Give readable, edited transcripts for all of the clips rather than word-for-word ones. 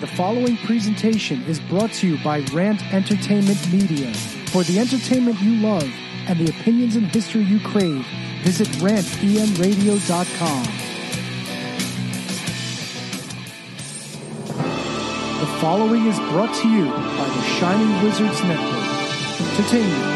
The following presentation is brought to you by Rant Entertainment Media. For the entertainment you love and the opinions and history you crave, visit rantemradio.com. The following is brought to you by the Shining Wizards Network. Entertainment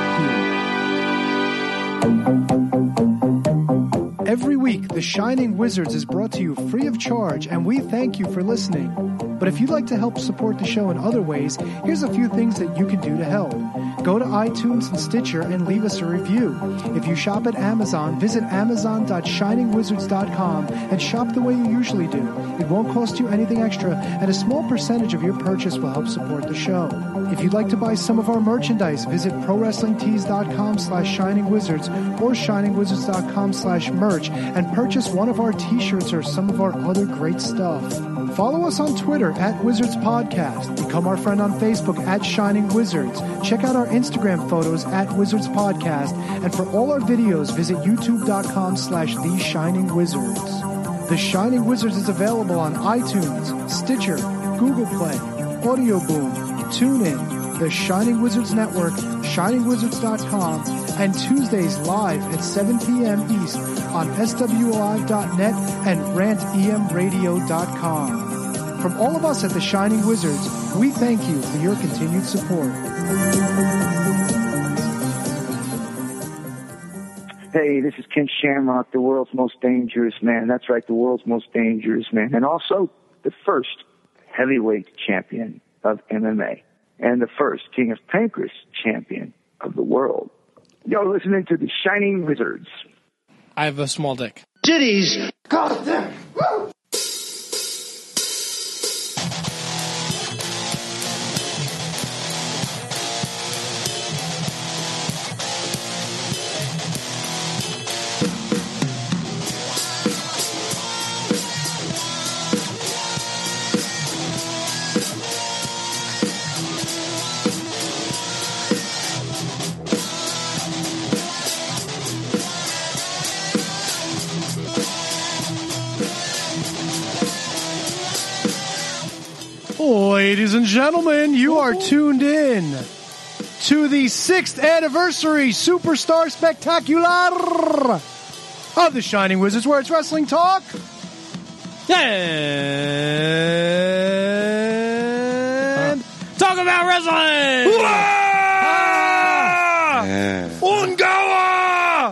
here. Every week, The Shining Wizards is brought to you free of charge, and we thank you for listening. But if you'd like to help support the show in other ways, here's a few things that you can do to help. Go to iTunes and Stitcher and leave us a review. If you shop at Amazon, visit amazon.shiningwizards.com and shop the way you usually do. It won't cost you anything extra, and a small percentage of your purchase will help support the show. If you'd like to buy some of our merchandise, visit prowrestlingtees.com/shiningwizards or shiningwizards.com/merch and purchase one of our t-shirts or some of our other great stuff. Follow us on Twitter at Wizards Podcast. Become our friend on Facebook at Shining Wizards. Check out our Instagram photos at Wizards Podcast. And for all our videos, visit youtube.com/The Shining Wizards. The Shining Wizards is available on iTunes, Stitcher, Google Play, Audio Boom, TuneIn, The Shining Wizards Network, shiningwizards.com, and Tuesdays live at 7 p.m. East on swlive.net and rantemradio.com. From all of us at The Shining Wizards, we thank you for your continued support. Hey, this is Ken Shamrock, the world's most dangerous man. That's right, the world's most dangerous man. And also the first heavyweight champion of MMA. And the first King of Pancrase champion of the world. You're listening to The Shining Wizards. I have a small dick. Titties! God damn! Woo! Ladies and gentlemen, you are tuned in to the 6th anniversary Superstar Spectacular of The Shining Wizards, where it's wrestling talk. And talk about wrestling! Ungawa!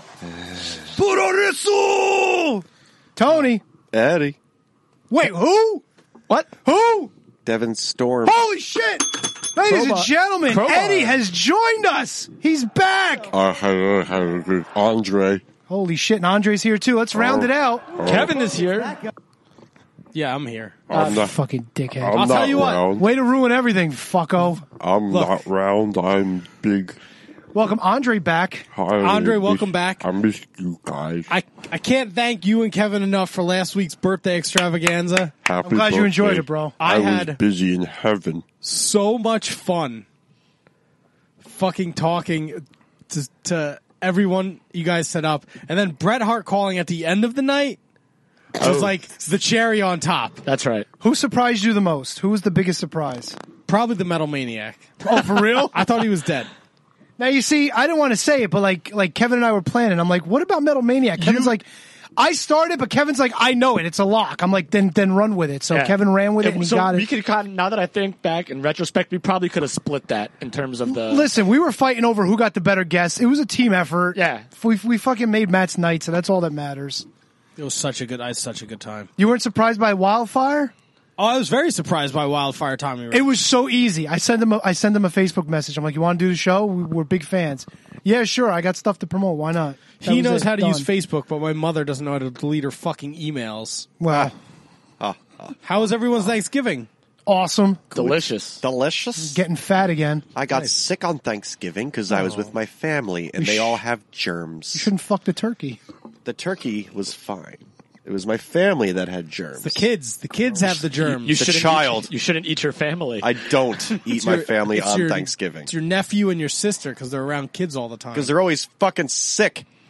Puroresu! Tony. Eddie. Wait, who? What? Who? Devin Storm. Holy shit! Ladies and gentlemen, Eddie has joined us. He's back. Andre. Holy shit, and Andre's here too. Let's round it out. Kevin is here. Yeah, I'm here. I'm not Fucking dickhead. I'll tell you what. Round. Way to ruin everything, fucko. I'm not round. I'm big. Welcome Andre back. Hi, Andre, welcome back. I missed you guys. I can't thank you and Kevin enough for last week's birthday extravaganza. Happy I'm glad you birthday. enjoyed it, bro. I was had busy in heaven. so much fun fucking talking to everyone you guys set up. And then Bret Hart calling at the end of the night was like the cherry on top. That's right. Who surprised you the most? Who was the biggest surprise? Probably the Metal Maniac. Oh, for real? I thought he was dead. Now, you see, I didn't want to say it, but like Kevin and I were planning. I'm like, what about Metal Maniac? Kevin's like, I started, but Kevin's like, I know it. It's a lock. I'm like, then run with it. So Yeah. Kevin ran with it and he got it. We could, now that I think back in retrospect, we probably could have split that in terms of the. Listen, we were fighting over who got the better guess. It was a team effort. Yeah. We fucking made Matt's night, so that's all that matters. It was such a good time. You weren't surprised by Wildfire? Oh, I was very surprised by Wildfire Tommy Rich. It was so easy. I sent him a Facebook message. I'm like, you want to do the show? We're big fans. Yeah, sure. I got stuff to promote. Why not? He knows how to use Facebook, but my mother doesn't know how to delete her fucking emails. Well, How was everyone's Thanksgiving? awesome. Delicious. Delicious. Getting fat again. I got sick on Thanksgiving because I was with my family, and they all have You germs. shouldn't fuck the turkey. The turkey was fine. It was my family that had germs. The kids have the germs. You The shouldn't child. You shouldn't eat your family. I don't eat my family it's on your- Thanksgiving It's your nephew and your sister because they're around kids all the time. because they're always fucking sick.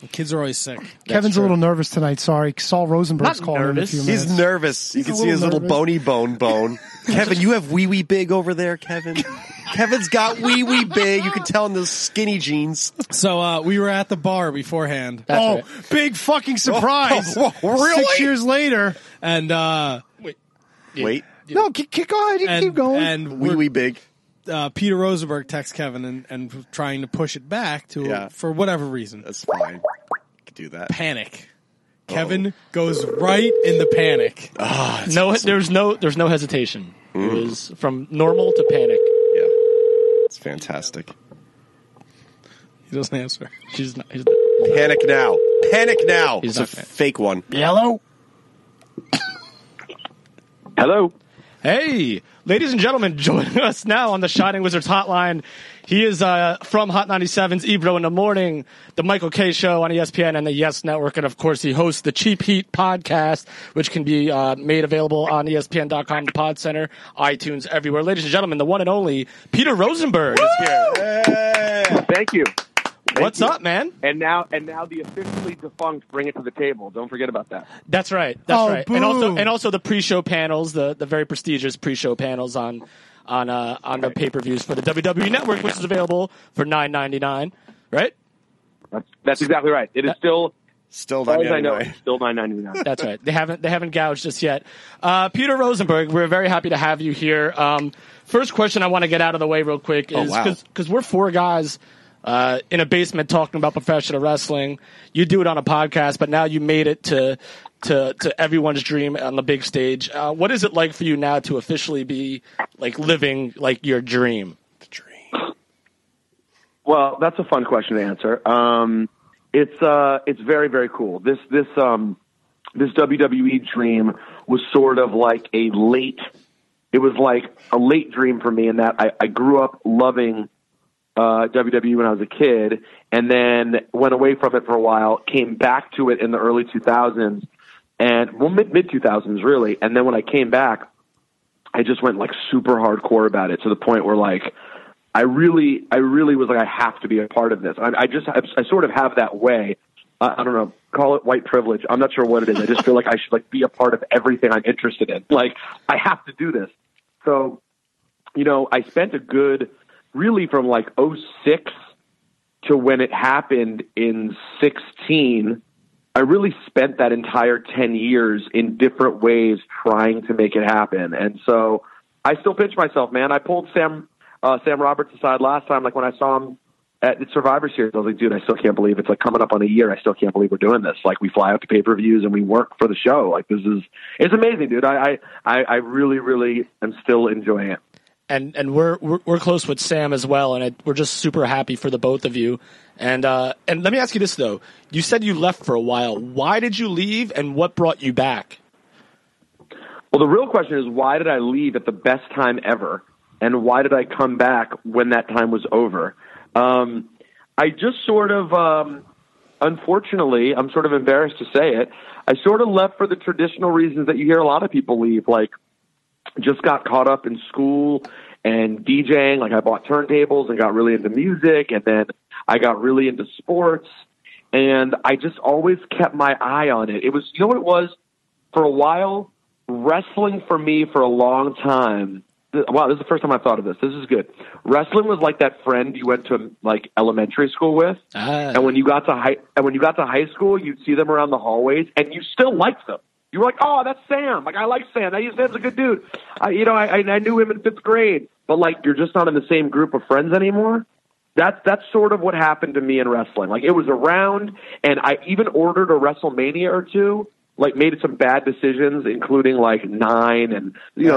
The kids are always sick. Kevin's a little nervous tonight. Sorry, Saul Rosenberg's Not calling in a nervous. few minutes. He's nervous. You He's can a see his little little nervous. bony bone. Kevin, you have wee big over there, Kevin. Kevin's got wee big. You can tell in those skinny jeans. So we were at the bar beforehand, Oh, right. big fucking surprise! Oh, really? 6 years later. and Wait. No, go ahead. You and keep going. and Wee big. Peter Rosenberg texts Kevin and trying to push it back to Yeah. for whatever reason. That's fine. You can do that. Panic. Kevin goes right in the panic. There's no hesitation. It was from normal to panic. Yeah. It's fantastic. He doesn't answer. He's not. Panic now. Panic now. He's It's a not- fake one. Hello. Hello. Hey, ladies and gentlemen, joining us now on the Shining Wizards hotline. He is from Hot 97's Ebro in the Morning, the Michael K Show on ESPN and the Yes Network, and of course he hosts the Cheap Heat podcast, which can be made available on ESPN.com, the Pod Center, iTunes, everywhere. Ladies and gentlemen, the one and only Peter Rosenberg is here. Thank you. What's up, man? And now the officially defunct Bring It to the Table. Don't forget about that. That's right. That's Oh, right. boo. And also the pre-show panels, the very prestigious pre-show panels on the pay-per-views for the WWE Network, which is available for $9.99. Right? That's exactly right. It is still, Still as far not as I know, anyway. it's still $9.99. That's right. They haven't gouged us yet. Peter Rosenberg, we're very happy to have you here. First question I want to get out of the way real quick is wow. because we're four guys in a basement talking about professional wrestling. You do it on a podcast, but now you made it to everyone's dream on the big stage. What is it like for you now to officially be like living like your dream? The dream. Well, that's a fun question to answer. It's very, very cool. This WWE dream was sort of like a late dream for me in that I grew up loving WWE when I was a kid, and then went away from it for a while, came back to it in the early 2000s, mid 2000s really. And then when I came back, I just went like super hardcore about it to the point where like, I really was like, I have to be a part of this. I sort of have that way. I don't know, call it white privilege. I'm not sure what it is. I just feel like I should like be a part of everything I'm interested in. Like I have to do this. So, I spent a good, really from like 06 to when it happened in 16, I really spent that entire 10 years in different ways trying to make it happen. And so I still pinch myself, man. I pulled Sam Roberts aside last time, like when I saw him at the Survivor Series, I was like, dude, I still can't believe it's like coming up on a year. I still can't believe we're doing this. Like we fly out to pay-per-views and we work for the show. Like it's amazing, dude. I really, really am still enjoying it. And we're close with Sam as well, and we're just super happy for the both of you. And let me ask you this though: you said you left for a while. Why did you leave, and what brought you back? Well, the real question is why did I leave at the best time ever, and why did I come back when that time was over? I just sort of, unfortunately, I'm sort of embarrassed to say it. I sort of left for the traditional reasons that you hear a lot of people leave, like. Just got caught up in school and DJing. Like I bought turntables and got really into music, and then I got really into sports, and I just always kept my eye on it. It was, you know what it was? For a while, wrestling for me for a long time. Wow, this is the first time I've thought of this. This is good. Wrestling was like that friend you went to like elementary school with, and when you got to high school, you'd see them around the hallways, and you still liked them. You were like, oh, that's Sam. Like, I like Sam. Sam's a good dude. I knew him in 5th grade. But, like, you're just not in the same group of friends anymore. That's sort of what happened to me in wrestling. Like, it was around, and I even ordered a WrestleMania or two, like, made some bad decisions, including, like, 9 and,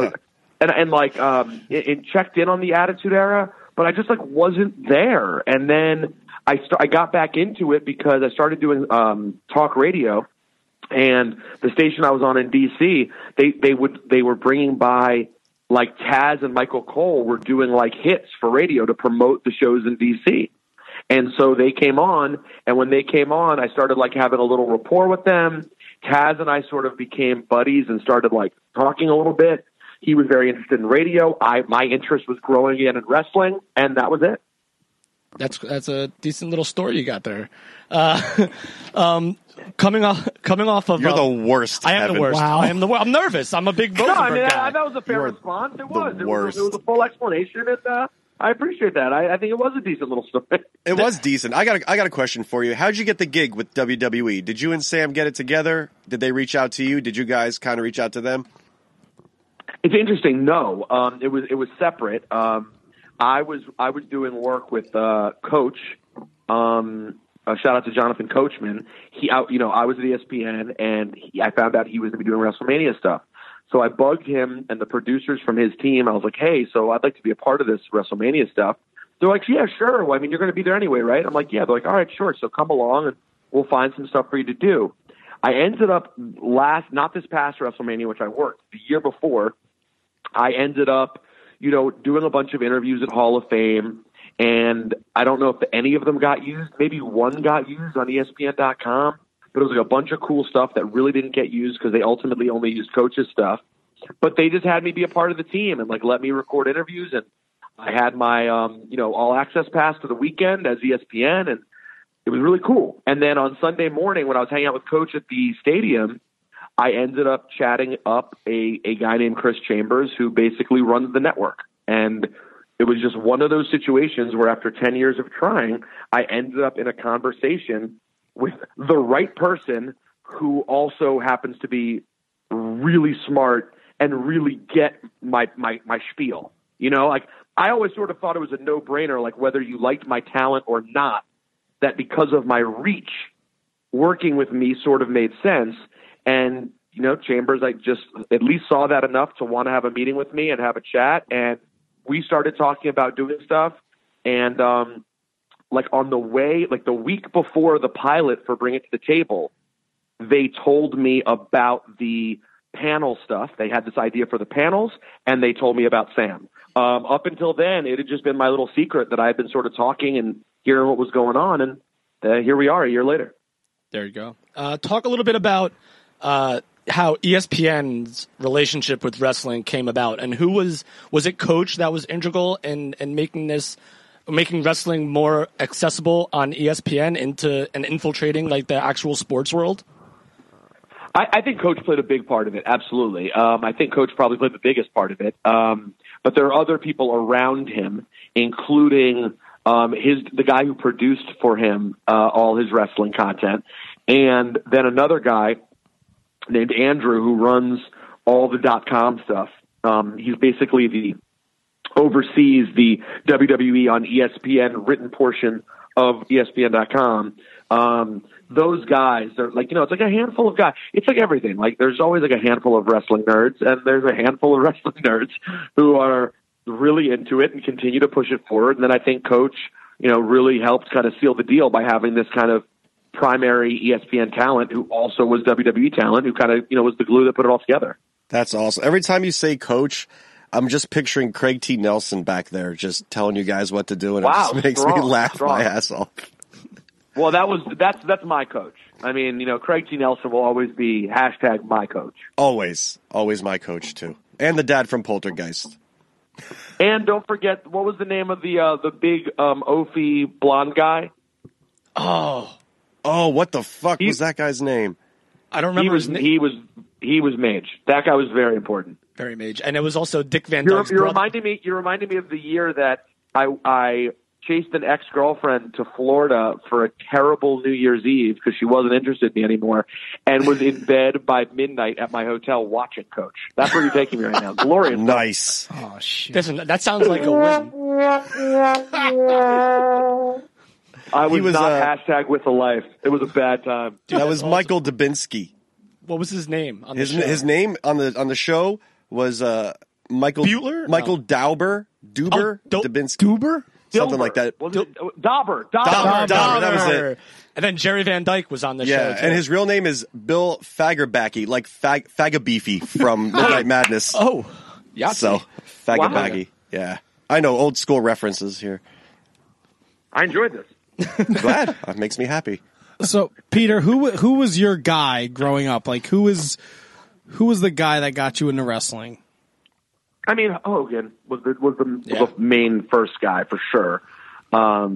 and checked in on the Attitude Era. But I just, like, wasn't there. And then I got back into it because I started doing talk radio. And the station I was on in DC, they were bringing by like Taz and Michael Cole were doing like hits for radio to promote the shows in DC. And so they came on, and when they came on, I started like having a little rapport with them. Taz and I sort of became buddies and started like talking a little bit. He was very interested in radio. My interest was growing in wrestling, and that was it. That's a decent little story you got there. Coming off of You're the worst. I am Kevin. the worst. Wow. I am the worst. I'm nervous. I'm a big No, Rosenberg I mean, guy. that was a fair You're response. It the was. It worst. was a full explanation, and I appreciate that. I think it was a decent little story. It was decent. I got a question for you. How'd you get the gig with WWE? Did you and Sam get it together? Did they reach out to you? Did you guys kind of reach out to them? It's interesting. No, it was separate. I was doing work with Coach. Shout out to Jonathan Coachman. I was at ESPN, and I found out he was going to be doing WrestleMania stuff. So I bugged him and the producers from his team. I was like, "Hey, so I'd like to be a part of this WrestleMania stuff." They're like, "Yeah, sure. Well, I mean, you're going to be there anyway, right?" I'm like, "Yeah." They're like, "All right, sure. So come along, and we'll find some stuff for you to do." I ended up not this past WrestleMania, which I worked the year before. I ended up, doing a bunch of interviews at Hall of Fame. And I don't know if any of them got used. Maybe one got used on ESPN.com, but it was like a bunch of cool stuff that really didn't get used because they ultimately only used Coach's stuff. But they just had me be a part of the team and let me record interviews. And I had my, all access pass to the weekend as ESPN, and it was really cool. And then on Sunday morning when I was hanging out with Coach at the stadium, I ended up chatting up a guy named Chris Chambers who basically runs the network. And it was just one of those situations where after 10 years of trying, I ended up in a conversation with the right person who also happens to be really smart and really get my spiel. I always sort of thought it was a no-brainer, whether you liked my talent or not, that because of my reach, working with me sort of made sense. And, Chambers, I just at least saw that enough to want to have a meeting with me and have a chat. And we started talking about doing stuff, and on the way, the week before the pilot for Bring It to the Table, they told me about the panel stuff. They had this idea for the panels, and they told me about Sam. Up until then, it had just been my little secret that I had been sort of talking and hearing what was going on, and here we are a year later. There you go. Talk a little bit about how ESPN's relationship with wrestling came about, and who was it Coach that was integral in making wrestling more accessible on ESPN and infiltrating the actual sports world? I think Coach played a big part of it. Absolutely. I think Coach probably played the biggest part of it. But there are other people around him, including the guy who produced for him all his wrestling content, and then another guy named Andrew who runs all the .com stuff. He's basically oversees the WWE on ESPN written portion of ESPN.com. Those guys are it's like a handful of guys. It's like everything. There's always a handful of wrestling nerds, and there's a handful of wrestling nerds who are really into it and continue to push it forward. And then I think Coach, really helped kind of seal the deal by having this kind of primary ESPN talent who also was WWE talent, who kind of, was the glue that put it all together. That's awesome. Every time you say Coach, I'm just picturing Craig T. Nelson back there just telling you guys what to do, and it just makes me laugh my ass off. Well, that's my coach. I mean, Craig T. Nelson will always be hashtag my coach. Always my coach too. And the dad from Poltergeist. And don't forget, what was the name of the big Ophi blonde guy? Oh, what the fuck was that guy's name? I don't remember his name. He was Mage. That guy was very important. Very Mage. And it was also Dick Van Dyke's You're brother. reminding me of the year that I chased an ex-girlfriend to Florida for a terrible New Year's Eve because she wasn't interested in me anymore, and was in bed by midnight at my hotel watching Coach. That's where you're taking me right now. Glorious. Nice. Oh shit! Listen, that sounds like a win. I was not hashtag with a life. It was a bad time. Dude, that was awesome. Michael Dubinsky. What was his name on the show? His name on the show was Michael Butler? Michael Dubinsky. Duber? Something like that. Dauber. That was it. And then Jerry Van Dyke was on the show, too. And his real name is Bill Fagerbacky, like Fagabeefy from Midnight Madness. Oh, yeah. So, Fagabecky. Wow. Yeah. I know, old school references here. I enjoyed this. Glad. That makes me happy. So, Peter, who was your guy growing up? Who was the guy that got you into wrestling? I mean, Hogan was the main first guy for sure.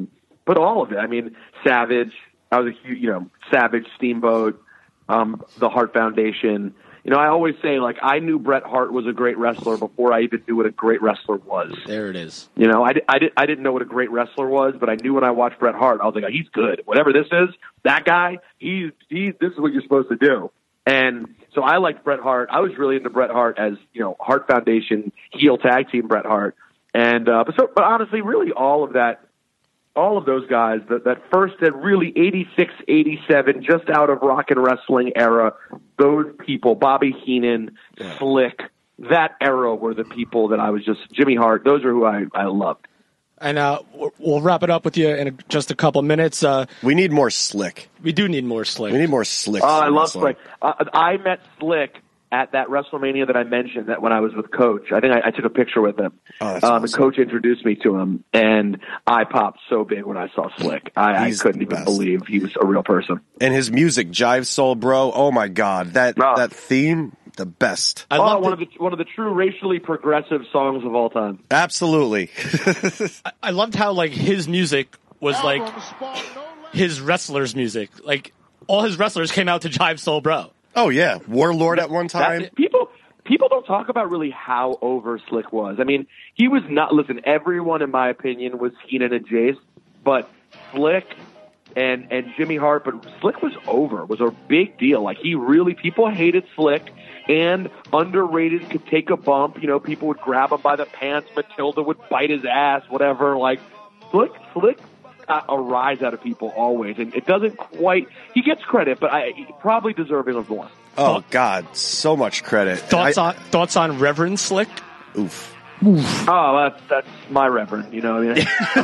but all of it. I mean, Savage. I was a huge, Savage, Steamboat, the Hart Foundation. I always say, like, I knew Bret Hart was a great wrestler before I even knew what a great wrestler was. There it is. I didn't know what a great wrestler was, but I knew when I watched Bret Hart, I was like, oh, he's good. Whatever this is, that guy, this is what you're supposed to do. And so I liked Bret Hart. I was really into Bret Hart as, Hart Foundation, heel tag team Bret Hart. And, but honestly, really all of those guys, that first and really 86, 87, just out of rock and wrestling era, those people, Bobby Heenan, Slick, that era were the people that I was just, Jimmy Hart, those are who I loved. And we'll wrap it up with you in just a couple minutes. We need more Slick. We do need more Slick. We need more Slick. Oh, I love Slick. I met Slick at that WrestleMania that I mentioned that when I was with Coach. I think I took a picture with him. Oh, that's awesome. The Coach introduced me to him, and I popped so big when I saw Slick. I couldn't even believe he was a real person. And his music, Jive Soul Bro, oh my God. That theme, the best. One of the true racially progressive songs of all time. Absolutely. I loved how, like, his music was like his wrestlers' music. Like, all his wrestlers came out to Jive Soul Bro. Oh, yeah. Warlord at one time. People don't talk about really how over Slick was. I mean, he was not, listen, everyone, in my opinion, was Heenan and Jace, but Slick and Jimmy Hart, but Slick was over, was a big deal. Like, people hated Slick and underrated, could take a bump. People would grab him by the pants. Matilda would bite his ass, whatever. Like, Slick got a rise out of people always, and it doesn't quite. He gets credit, but probably deserving of more. Oh God, so much credit. Thoughts on Reverend Slick? Oof. Oh, that's my Reverend. You know what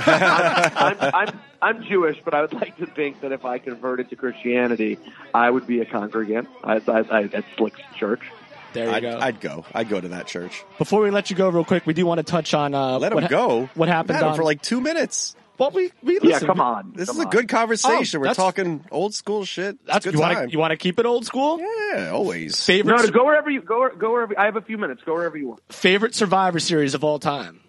I mean? I'm Jewish, but I would like to think that if I converted to Christianity, I would be a congregant at Slick's church. There you go. I'd go to that church. Before we let you go real quick, we do want to touch on let him go. What happened for like 2 minutes. Well, we listen. Yeah, come on. This is a good conversation. We're talking old school shit. That's good time. You want to keep it old school? Yeah, always. No, go wherever you go. Go wherever. I have a few minutes. Go wherever you want. Favorite Survivor Series of all time?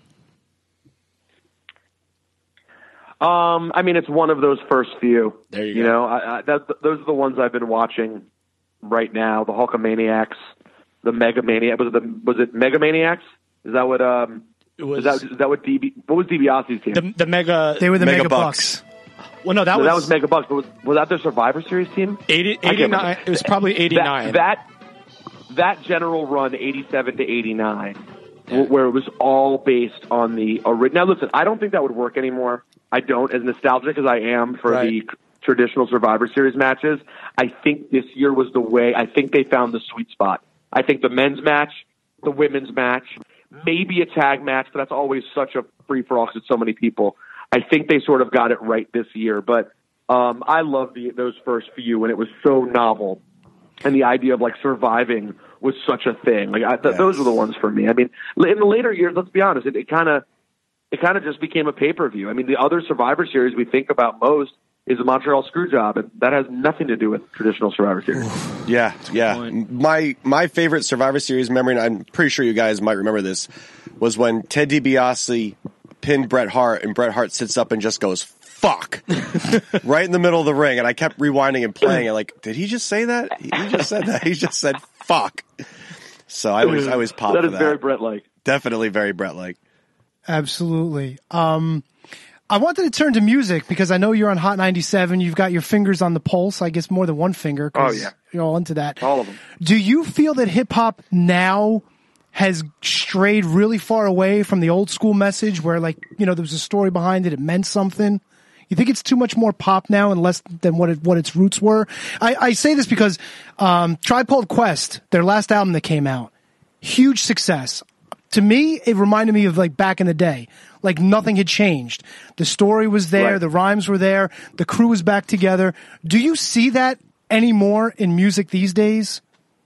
I mean, it's one of those first few. There you go. Those are the ones I've been watching right now. The Hulkamaniacs, the Megamaniacs. Was it Megamaniacs? Is that what? Is that what DB? What was DiBiase's team? The Mega. They were the Mega Bucks. Well, no, that was Mega Bucks. But was that their Survivor Series team? 89. It was probably 89. That general run, 87 to 89, where it was all based on the original. Now, listen, I don't think that would work anymore. I don't, as nostalgic as I am for the traditional Survivor Series matches. I think this year was the way. I think they found the sweet spot. I think the men's match, the women's match, maybe a tag match, but that's always such a free-for-all because it's so many people. I think they sort of got it right this year, but I love those first few, and it was so novel. And the idea of, like, surviving was such a thing. Like, those were the ones for me. I mean, in the later years, let's be honest, it kind of just became a pay-per-view. I mean, the other Survivor Series we think about most is the Montreal Screwjob, and that has nothing to do with traditional Survivor Series. Yeah. My favorite Survivor Series memory, and I'm pretty sure you guys might remember this, was when Ted DiBiase pinned Bret Hart, and Bret Hart sits up and just goes, fuck, right in the middle of the ring. And I kept rewinding and playing it like, did he just say that? He just said that. He just said fuck. So I always pop for that. That is very Bret-like. Definitely very Bret-like. Absolutely. I wanted to turn to music because I know you're on Hot 97. You've got your fingers on the pulse. I guess more than one finger. Oh, yeah. You're all into that. All of them. Do you feel that hip hop now has strayed really far away from the old school message where, like, there was a story behind it. It meant something. You think it's too much more pop now and less than what its roots were? I say this because Tribe Called Quest, their last album that came out, huge success. To me, it reminded me of, like, back in the day. Like, nothing had changed. The story was there. Right. The rhymes were there. The crew was back together. Do you see that anymore in music these days?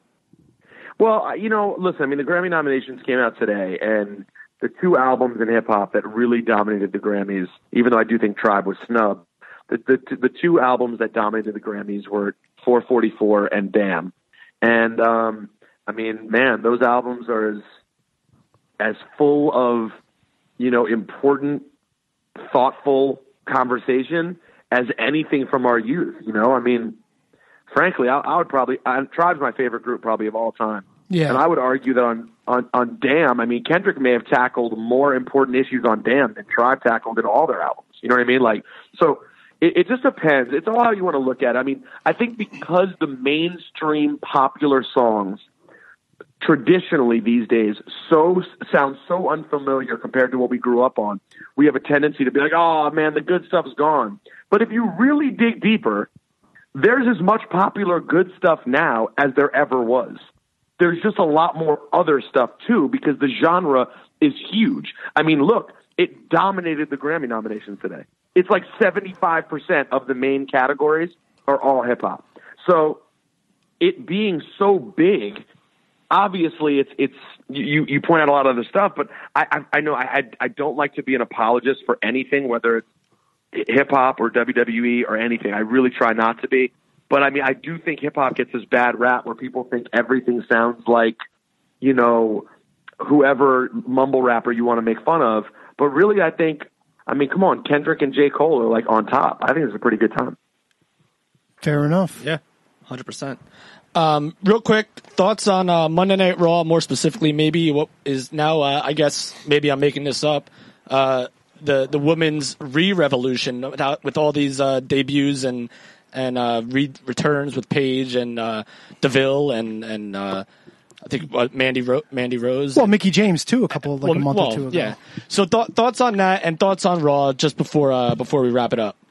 Well, listen, I mean, the Grammy nominations came out today, and the two albums in hip-hop that really dominated the Grammys, even though I do think Tribe was snubbed, the two albums that dominated the Grammys were 444 and Damn. And, I mean, man, those albums are as full of, important, thoughtful conversation as anything from our youth. You know, I mean, frankly, I would probably Tribe's my favorite group probably of all time. Yeah. And I would argue that on Damn, I mean, Kendrick may have tackled more important issues on Damn than Tribe tackled in all their albums. You know what I mean? Like, so it just depends. It's all how you want to look at it. I mean, I think because the mainstream popular songs traditionally these days sound so unfamiliar compared to what we grew up on, we have a tendency to be like, oh man, the good stuff's gone. But if you really dig deeper, there's as much popular good stuff now as there ever was. There's just a lot more other stuff too, because the genre is huge. I mean, look, it dominated the Grammy nominations today. It's like 75% of the main categories are all hip hop. So it being so big, obviously it's you point out a lot of other stuff, but I know I don't like to be an apologist for anything, whether it's hip hop or WWE or anything. I really try not to be. But I mean, I do think hip hop gets this bad rap where people think everything sounds like, you know, whoever mumble rapper you want to make fun of. But really, I mean, come on, Kendrick and J. Cole are like on top. I think it's a pretty good time. Fair enough. Yeah, 100%. Real quick, thoughts on Monday Night Raw, more specifically, maybe what is now, I guess, maybe I'm making this up, the women's re-revolution with all these debuts and returns with Paige and Deville and I think Mandy Rose. Well, Mickie James too. A month or two ago. Yeah. So thoughts on that and thoughts on Raw just before we wrap it up.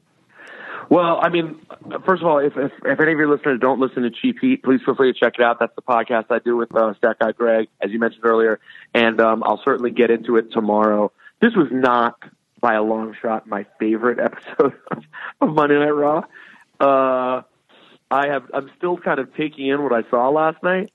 Well, I mean, first of all, if any of your listeners don't listen to Cheap Heat, please feel free to check it out. That's the podcast I do with Stat Guy Greg, as you mentioned earlier, and I'll certainly get into it tomorrow. This was not, by a long shot, my favorite episode of Monday Night Raw. I'm still kind of taking in what I saw last night.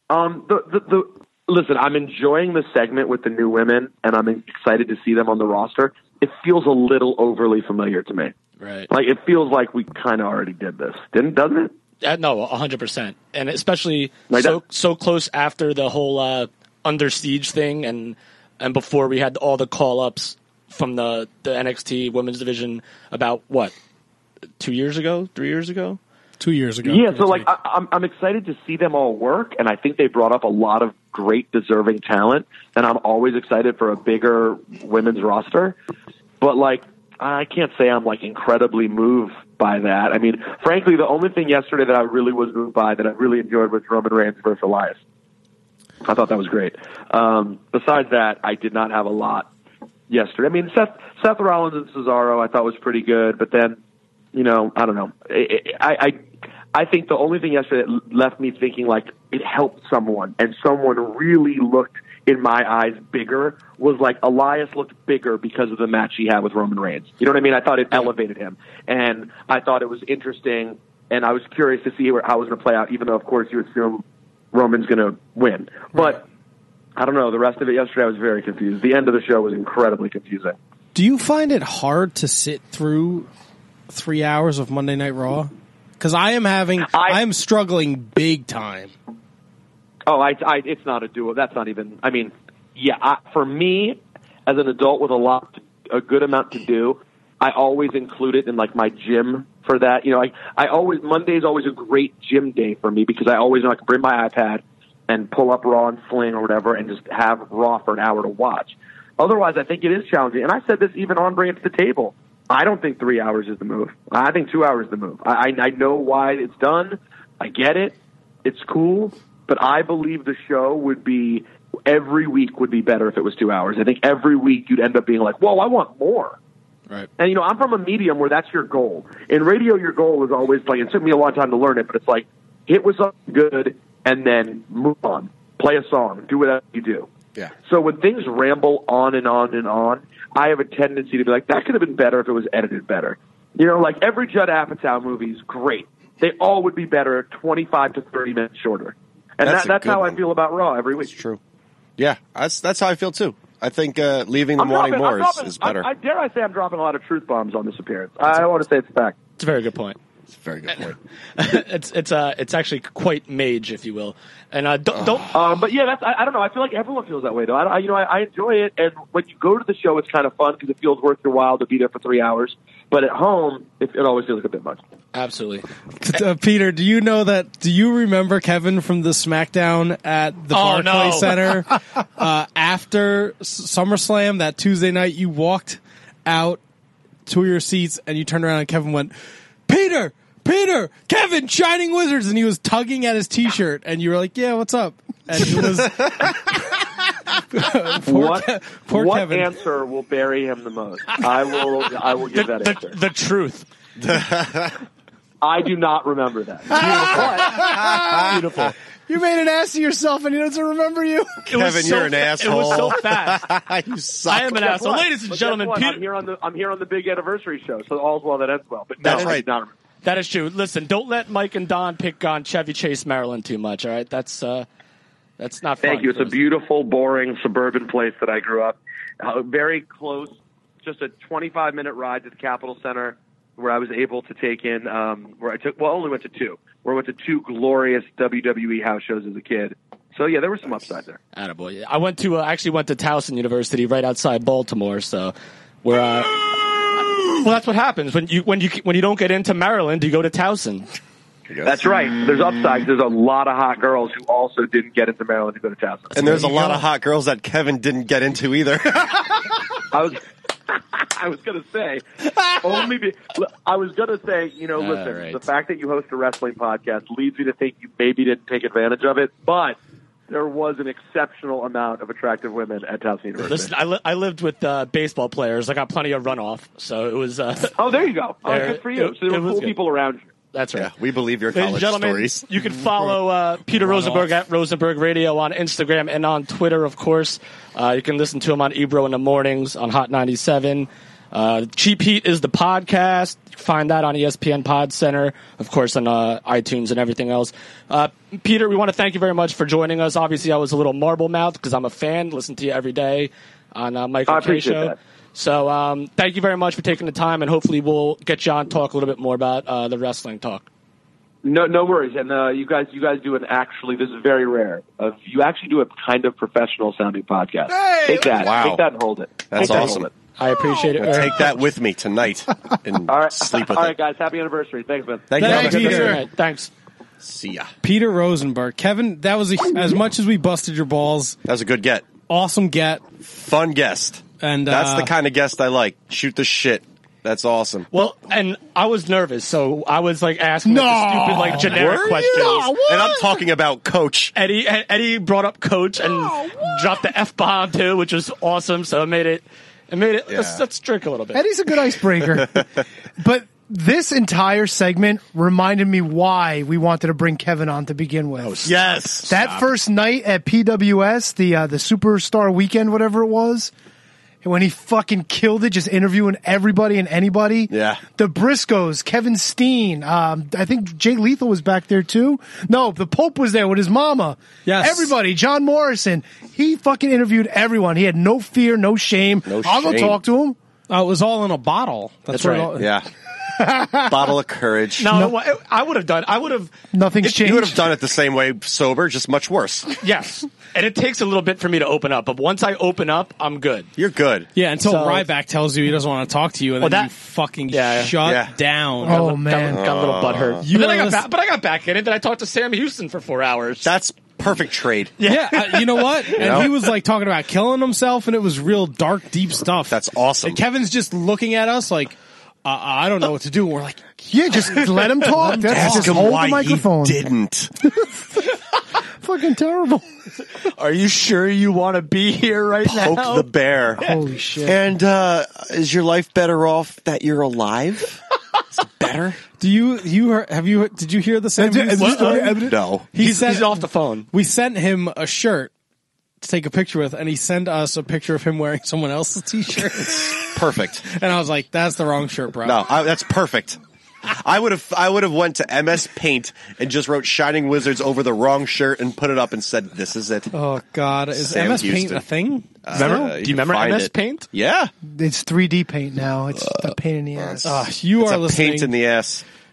Listen, I'm enjoying the segment with the new women, and I'm excited to see them on the roster. It feels a little overly familiar to me. Right. Like, it feels like we kind of already did this. Doesn't it? No, 100%. And especially like so close after the whole Under Siege thing and before we had all the call-ups from the NXT women's division about, what, 2 years ago? 3 years ago? 2 years ago. Yeah, so like I'm excited to see them all work, and I think they brought up a lot of great deserving talent, and I'm always excited for a bigger women's roster. But like, I can't say I'm like incredibly moved by that. I mean, frankly, the only thing yesterday that I really was moved by, that I really enjoyed, was Roman Reigns versus Elias. I thought that was great. Besides that, I did not have a lot yesterday. I mean, Seth Rollins and Cesaro I thought was pretty good, but then, you know, I don't know. I think the only thing yesterday that left me thinking like it helped someone, and someone really looked, in my eyes, bigger, was like Elias looked bigger because of the match he had with Roman Reigns. You know what I mean? I thought it elevated him, and I thought it was interesting, and I was curious to see how it was going to play out, even though, of course, you assume Roman's going to win. But I don't know. The rest of it yesterday, I was very confused. The end of the show was incredibly confusing. Do you find it hard to sit through 3 hours of Monday Night Raw? Because I am struggling big time. Oh, it's not a duo. That's not even. I mean, yeah. For me, as an adult with a good amount to do, I always include it in like my gym for that. You know, Monday is always a great gym day for me, because I always know I can bring my iPad and pull up Raw and Sling or whatever, and just have Raw for an hour to watch. Otherwise, I think it is challenging. And I said this even on Bring It to the Table. I don't think 3 hours is the move. I think 2 hours is the move. I know why it's done. I get it. It's cool. But I believe the show would be, every week would be better if it was 2 hours. I think every week you'd end up being like, whoa, I want more. Right. And, you know, I'm from a medium where that's your goal. In radio, your goal is always like, it took me a long time to learn it, but it's like, hit with something good and then move on. Play a song. Do whatever you do. Yeah. So when things ramble on and on and on, I have a tendency to be like, that could have been better if it was edited better. You know, like every Judd Apatow movie is great. They all would be better 25 to 30 minutes shorter. And that's how I feel about Raw every week. It's true. Yeah, that's how I feel too. I think leaving them wanting more is better. I dare I say I'm dropping a lot of truth bombs on this appearance. I want to say it's a fact. It's a very good point. It's a very good point. It's actually quite mage, if you will. And don't. But yeah, I don't know. I feel like everyone feels that way though. I enjoy it, and when you go to the show, it's kind of fun because it feels worth your while to be there for 3 hours. But at home, it always feels like a bit much. Absolutely. Peter, do you remember Kevin from the SmackDown at the Barclays Center after SummerSlam that Tuesday night? You walked out to your seats and you turned around and Kevin went, Peter, Kevin, Shining Wizards, and he was tugging at his T-shirt, and you were like, "Yeah, what's up?" And it was poor what Kevin. answer will bury him the most? I will give that answer. The truth. I do not remember that. Beautiful. You made an ass of yourself, and he doesn't remember you. Kevin, you're an asshole. It was so fast. You suck. I am an asshole, ladies and gentlemen. Peter, I'm here on the big anniversary show, so all's well that ends well. But That's no, right. I do not remember. that is true. Listen, don't let Mike and Don pick on Chevy Chase, Maryland, too much. All right, that's not fun. Thank you. It's a beautiful, boring suburban place that I grew up. Very close, just a 25-minute ride to the Capitol Center, where I was able to take in. Only went to two. Where I went to two glorious WWE house shows as a kid. So yeah, there was some upside there. Attaboy. I went to actually went to Towson University right outside Baltimore. So where well, that's what happens when you don't get into Maryland, you go to Towson. That's right. There's upsides. There's a lot of hot girls who also didn't get into Maryland to go to Towson. And there's a lot of hot girls that Kevin didn't get into either. I was going to say, listen, right. The fact that you host a wrestling podcast leads me to think you maybe didn't take advantage of it, but there was an exceptional amount of attractive women at Towson University. Listen, I lived with baseball players. I got plenty of runoff, so it was. Oh, there you go. Oh, good for you. So there were cool people around you. That's right. Yeah, we believe your Ladies and college gentlemen, stories. you can follow Peter Rosenberg at Rosenberg Radio on Instagram and on Twitter, of course. You can listen to him on Ebro in the mornings on Hot 97. Cheap Heat is the podcast. You can find that on ESPN Pod Center, of course, on iTunes and everything else. Peter, we want to thank you very much for joining us. Obviously, I was a little marble mouthed because I'm a fan. Listen to you every day on Michael K. Show. That. So thank you very much for taking the time, and hopefully we'll get you on talk a little bit more about the wrestling talk. No worries. And you guys do this is very rare. You actually do a kind of professional sounding podcast. Hey! Take that. Wow. Take that and hold it. That's Take that and awesome. hold it. I appreciate it. Take that with me tonight and All right. sleep with All it. right, guys. Happy anniversary. Thanks, man. Thank you. Thank you, Peter. All right, thanks. See ya. Peter Rosenberg. Kevin, that was as much as we busted your balls. That was a good get. Awesome get. Fun guest. And That's the kind of guest I like. Shoot the shit. That's awesome. Well, and I was nervous, so I was like asking the stupid, generic questions. And I'm talking about Coach. Eddie brought up Coach and dropped the F-bomb too, which was awesome. So it made it. Yeah. Let's drink a little bit. Eddie's a good icebreaker. But this entire segment reminded me why we wanted to bring Kevin on to begin with. Yes. That first night at PWS, the Superstar Weekend, whatever it was, and when he fucking killed it, just interviewing everybody and anybody. Yeah. The Briscoes, Kevin Steen, I think Jay Lethal was back there too. No, the Pope was there with his mama. Yes. Everybody, John Morrison. He fucking interviewed everyone. He had no fear, no shame. I'll go shame. talk to him. it was all in a bottle. That's where right. it all- Yeah. Bottle of courage. No, I would have done. Nothing's changed. You would have done it the same way sober, just much worse. Yes, and it takes a little bit for me to open up, but once I open up, I'm good. You're good. Yeah, until So- Ryback tells you he doesn't want to talk to you, and then you fucking shut Yeah. down. Oh, man. Got a little butthurt. You But then are I got back in it. Then I talked to Sam Houston for 4 hours. That's perfect trade. Yeah, you know what? And know? he was like talking about killing himself, and it was real dark, deep stuff. That's awesome. And Kevin's just looking at us like, I don't know what to do. And we're like, Yeah, just let him talk. That's Ask just him hold why the microphone. he didn't. Fucking terrible. Are you sure you want to be here right Poke now? the bear. Holy shit. And is your life better off that you're alive? Is it better? did you hear the same story? No. He's off the phone. We sent him a shirt to take a picture with, and he sent us a picture of him wearing someone else's t-shirt. Perfect. And I was like, that's the wrong shirt, bro. No, that's perfect. I would have went to MS Paint and just wrote Shining Wizards over the wrong shirt and put it up and said, "This is it." Oh God, is Sam MS Paint Houston. a thing? You Do you remember can find MS it. Paint? Yeah. It's 3D paint now. It's a pain in the ass. You It's are a listening paint in the ass.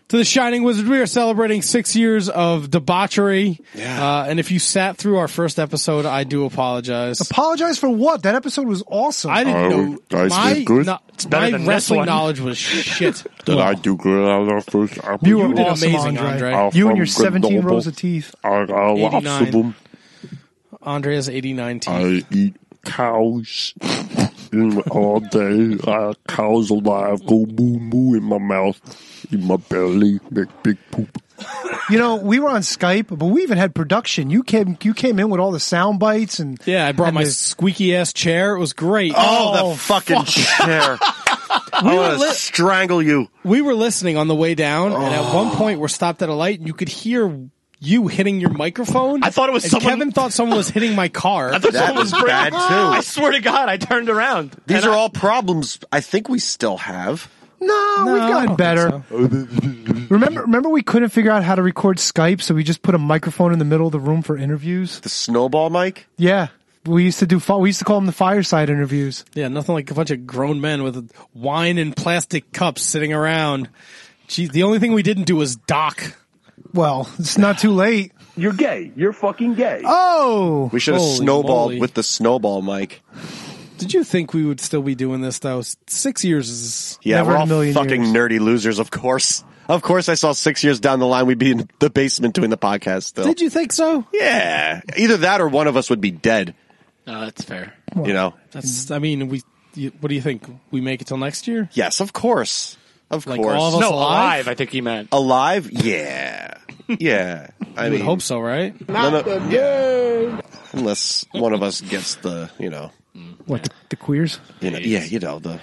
to the Shining Wizard. We are celebrating 6 years of debauchery. Yeah. And if you sat through our first episode, I do apologize. Apologize for what? That episode was awesome. I didn't know. guys did good. better My than this wrestling one. knowledge was shit. Did I do good on our first episode? You were did awesome, amazing, Andre. I'm You and from your 17 Grenoble. rows of teeth. I got lots 89. of them. Andre has 89 teeth. I eat cows all day. Cows alive go moo moo in my mouth, in my belly, make big poop. You know, we were on Skype, but we even had production. You came in with all the sound bites and Yeah, I brought and my the- squeaky ass chair. It was great. Oh, the fucking chair. I want to strangle you. We were listening on the way down, and at one point we're stopped at a light, and you could hear you hitting your microphone. I thought it was and someone- Kevin thought someone was hitting my car. I thought That someone was breaking- bad, too. I swear to God, I turned around. These And are I- all problems I think we still have. No, No, we've I gotten don't better. think Remember we couldn't figure out how to record Skype, so we just put a microphone in the middle of the room for interviews? The snowball mic? Yeah. We used to call them the fireside interviews. Yeah, nothing like a bunch of grown men with wine in plastic cups sitting around. Gee, the only thing we didn't do was dock. Well, it's not too late. You're gay. You're fucking gay. Oh! We should have Holy snowballed moly. with the snowball mic. Did you think we would still be doing this, though? 6 years is... Yeah, Never we're in a all million fucking years. nerdy losers, of course. Of course I saw 6 years down the line we'd be in the basement doing the podcast still. Did you think so? Yeah. Either that or one of us would be dead, No, that's fair. you know? That's. I mean, what do you think? We make it till next year? Yes, of course. Of Like course. all of us No, alive? alive, I think he meant. Alive? Yeah. Yeah. I I mean, would hope so, right? unless one of us gets the, What, the queers? the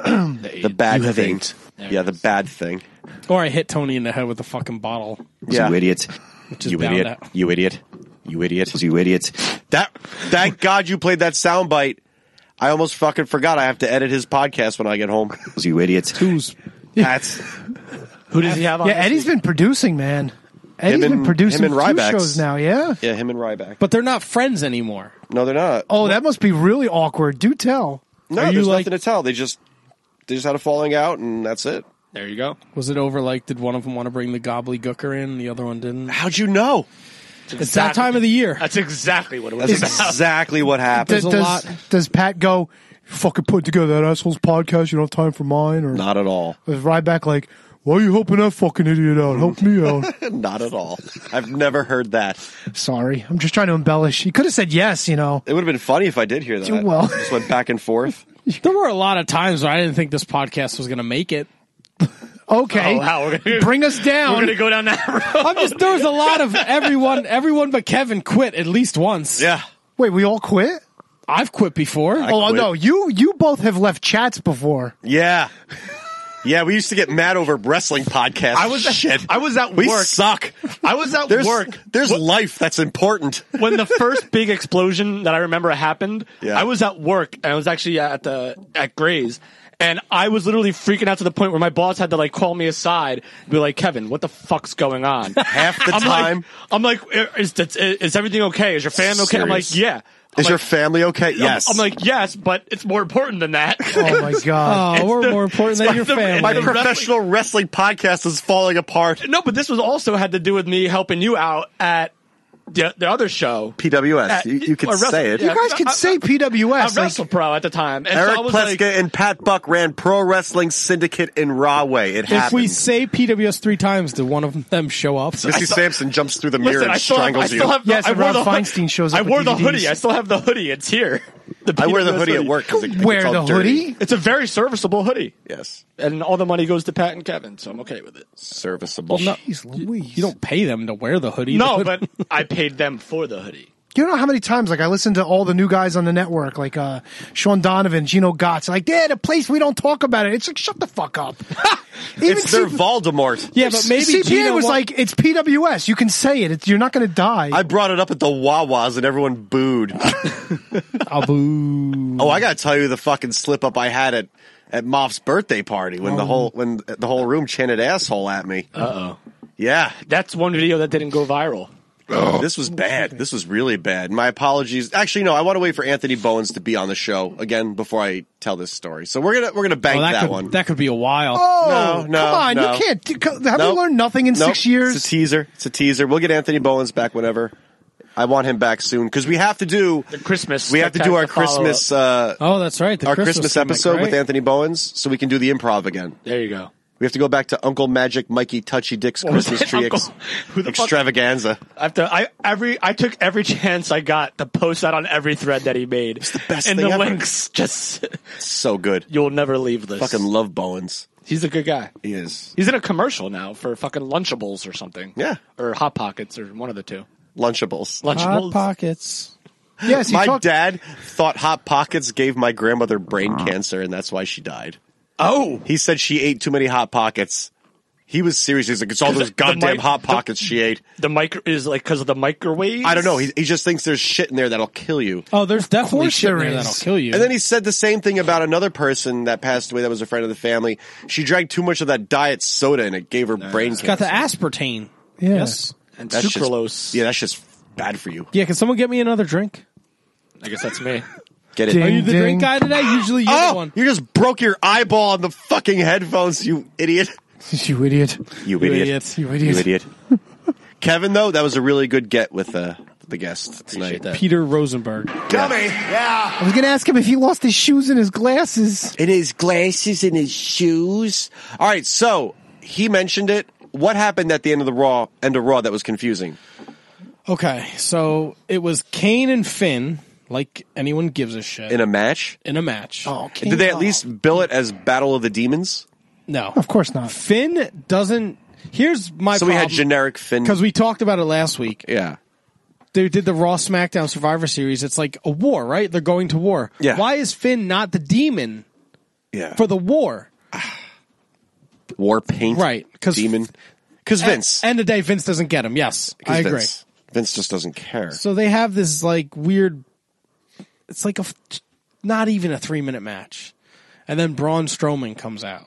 bad thing. Yeah, the bad thing. Or I hit Tony in the head with a fucking bottle. Yeah. You idiot. Which is You bound idiot. to- You idiot. You idiot. You idiot. Thank God you played that soundbite. I almost fucking forgot I have to edit his podcast when I get home. You idiot. Who's That's Who does he have on? Yeah, this Eddie's week? been producing, man. Eddie's Him been and- producing him and a few Ryback's. shows now, yeah? yeah, him and Ryback. But they're not friends anymore. No, they're not. Oh, that must be really awkward. Do tell. No, Are you there's like- nothing to tell. They just had a falling out, and that's it. There you go. Was it over like, did one of them want to bring the gobbledygooker in and the other one didn't? How'd you know? It's that time of the year. That's exactly what it was That's about. exactly what happened. There's a lot. Does Pat go, you fucking put together that asshole's podcast, you don't have time for mine? Or Not at all. is Ryback like, why are you helping that fucking idiot out? Help me out. Not at all. I've never heard that. Sorry. I'm just trying to embellish. He could have said yes, you know. It would have been funny if I did hear that. Well. Just went back and forth. There were a lot of times where I didn't think this podcast was going to make it. Okay. Oh, wow. We're gonna, Bring us we're down. going to go down that road. There was a lot of everyone but Kevin quit at least once. Yeah. Wait, we all quit? I've quit before. Oh, quit. no. You both have left chats before. Yeah. Yeah, we used to get mad over wrestling podcasts. I was at We work. suck. I was at There's work. There's life that's important. When the first big explosion that I remember happened, Yeah. I was at work and I was actually at Gray's, and I was literally freaking out to the point where my boss had to like call me aside and be like, "Kevin, what the fuck's going on?" Half the time. I'm like, is everything okay? Is your family okay? I'm like, Serious. yeah. Is your family okay? Yes. I'm like, yes, but it's more important than that. Oh, my God. Oh, we're more important than your the- family. my the professional wrestling podcast is falling apart. No, but this was also had to do with me helping you out at the other show. PWS. You could Or Wrestle- say it. yeah. You guys could say I'm PWS. Like, Wrestle Pro at the time. And Eric so I was Pleska like, and Pat Buck ran Pro Wrestling Syndicate in Rahway. It if happened. we say PWS 3 times, did one of them show up? Missy Sampson jumps through the mirror listen, and I still strangles you. have Yes, I and wore Rob the Feinstein shows up I with wore the DVDs. hoodie. I still have the hoodie. It's here. I wear the PWS hoodie at work because wear the hoodie? It's a very serviceable hoodie. Yes, And all the money goes to Pat and Kevin, so I'm okay with it. serviceable. No, Jeez Louise. you don't pay them to wear the hoodie. No, but I paid them for the hoodie. You don't know how many times, like, I listen to all the new guys on the network, like Sean Donovan, Gino Gotts, like, yeah, the place we don't talk about it. It's like, shut the fuck up. Even It's their Voldemort. Yeah, but maybe CPA Gino was wa- like, it's PWS. You can say it. You're not going to die. I brought it up at the Wawas and everyone booed. Abu. Oh, I gotta tell you the fucking slip up I had at Moff's birthday party when the whole room chanted asshole at me. Uh-oh. Yeah, That's one video that didn't go viral. This was bad. This was really bad. My apologies. Actually, no. I want to wait for Anthony Bowens to be on the show again before I tell this story. So we're gonna bank that one. That could be a while. Oh, No, come on. no. You can't. Have we learned nothing in 6 years? It's a teaser. We'll get Anthony Bowens back whenever. I want him back soon because we have to do The Christmas. we have to do our Christmas Oh, that's right. our Christmas gimmick, episode right? with Anthony Bowens, so we can do the improv again. There you go. We have to go back to Uncle Magic Mikey Touchy Dick's What was Christmas that, tree Uncle? Who the fuck- extravaganza. I took every chance I got to post that on every thread that he made. It's the best and thing the ever. links just So good. you'll never leave this. Fucking love Bowens. He's a good guy. He is. He's in a commercial now for fucking Lunchables or something. Yeah. Or Hot Pockets or one of the two. Lunchables. Hot Lunchables. Pockets. Yes, he My talked. dad thought Hot Pockets gave my grandmother brain cancer, and that's why she died. Oh. He said she ate too many Hot Pockets. He was serious. He's like, it's all those goddamn Hot Pockets she ate. The mic is like because of the microwave. I don't know. He just thinks there's shit in there that'll kill you. Oh, there's definitely course shit in there there is. that'll kill you. And then he said the same thing about another person that passed away that was a friend of the family. She drank too much of that diet soda, and it gave her brain it's cancer. got the aspartame. Yeah. Yes. and That's just- sucralose. Yeah, that's just bad for you. Yeah, can someone get me another drink? I guess that's me. Get it? Ding. Are you the Ding. drink guy today? Usually you're the one. You just broke your eyeball on the fucking headphones, you idiot. You idiot. You idiot. idiot. You You idiot. idiot. Kevin, though, that was a really good get with the guest tonight. that. Peter Rosenberg. I was going to ask him if he lost his shoes and his glasses. In his glasses and his shoes. All right, so he mentioned it. What happened at the end of Raw that was confusing? Okay, so it was Kane and Finn, like anyone gives a shit, In a match? in a match. Oh, Did they at least bill it as Battle of the Demons? No. Of course not. Finn doesn't. Here's my So we problem. had generic Finn. Because we talked about it last week. Yeah. They did the Raw SmackDown Survivor Series. It's like a war, right? They're going to war. Yeah. Why is Finn not the demon Yeah. for the war? War Paint. Right, 'cause- Demon. Because Vince. End of the day, Vince doesn't get him. Yes, 'Cause I agree. Vince just doesn't care. So they have this like weird. It's like not even a 3-minute match, and then Braun Strowman comes out.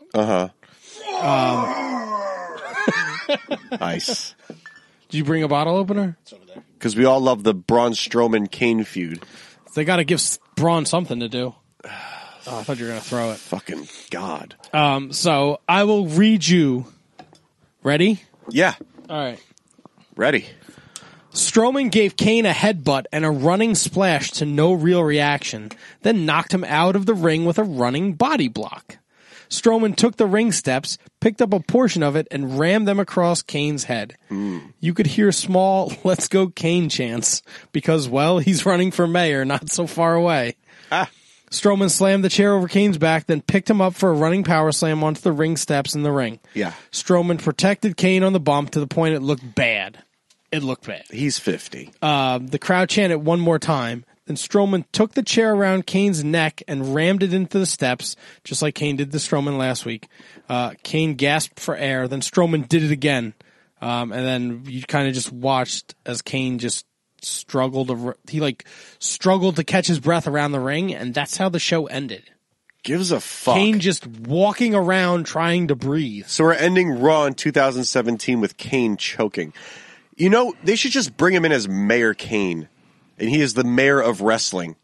Nice. Did you bring a bottle opener? Because we all love the Braun Strowman Kane feud. They got to give Braun something to do. Oh, I thought you were going to throw it. Fucking God. So I will read you. Ready? Yeah. All right. Ready. Strowman gave Kane a headbutt and a running splash to no real reaction, then knocked him out of the ring with a running body block. Strowman took the ring steps, picked up a portion of it, and rammed them across Kane's head. You could hear small "Let's go Kane" chants because, well, he's running for mayor not so far away. Strowman slammed the chair over Kane's back, then picked him up for a running power slam onto the ring steps in the ring. Yeah. Strowman protected Kane on the bump to the point it looked bad. It looked bad. He's 50. The crowd chanted one more time. Then Strowman took the chair around Kane's neck and rammed it into the steps, just like Kane did to Strowman last week. Kane gasped for air. Then Strowman did it again. And then you kind of just watched as Kane just struggled. He struggled to catch his breath around the ring, and that's how the show ended. Gives a fuck. Kane just walking around trying to breathe. So we're ending Raw in 2017 with Kane choking. You know, they should just bring him in as Mayor Kane. And he is the mayor of wrestling.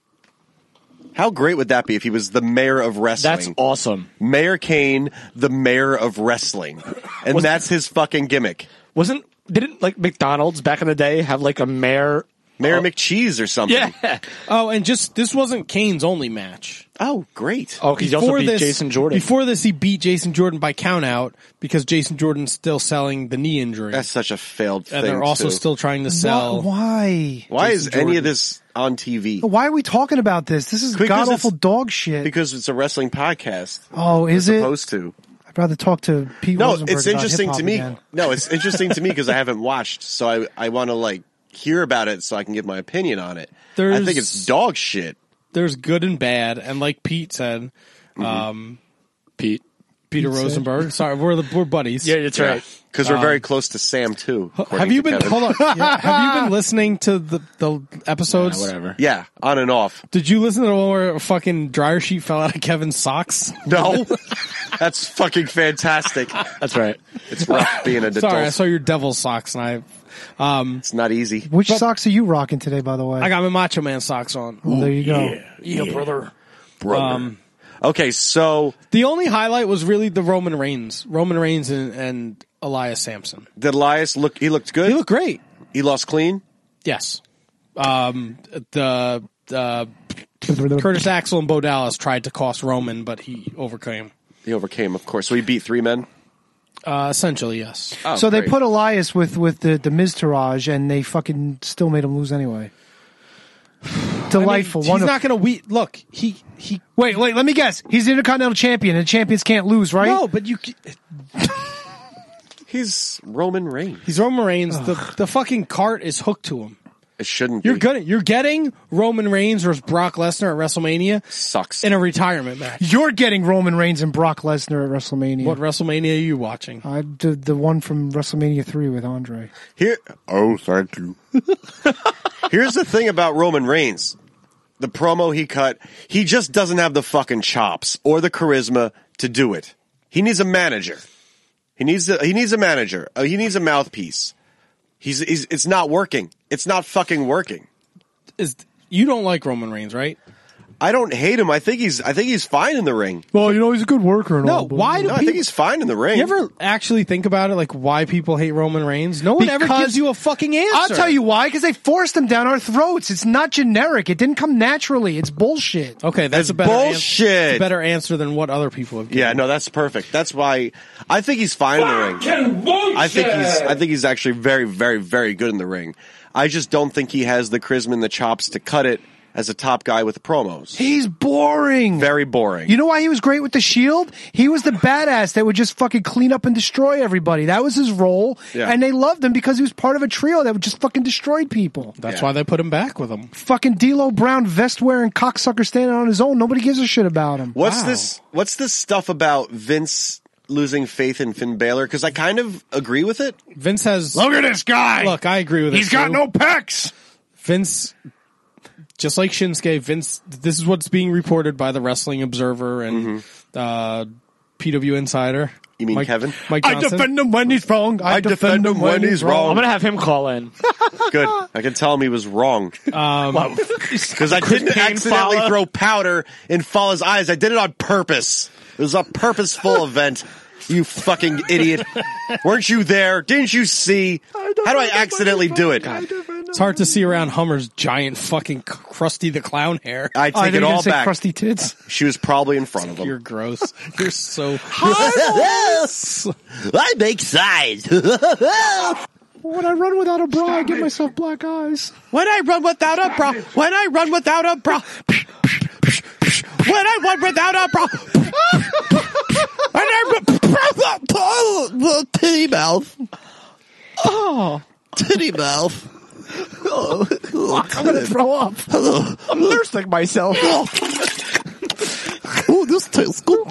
How great would that be if he was the mayor of wrestling? That's awesome. Mayor Kane, the mayor of wrestling. And that's his fucking gimmick. Didn't like McDonald's back in the day have like a mayor? Mayor McCheese or something. Yeah. Oh, and this wasn't Kane's only match. Oh, great. Oh, he also beat Jason Jordan. Before this, he beat Jason Jordan by countout because Jason Jordan's still selling the knee injury. That's such a failed thing, and they're also too. still trying to sell. Why? Why is Jason any Jordan. of this on TV? Why are we talking about this? This is Because god-awful it's- dog shit. Because it's a wrestling podcast. Oh, is it? Supposed to. I'd rather talk to Pete No, Rosenberg it's about interesting hip-hop to me. again. No, it's interesting to me because I haven't watched, so I want to hear about it so I can give my opinion on it. I think it's dog shit. There's good and bad, and like Pete said, Peter Rosenberg. Sorry, we're buddies. Yeah, that's right. Because we're very close to Sam too. Have you been? Kevin. Hold on. Yeah, have you been listening to the episodes? Whatever. Yeah, on and off. Did you listen to the one where a fucking dryer sheet fell out of Kevin's socks? No, that's fucking fantastic. That's right. It's rough being an adult. Sorry, I saw your devil socks, and It's not easy. Which socks are you rocking today, by the way? I got my Macho Man socks on. Well, there you go. Yeah, brother. Okay, so The only highlight was really the Roman Reigns and Elias Sampson. did Elias look? He looked good. He looked great. He lost clean. Yes. The Curtis Axel and Bo Dallas tried to cost Roman, but he overcame. He overcame, of course. So he beat 3 men. Essentially, yes. Oh, So they great. put Elias with the Miztourage, and they fucking still made him lose anyway. Delightful, I mean, wonderful. he's not going to look. He. Wait, let me guess. He's the Intercontinental Champion, and champions can't lose, right? No, but you. He's Roman Reigns. He's Roman Reigns. The fucking cart is hooked to him. It shouldn't be. You're getting Roman Reigns versus Brock Lesnar at WrestleMania Sucks. in a retirement match. You're getting Roman Reigns and Brock Lesnar at WrestleMania. What WrestleMania are you watching? I did the one from WrestleMania 3 with Andre. Here, Oh, thank you. here's the thing about Roman Reigns. The promo he cut, he just doesn't have the fucking chops or the charisma to do it. He needs a manager. He needs a manager. He needs a mouthpiece. It's not working. It's not fucking working. You don't like Roman Reigns, right? I don't hate him. I think he's fine in the ring. Well, he's a good worker and No, why do No, I people? think he's fine in the ring. You ever actually think about it, like why people hate Roman Reigns? No one ever Because- gives you a fucking answer. I'll tell you why, because they forced him down our throats. It's not generic. It didn't come naturally. It's bullshit. Okay, that's It's a better bullshit. It's a better answer than what other people have given. Yeah, no, that's perfect. That's why I think he's fine in the ring. I think he's actually very, very, very good in the ring. I just don't think he has the charisma and the chops to cut it as a top guy with the promos. He's boring. Very boring. You know why he was great with the Shield? He was the badass that would just fucking clean up and destroy everybody. That was his role. Yeah. And they loved him because he was part of a trio that would just fucking destroy people. That's why they put him back with him. Fucking D'Lo Brown vest wearing cocksucker standing on his own. Nobody gives a shit about him. What's this stuff about Vince losing faith in Finn Balor? Because I kind of agree with it. Vince has. Look at this guy. Look, I agree with it. He's got too. no pecs. Vince, just like Shinsuke, Vince. This is what's being reported by the Wrestling Observer and PW Insider. You mean Kevin? Mike I Johnson. defend him when he's wrong. I defend him when he's I'm wrong. gonna have him call in. Good. I can tell him he was wrong. Because I didn't Payne accidentally Fala. throw powder in Fala's eyes. I did it on purpose. It was a purposeful event. You fucking idiot. Weren't you there? Didn't you see? How do I accidentally do it? It's hard to see around Hummer's giant fucking Krusty the Clown hair. I take it all back. Crusty tits. She was probably in front of him. You're gross. You're so. I make signs. When I run without a bra, I give myself black eyes. When I run without a bra. When I run without a bra. When I run without a bra. When I run. Titty mouth. Oh, titty mouth. I'm gonna throw up. I'm nursing myself. Oh, this tastes good.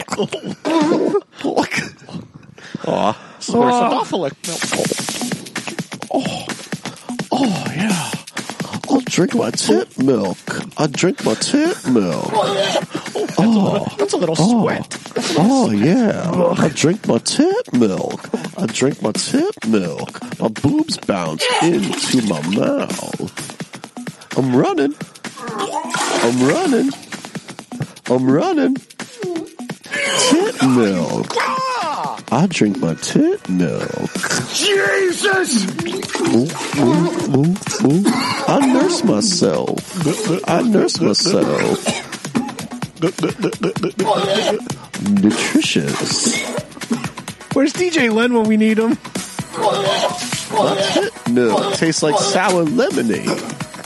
Oh, yeah. I'll drink my tit milk. I drink my tit milk. That's a little sweat. Oh, yeah. I drink my tit milk. I drink my tit milk. My boobs bounce into my mouth. I'm running. I'm running. I'm running. Tit milk. I drink my tit milk. Jesus! I nurse myself. I nurse myself. Nutritious. Where's DJ Len when we need him? My tit milk tastes like sour lemonade.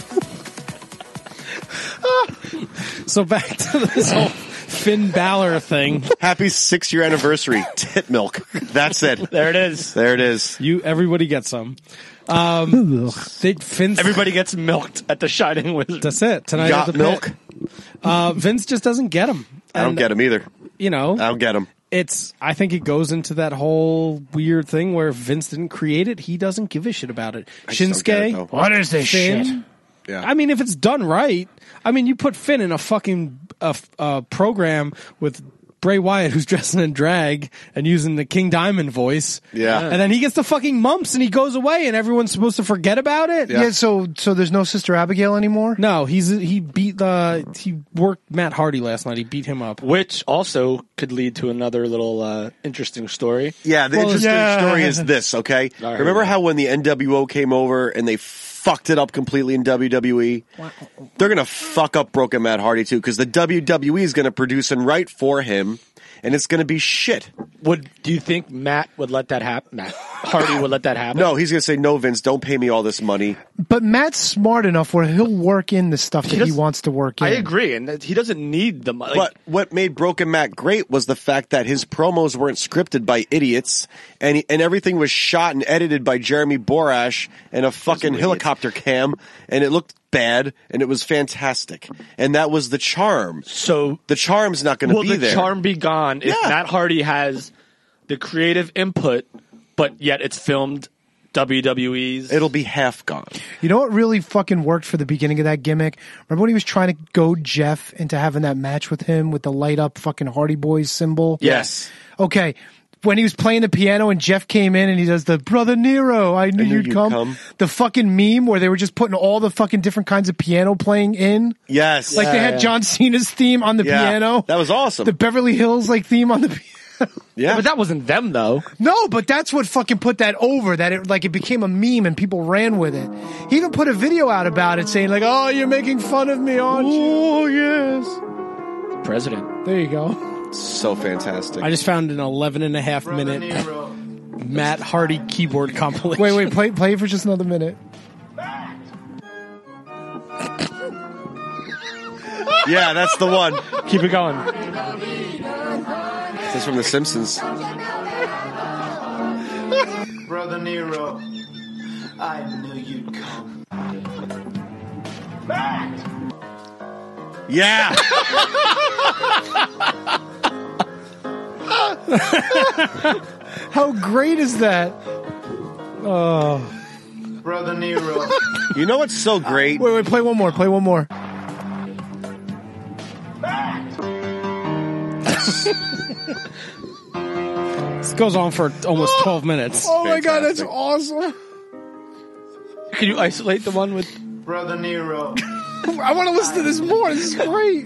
So back to this whole Finn Balor thing. Happy 6-year anniversary. Tit milk. That's it. There it is. There it is. Everybody gets some. Finn's, Everybody gets milked at the Shining Wizard. that's it. Tonight Got at the milk? Pit. Vince just doesn't get him. I don't get him either. You know, I don't get him. I think it goes into that whole weird thing where Vince didn't create it. He doesn't give a shit about it. I just don't get it, Shinsuke, though. What is this Finn. shit? Yeah. I mean, if it's done right, I mean, you put Finn in a fucking program with Bray Wyatt, who's dressing in drag and using the King Diamond voice. Yeah. And then he gets the fucking mumps and he goes away and everyone's supposed to forget about it. Yeah, so there's no Sister Abigail anymore? No, he worked Matt Hardy last night. He beat him up. Which also could lead to another little interesting story. Yeah, the interesting story is this, okay? right. Remember how when the NWO came over and they fucked it up completely in WWE? They're going to fuck up Broken Matt Hardy too, because the WWE is going to produce and write for him, and it's going to be shit. Do you think Matt would let that happen? Matt Hardy would let that happen? No, he's going to say, no, Vince, don't pay me all this money. But Matt's smart enough where he'll work in the stuff that he wants to work in. I agree, and that he doesn't need the money. But what made Broken Matt great was the fact that his promos weren't scripted by idiots, and everything was shot and edited by Jeremy Borash and a fucking helicopter cam, and it looked bad, and it was fantastic. And that was the charm. So the charm's not going to be there. Will the charm be gone if Matt Hardy has the creative input, but yet it's filmed WWE's? It'll be half gone. You know what really fucking worked for the beginning of that gimmick? Remember when he was trying to goad Jeff into having that match with him with the light up fucking Hardy Boys symbol? Yes. Okay. When he was playing the piano and Jeff came in and he does the Brother Nero, I knew you'd come. The fucking meme where they were just putting all the fucking different kinds of piano playing in. Yes. Like they had John Cena's theme on the piano. That was awesome. The Beverly Hills like theme on the piano. Yeah. But that wasn't them though. No, but that's what fucking put that over, that it became a meme and people ran with it. He even put a video out about it saying like, oh, you're making fun of me, aren't you? Oh, yes. President. There you go. So fantastic. I just found an 11.5 minute Matt Hardy keyboard compilation. Wait, play it for just another minute. Yeah, that's the one. Keep it going. This is from The Simpsons. Brother Nero, I knew you'd come. Yeah. How great is that? Oh. Brother Nero. You know what's so great? Wait, play one more. This goes on for almost 12 minutes. Oh my God, that's awesome. Can you isolate the one with Brother Nero? I want to listen to this more. This is great.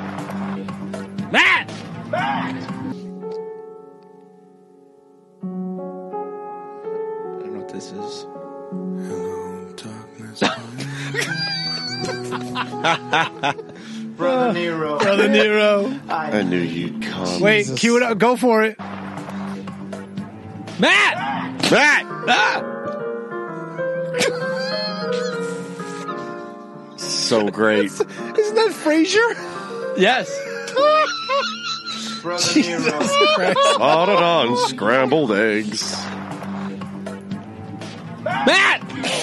Matt? Back! I don't know what this is. Brother Nero. Brother Nero. I knew you'd come. Wait, cue it up. Go for it. Matt! So great. Isn't that Frasier? Yes. Brother Nero. On scrambled eggs. Matt!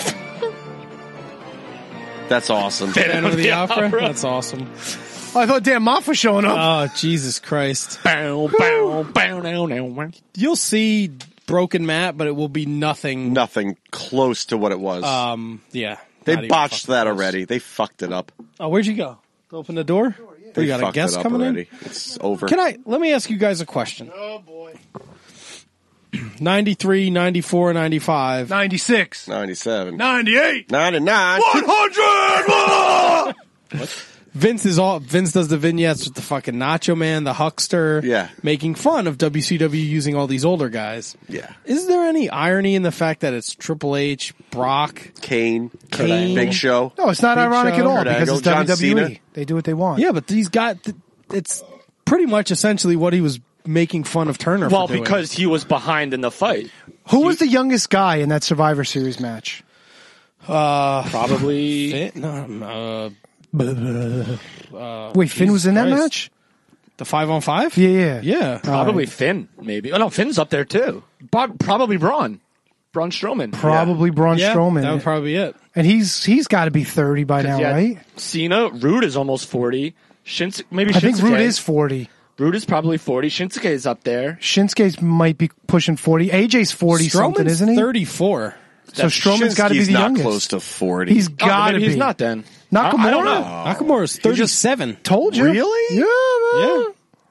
That's awesome. Phantom of the Opera? That's awesome. Oh, I thought Dan Moff was showing up. Oh, Jesus Christ. Bow, bow, bow, now, now. You'll see Broken Matt, but it will be nothing. Nothing close to what it was. Yeah. They not even botched fucking that close. already. They fucked it up. Oh, where'd you go? To open the door? They You got a fucked guest it up coming already. in? It's over. Let me ask you guys a question. Oh, boy. 93, 94, 95. 96. 97. 98. 99. 100! Vince does the vignettes with the fucking Nacho Man, the Huckster. Yeah. Making fun of WCW using all these older guys. Yeah. Is there any irony in the fact that it's Triple H, Brock, Kane. Kane? Big Show. No, it's not Big ironic Show. at all Kurt because Angle, it's John WWE. Cena. They do what they want. Yeah, but he's got it's pretty much essentially what he was making fun of Turner Well, for doing. because he was behind in the fight. Who was the youngest guy in that Survivor Series match? Probably. Wait, Finn was in that Christ. match? The 5-on-5? Yeah. Yeah. Probably Finn, maybe. Oh, no, Finn's up there, too. Probably Braun. Braun Strowman. Probably Braun Yeah, Strowman. that would probably be it. And he's got to be 30 by now, Yeah, right? Cena. Rude is almost 40. Maybe I think Shinsuke. Rude is 40. Rude is probably 40. Shinsuke is up there. Shinsuke's might be pushing 40. AJ's 40 something, Strowman's isn't he? 34. So Strowman's got to be Shinsuke's the not youngest. close to 40. He's got to maybe be. he's not then. Nakamura? I don't know. Nakamura's 37. Told you. Really? Yeah, man. Yeah.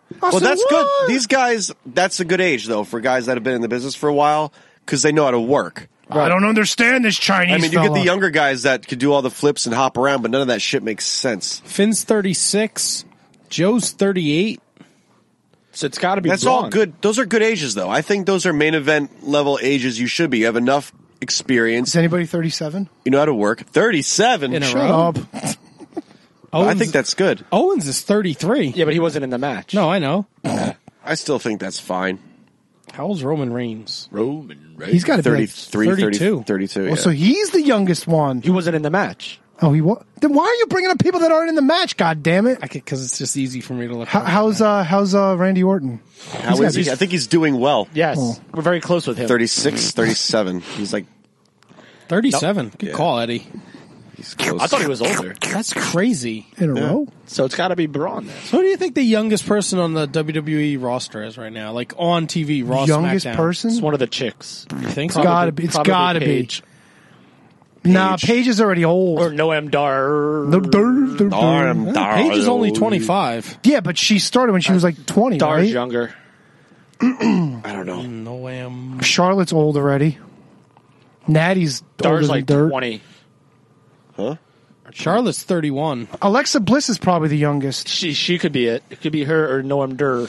Well, that's good. These guys, that's a good age, though, for guys that have been in the business for a while, because they know how to work. I don't understand this Chinese I mean, you get fella. the younger guys that could do all the flips and hop around, but none of that shit makes sense. Finn's 36. Joe's 38. So it's got to be. That's Braun. all good. Those are good ages, though. I think those are main event level ages you should be. You have enough experience. Is anybody 37? You know how to work. 37? In a Shut row. up. I think that's good. Owens is 33. Yeah, but he wasn't in the match. No, I know. I still think that's fine. How old's Roman Reigns? Roman Reigns. He's got to be like, 33, 32. 32, yeah. so he's the youngest one. He wasn't in the match. Oh, he was. Then why are you bringing up people that aren't in the match? God damn it! Because it's just easy for me to look. How's Randy Orton? How is he? I think he's doing well. Yes, Oh. we're very close with him. 36, 37. He's like, 37? Good Yeah. call, Eddie. he's close. I thought he was older. That's crazy. In a row? So it's got to be Braun then. So who do you think the youngest person on the WWE roster is right now? Like on TV, Raw, Youngest SmackDown? person? It's one of the chicks. You think It's so? gotta be. It's Probably gotta be. Paige. Nah, Paige is already old. Or Noam Dar. Paige is only 25. Yeah, but she started when she was like 20, Dar's right? younger. I don't know. No way. Charlotte's old already. Natty's older Dar's than like dirt. 20. Huh? Charlotte's 31. Alexa Bliss is probably the youngest. She could be it. It could be her or Noam Dar.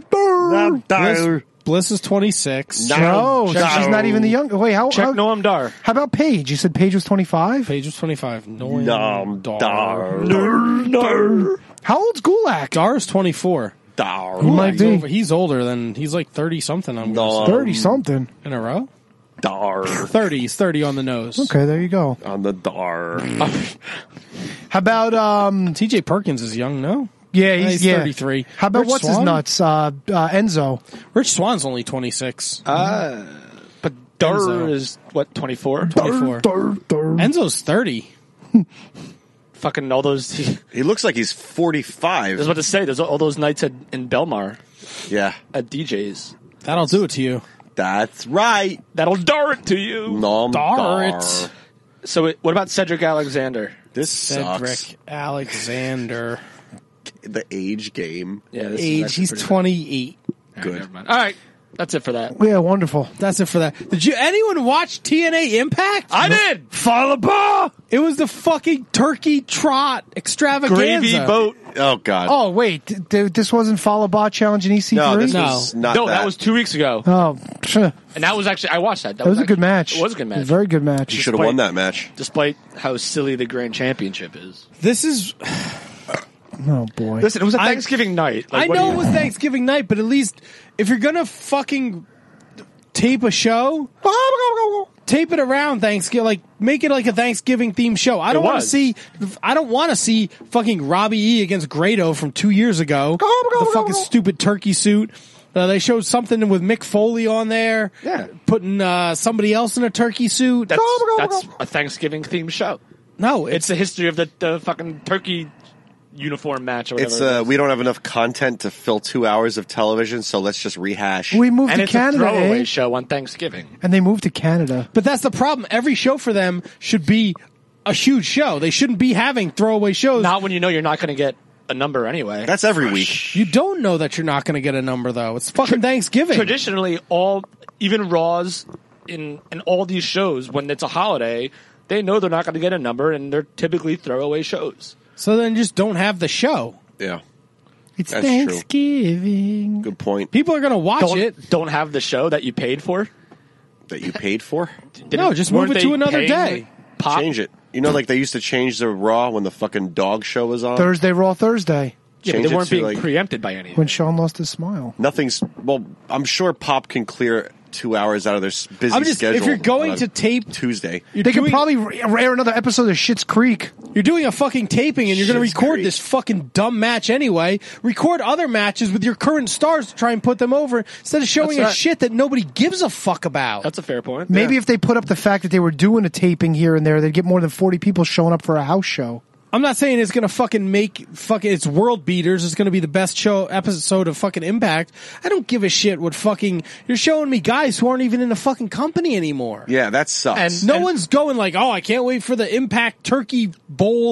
Bliss is 26. No, she's not even the young. Wait, how Check Noam Dar. how about Paige? You said Paige was 25? Paige was 25. Noam Dar. How old's Gulak? Dar's 24. He might be. He's older than, he's like 30 something. I'm gonna say. 30 something. In a row? Dar 30. He's 30 on the nose. Okay, there you go. on the Dar. How about TJ Perkins is young, no? yeah, He's yeah. 33. How about Rich what's his Swann? nuts? Enzo. Rich Swan's only 26. But Dar Enzo. is, what, 24? 24. Enzo's 30. Fucking all those. I He looks like he's 45. was about to say, there's all those nights in Belmar Yeah, at DJ's. That'll do it to you. that's right. That'll dar it to you. Noam Dar Dar. it. So what about Cedric Alexander? This Cedric sucks. Alexander. The age game. Yeah, this is Age, actually he's pretty 28. Good. Never mind. All right, that's it for that. Yeah, wonderful. That's it for that. Did anyone watch TNA Impact? I did. Falaba! It was the fucking turkey trot extravaganza. Gravy boat. Oh, God. Oh, wait. This wasn't Falaba Challenge in EC3? no, this No. was not No, that was 2 weeks ago, Oh, psh. and that was actually I watched that. That was a good actually- match. It was a good match, Very good match. You should have won that match. despite how silly the Grand Championship is. This is... Oh, boy. Listen, it was a I- Thanksgiving night. I what know do it was Thanksgiving night, but at least if you're gonna fucking tape a show, tape it around Thanksgiving. Like make it like a Thanksgiving themed show. I don't want to was. see. I don't want to see fucking Robbie E against Grado from 2 years ago. The fucking stupid turkey suit. They showed something with Mick Foley on there. Yeah. Putting somebody else in a turkey suit. That's a Thanksgiving themed show. No, It's the history of the fucking turkey uniform match or whatever. It's it is. we don't have enough content to fill 2 hours of television, so let's just rehash. We moved and to it's Canada, a throwaway eh? show on Thanksgiving. And they moved to Canada. But that's the problem. Every show for them should be a huge show. They shouldn't be having throwaway shows. Not when you know you're not going to get a number anyway. That's every week. You don't know that you're not going to get a number, though. It's fucking Thanksgiving. Traditionally, even Raws in all these shows, when it's a holiday, they know they're not going to get a number, and they're typically throwaway shows. So then just don't have the show. Yeah. It's That's true. Thanksgiving. Good point. People are going to watch it. Don't have the show that you paid for. That you paid for? No, just move weren't it to they another paying day. Pop? Change it. You know, like they used to change the Raw when the fucking dog show was on? Thursday, Raw Thursday. Yeah, but Change they it weren't to, being like- preempted by anything. When Sean lost his smile. Nothing's. Well, I'm sure Pop can clear 2 hours out of their busy I'm just, schedule. if you're going on a to tape, Tuesday. you're They could doing- probably air another episode of Schitt's Creek. You're doing a fucking taping and you're going to Shit's record great. this fucking dumb match anyway. Record other matches with your current stars to try and put them over instead of showing That's us right. shit that nobody gives a fuck about. That's a fair point. Maybe if they put up the fact that they were doing a taping here and there, they'd get more than 40 people showing up for a house show. I'm not saying it's going to fucking make fucking it's world beaters. It's going to be the best show episode of fucking Impact. I don't give a shit what fucking you're showing me guys who aren't even in the fucking company anymore. Yeah, that sucks. And- No one's going like, oh, I can't wait for the Impact Turkey Bowl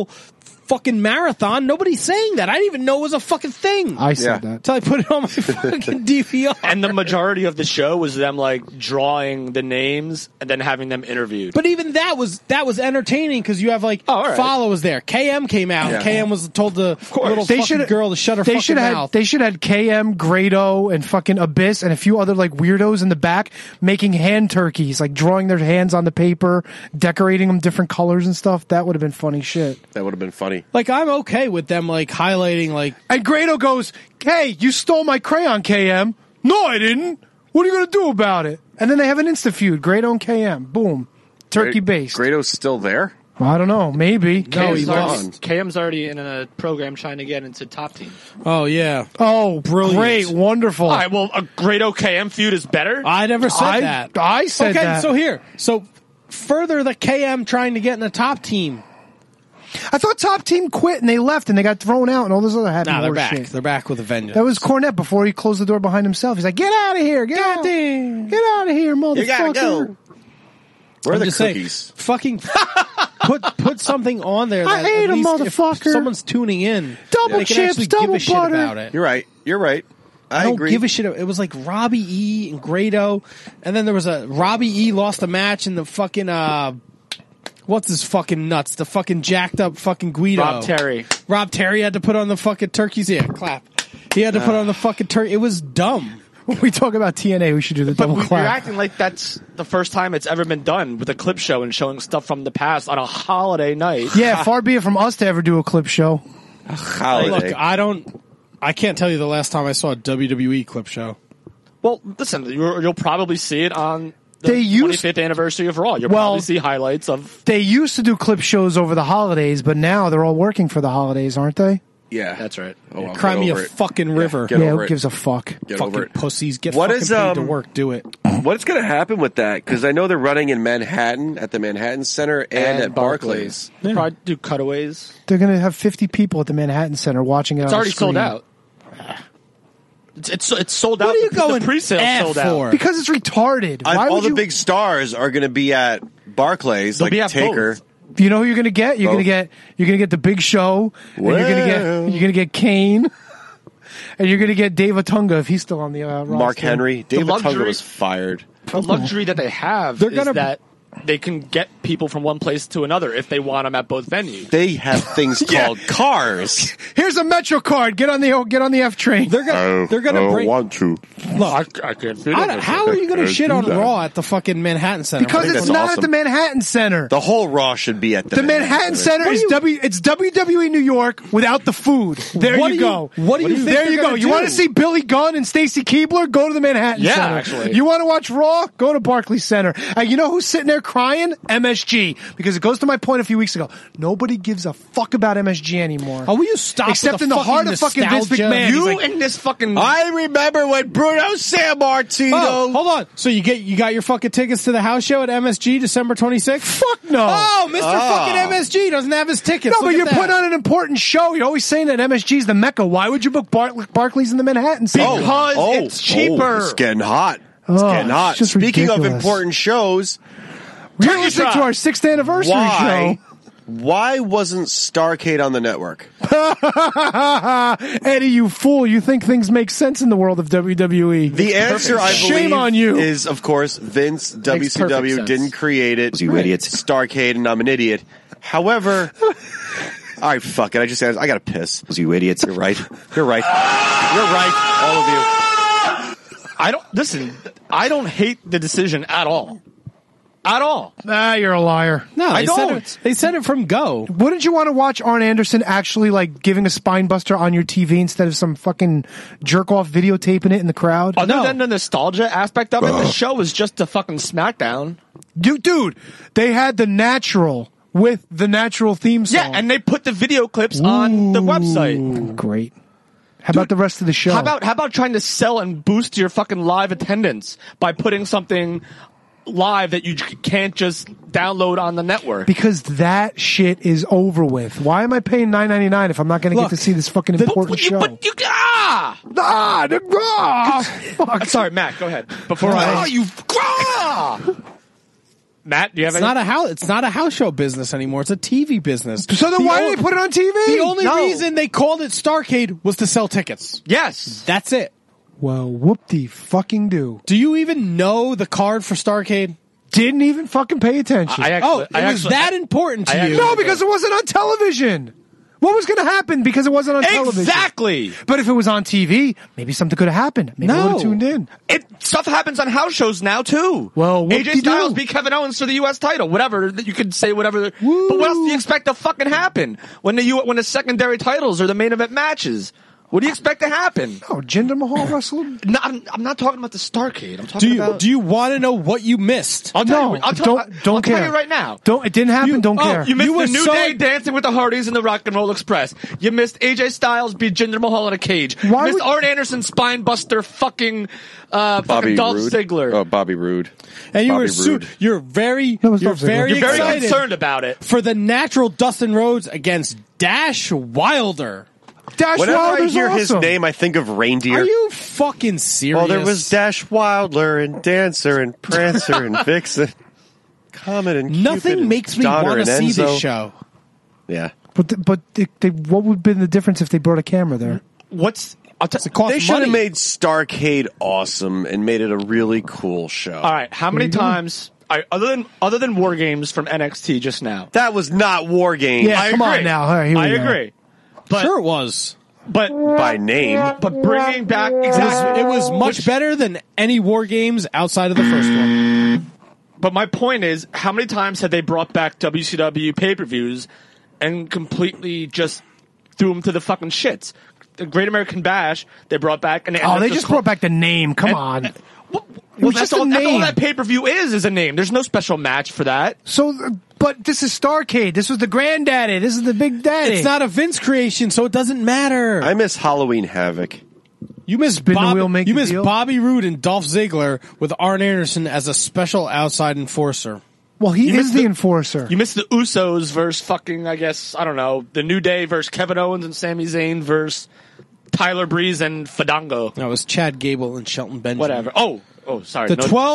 fucking marathon. Nobody's saying that. I didn't even know it was a fucking thing. I said Yeah. that. Until I put it on my fucking DVR. And the majority of the show was them like drawing the names and then having them interviewed. But even that was entertaining because you have like all right. followers there. KM came out. Yeah. KM was told the little They fucking should girl to shut her fucking mouth. They should have had KM, Grado, and fucking Abyss, and a few other like weirdos in the back making hand turkeys, like drawing their hands on the paper, decorating them different colors and stuff. That would have been funny shit. That would have been funny. Like I'm okay with them like highlighting like And Grado goes, "Hey, you stole my crayon, KM." "No, I didn't. What are you gonna do about it?" And then they have an insta feud, Grado and KM. Boom, turkey based. Grado's still there? I don't know, maybe. No, he lost. KM's already in a program trying to get into top team. oh yeah. Oh, Brilliant. great, wonderful. All right, well, a Grado KM feud is better. I never said that. I said okay, that. so further the KM trying to get in the top team. I thought Top Team quit and they left and they got thrown out and all this other happy Nah, they're horse back. shit. They're back with a vengeance. That was Cornette before he closed the door behind himself. He's like, "Get out of here! Get out! Get out of here, motherfucker!" You gotta go. Where are I'm the just saying, cookies? fucking put something on there. I That hate at a least motherfucker. If someone tuning in, Double they can chips, actually double give a shit butter. about it. You're right. You're right. I don't agree. give a shit. It was like Robbie E and Grado, and then there was a Robbie E lost a match in the fucking what's his fucking nuts? The fucking jacked up fucking Guido. Rob Terry had to put on the fucking turkeys. Yeah, clap. He had to put on the fucking turkey. It was dumb. When we talk about TNA, we should do the But double you're clap. acting like that's the first time it's ever been done with a clip show and showing stuff from the past on a holiday night. Yeah, far be it from us to ever do a clip show. Holiday. Look, I can't tell you the last time I saw a WWE clip show. Well, listen, you'll probably see it on the They used- 25th anniversary of Raw. You'll Well- probably see highlights of. They used to do clip shows over the holidays, but now they're all working for the holidays, aren't they? Yeah. That's right. Oh, well, Cry get me a over it. fucking river. Get Yeah, over who it. gives a fuck? Get Fucking over it. pussies. Get What fucking is, paid to work. Do it. What's going to happen with that? Because I know they're running in Manhattan at the Manhattan Center and at Barclays. They'll probably do cutaways. They're going to have 50 people at the Manhattan Center watching it. It's on already a screen. sold out. It's sold out. What are you The going pre-sale F sold out. for? Because it's retarded. Why All would the you? big stars are going to be at Barclays, They'll like be at Taker. both. You know who you're going to get? You're Both. going to get the Big Show, and you're going to get Kane, and you're going to get Dave Otunga if he's still on the roster. Mark Henry. David Tunga luxury- was fired. The luxury that they have They're is gonna- that they can get people from one place to another if they want them at both venues. They have things called cars. Here's a Metro card. Get on the F train. They're gonna bring. want to. Look, I can't feel how are you gonna shit on Raw at the fucking Manhattan Center? Because think it's that's not awesome. at the Manhattan Center. The whole Raw should be at The Manhattan Center What is do you- it's WWE New York without the food. There What you do you- go. what do you think There they're you go. gonna You want do? to see Billy Gunn and Stacy Keibler? Go to the Manhattan Yeah, Center. actually. You want to watch Raw? Go to Barclays Center. And you know who's sitting there crying? MSG. Because it goes to my point a few weeks ago. Nobody gives a fuck about MSG anymore. Oh, will you stop? Except with in the heart of fucking Vince nostalgia? McMahon. He's You like, and this fucking. I remember when Bruno Sammartino. Oh, hold on. So you got your fucking tickets to the house show at MSG December 26th? fuck no. Oh, Mr. fucking MSG doesn't have his tickets. No, but Look you're at that. putting on an important show. You're always saying that MSG is the Mecca. Why would you book Barclays in the Manhattan Center? Because it's cheaper. It's getting hot. Oh, It's getting hot. it's just Speaking of ridiculous. important shows, You're listening to our 6th anniversary why wasn't Starrcade on the network? show. Eddie, you fool. You think things make sense in the world of WWE. The answer, I believe, Shame on you. is, of course, Vince, perfect WCW sense. didn't create it. You idiots. Starrcade, and I'm an idiot. However, all right, fuck it. I got to piss. You idiots. You're right. You're right. You're right. All of you. I don't hate the decision at all. At all. Ah, you're a liar. No, I they said don't. it- They said it from go. Wouldn't you want to watch Arn Anderson actually like giving a spine buster on your TV instead of some fucking jerk off videotaping it in the crowd? Other than the nostalgia aspect of it, the show was just a fucking SmackDown. Dude, they had the natural with the natural theme song. Yeah, and they put the video clips on the website. Great. How about the rest of the show? How about trying to sell and boost your fucking live attendance by putting something live that you can't just download on the network? Because that shit is over with. Why am I paying $9.99 if I'm not going to get Look, to see this fucking important show? Sorry, Matt, go ahead. Before Ah, I... Matt, do you have It's not a house show business anymore. It's a TV business. So then why did they put it on TV? The only reason they called it Starrcade was to sell tickets. Yes. That's it. Well, whoop-de-fucking do. Do you even know the card for Starrcade? Didn't even fucking pay attention. It was that important to you? No, because it wasn't on television. What was going to happen because it wasn't on television? Exactly. But if it was on TV, maybe something could have happened. Maybe I would have tuned in. Stuff happens on house shows now too. Well, AJ Styles beat Kevin Owens for the U.S. title. Whatever, you could say whatever. Woo. But what else do you expect to fucking happen when the secondary titles or the main event matches? What do you expect to happen? Oh, Jinder Mahal wrestled? No, I'm not talking about the Starrcade. I'm talking about. Do you want to know what you missed? I'll tell you. Don't I'll care. tell you right now. It didn't happen. Don't care. You missed the New Day dancing with the Hardys in the Rock and Roll Express. You missed AJ Styles beat Jinder Mahal in a cage. You missed Arn Anderson spine buster fucking Dolph Ziggler. Oh, Bobby Roode. And you're very excited concerned about it for the natural Dustin Rhodes against Dash Wilder. Whenever I hear his name, I think of reindeer. Are you fucking serious? Well, there was Dash Wilder and Dancer and Prancer and Vixen. Comet and Cupid. Nothing makes me want to see this show. Yeah. But what would have been the difference if they brought a camera there? They should have made Starrcade awesome and made it a really cool show. All right, how many times... other than War Games from NXT just now. That was not War Games. Yeah, come on now. All right, I agree. But, sure it was. But by name. But bringing back... Exactly. It was much better than any War Games outside of the first one. But my point is, how many times had they brought back WCW pay-per-views and completely just threw them to the fucking shits? The Great American Bash, they brought back... they just brought back the name. Come on. Well, that's all that pay-per-view is a name. There's no special match for that. But this is Starrcade. This was the granddaddy. This is the big daddy. It's not a Vince creation, so it doesn't matter. I miss Halloween Havoc. You miss Bobby Roode and Dolph Ziggler with Arn Anderson as a special outside enforcer. Well, he is the enforcer. You missed the Usos versus fucking, I guess, I don't know, the New Day versus Kevin Owens and Sami Zayn versus Tyler Breeze and Fandango. That was Chad Gable and Shelton Benjamin. Whatever. Oh, sorry. The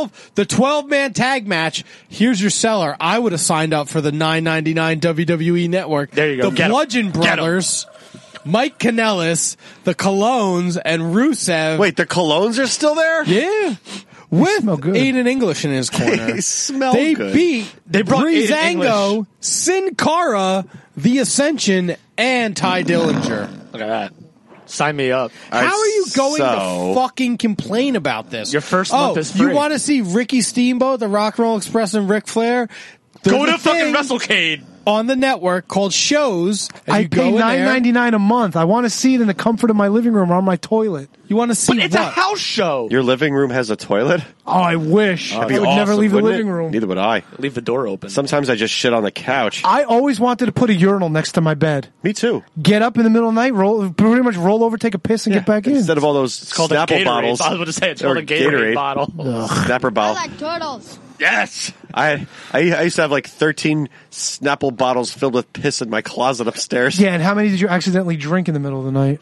12-man tag match. Here's your seller. I would have signed up for the $9.99 WWE Network. There you go. The Bludgeon Brothers, Mike Kanellis, the Colognes, and Rusev. Wait, the Colognes are still there? Yeah. With Aiden English in his corner. They smell good. They brought Breezango, Sin Cara, The Ascension, and Ty Dillinger. Look at that. Sign me up. How are you going to fucking complain about this? Your first month is free. You want to see Ricky Steamboat, the Rock and Roll Express, and Ric Flair? Go to fucking WrestleCade on the network called Shows. I pay $9.99 a month. I want to see it in the comfort of my living room or on my toilet. You want to see But it's a house show. Your living room has a toilet? Oh, I wish. I would never leave the living room. Neither would I. Leave the door open. Sometimes I just shit on the couch. I always wanted to put a urinal next to my bed. Me too. Get up in the middle of the night, pretty much roll over, take a piss, and get back in. Instead of all those Snapple bottles. I was going to say, it's called a Gatorade bottle. Snapper bottle. I like turtles. Yes. I used to have like 13 Snapple bottles filled with piss in my closet upstairs. Yeah, and how many did you accidentally drink in the middle of the night?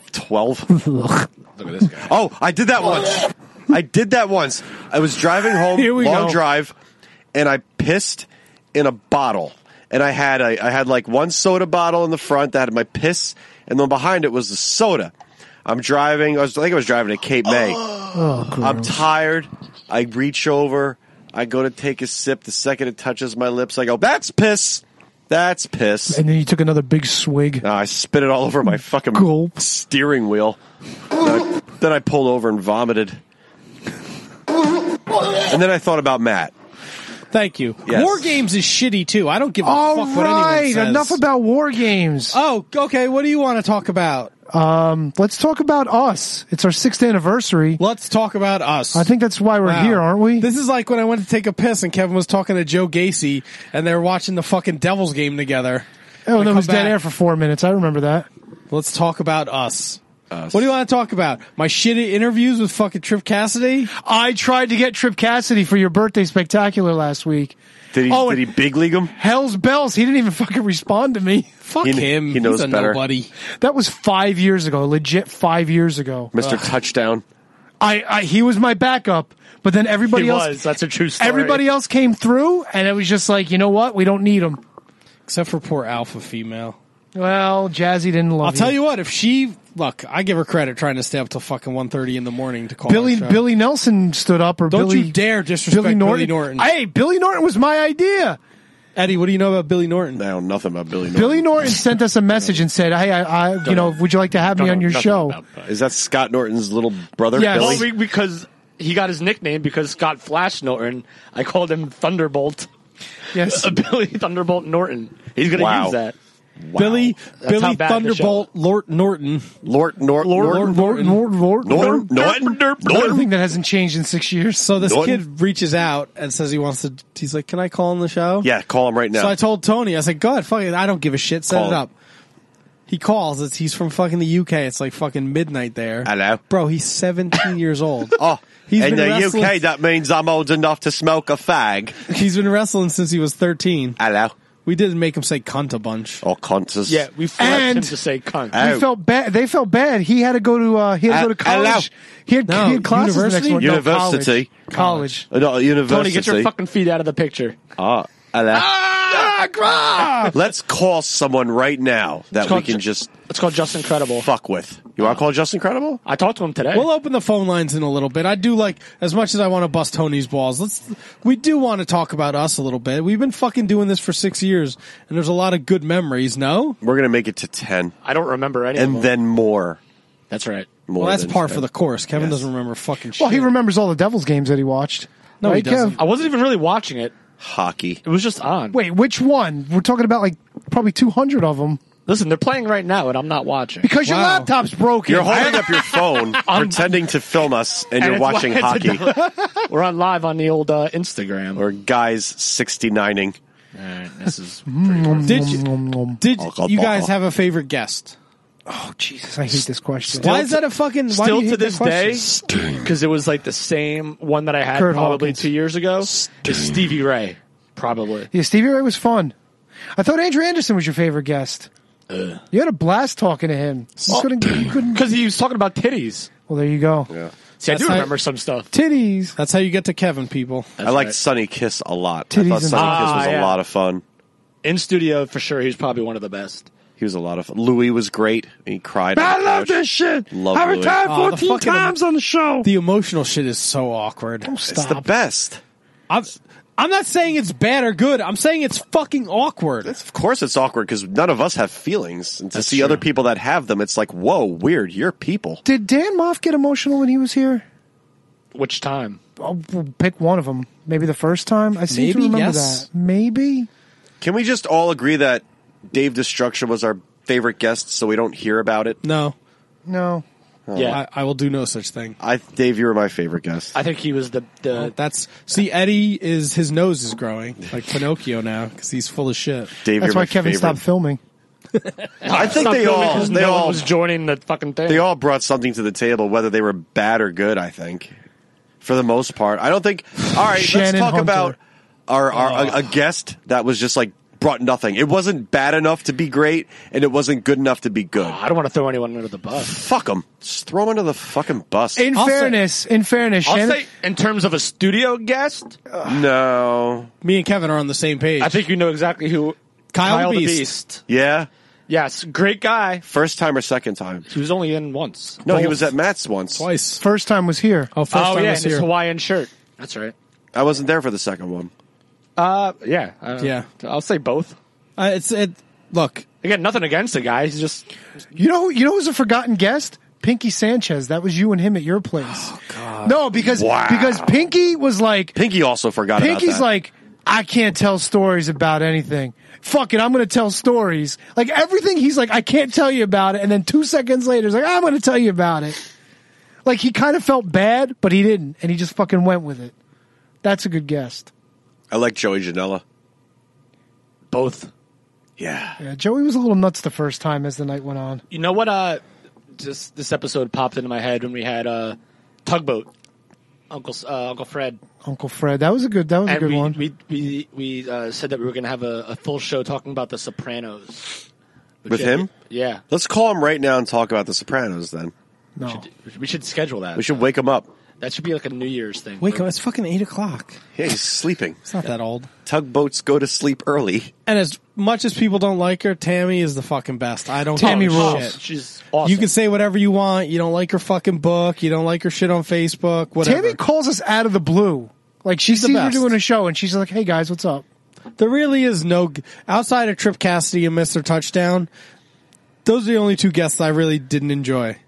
12. Look at this guy. Oh, I did that once. I was driving home, long drive, and I pissed in a bottle. And I had like one soda bottle in the front that had my piss, and then behind it was the soda. I'm driving. I think I was driving to Cape May. I'm tired. I reach over. I go to take a sip. The second it touches my lips, I go, "That's piss. That's piss." And then you took another big swig. I spit it all over my fucking steering wheel. Then I pulled over and vomited. And then I thought about Matt. Thank you. Yes. War Games is shitty too. I don't give a fuck what anyone says. Enough about War Games. Oh, okay. What do you want to talk about? Let's talk about us. It's our 6th anniversary. Let's talk about us. I think that's why we're here, aren't we? This is like when I went to take a piss and Kevin was talking to Joe Gacy and they were watching the fucking Devils game together. Oh, and it was dead air for 4 minutes. I remember that. Let's talk about us. What do you want to talk about? My shitty interviews with fucking Trip Cassidy? I tried to get Trip Cassidy for your birthday spectacular last week. Did he big league him? Hell's bells. He didn't even fucking respond to me. Fuck him. He knows He's a better. nobody. That was 5 years ago. Legit 5 years ago. Mr. Touchdown. He was my backup, But then everybody else, That's a true story. everybody else came through, and it was just like, you know what? We don't need him. Except for poor alpha female. Well, Jazzy didn't love I'll tell you what, if she look, I give her credit trying to stay up till fucking 1:30 in the morning to call our show. Billy Nelson stood up, or Don't Billy, you dare disrespect Billy Norton. Hey, Billy Norton was my idea. Eddie, what do you know about Billy Norton? I know nothing about Billy Norton. Billy Norton sent us a message and said, "Hey, would you like to have me on your show?" Is that Scott Norton's little brother, Yes. Billy? Well, because he got his nickname because Scott Flash Norton. I called him Thunderbolt. Yes, Billy Thunderbolt Norton. He's going to use that. Wow. Billy how bad the Thunderbolt Norton. Another thing that hasn't changed in 6 years. So this Norton? kid reaches out and says he wants to. He's like, "Can I call on the show?" Yeah, call him right now. So I told Tony, I said, "Go ahead, fuck it. I don't give a shit. Set Call it him. up." He calls. He's from fucking the UK. It's like fucking midnight there. Hello? Bro, he's 17 years old. Oh, He's in been the wrestling- UK, that means I'm old enough to smoke a fag. He's been wrestling since he was 13. Hello? We didn't make him say cunt a bunch. Or contas. Yeah, we forced And- him to say cunt. We felt bad. They felt bad. He had to go to. He had to go to hello. college. He had classes the next University? one. No, University. college. Not university. Tony, get your fucking feet out of the picture. Hello? Let's call someone right now that we can just It's called Just Incredible. fuck with. You want to call Just Incredible? I talked to him today. We'll open the phone lines in a little bit. I do like, as much as I want to bust Tony's balls, we do want to talk about us a little bit. We've been fucking doing this for 6 years, and there's a lot of good memories, no? We're going to make it to 10. I don't remember any of And them. then more. That's right. More Well, that's than par 10. for the course. Kevin Yes. doesn't remember fucking shit. Well, he remembers all the Devils games that he watched. No, he Right, doesn't. Kev? I wasn't even really watching it. Hockey. It was just on. Wait, which one? We're talking about like probably 200 of them. Listen, they're playing right now, and I'm not watching. Because your Wow. laptop's broken. You're holding up your phone, pretending to film us, and you're it's watching why hockey. it's We're on live on the old Instagram. Or guys 69ing. All right, this is Did you guys have a favorite guest? Oh, Jesus, I hate this question. Why is that a fucking... Why do still you to hate that this day, question? because it was like the same one that I had Kurt probably Hawkins. 2 years ago. Is Stevie Ray, probably. Yeah, Stevie Ray was fun. I thought Andrew Anderson was your favorite guest. You had a blast talking to him. You couldn't. Because he was talking about titties. Well, there you go. Yeah. See, I That's do how- remember some stuff. Titties. That's how you get to Kevin, people. I liked right. Sunny Kiss a lot. I Titties thought and- Sunny Kiss was yeah. a lot of fun. In studio, for sure, he's probably one of the best. He was a lot of fun. Louis was great. He cried. on the couch. shit. Love I Louis. retired Oh, the 14 fucking- times on the show. The emotional shit is so awkward. It's the best. I'm not saying it's bad or good. I'm saying it's fucking awkward. Of course it's awkward because none of us have feelings. And to That's see true. other people that have them, it's like, whoa, weird. You're people. Did Dan Moff get emotional when he was here? Which time? I'll pick one of them. Maybe the first time. I seem to Maybe, remember yes. that. Maybe. Can we just all agree that Dave Destruction was our favorite guest so we don't hear about it? No, No. Yeah, I will do no such thing. Dave, you were my favorite guest. I think he was the See, Eddie his nose is growing like Pinocchio now because he's full of shit. Dave, That's you're why my Kevin favorite. stopped filming. I think Stop they filming all 'cause they no one all was joining the fucking thing. they all brought something to the table, whether they were bad or good. I think, for the most part, I don't think. All right, Shannon let's talk Hunter. about a guest that was just like brought nothing. It wasn't bad enough to be great, and it wasn't good enough to be good. I don't want to throw anyone under the bus. Fuck them. Just throw them under the fucking bus. In I'll fairness, I'll Shannon. say, in terms of a studio guest, No. Me and Kevin are on the same page. I think you know exactly who. Kyle the the Beast. Beast. Yeah. Yes, great guy. First time or second time? He was only in once. No, he was at Matt's once. twice. First time was here. Oh, first Oh time yeah, was in his here. Hawaiian shirt. That's right. I wasn't there for the second one. Yeah. Yeah. I'll say both. Look, Again, nothing against the guy. He's just You know who's a forgotten guest? Pinky Sanchez. That was you and him at your place. Oh, God. No, because Pinky was like, Pinky also forgot about Pinky's that. like, I can't tell stories about anything. Fuck it, I'm going to tell stories. Like everything, he's like, I can't tell you about it. And then 2 seconds later, he's like, I'm going to tell you about it. Like he kind of felt bad, but he didn't. And he just fucking went with it. That's a good guest. I like Joey Janela. both. Yeah. Yeah, Joey was a little nuts the first time as the night went on. You know what? Just this episode popped into my head when we had Tugboat, Uncle Fred. Uncle Fred, that was a good one. We said that we were going to have a full show talking about The Sopranos. With him? Yeah. Let's call him right now and talk about The Sopranos then. No, We should schedule that. We should wake him up. That should be like a New Year's thing. Wake up! It's fucking 8:00. Yeah, he's sleeping. It's not that old. Tugboats go to sleep early. And as much as people don't like her, Tammy is the fucking best. I don't Tammy give a rules. shit. She's awesome. You can say whatever you want. You don't like her fucking book. You don't like her shit on Facebook. Whatever. Tammy calls us out of the blue. Like, she She's the sees we're best. doing a show, and she's like, hey, guys, what's up? There really is no outside of Trip Cassidy and Mr. Touchdown. Those are the only two guests I really didn't enjoy.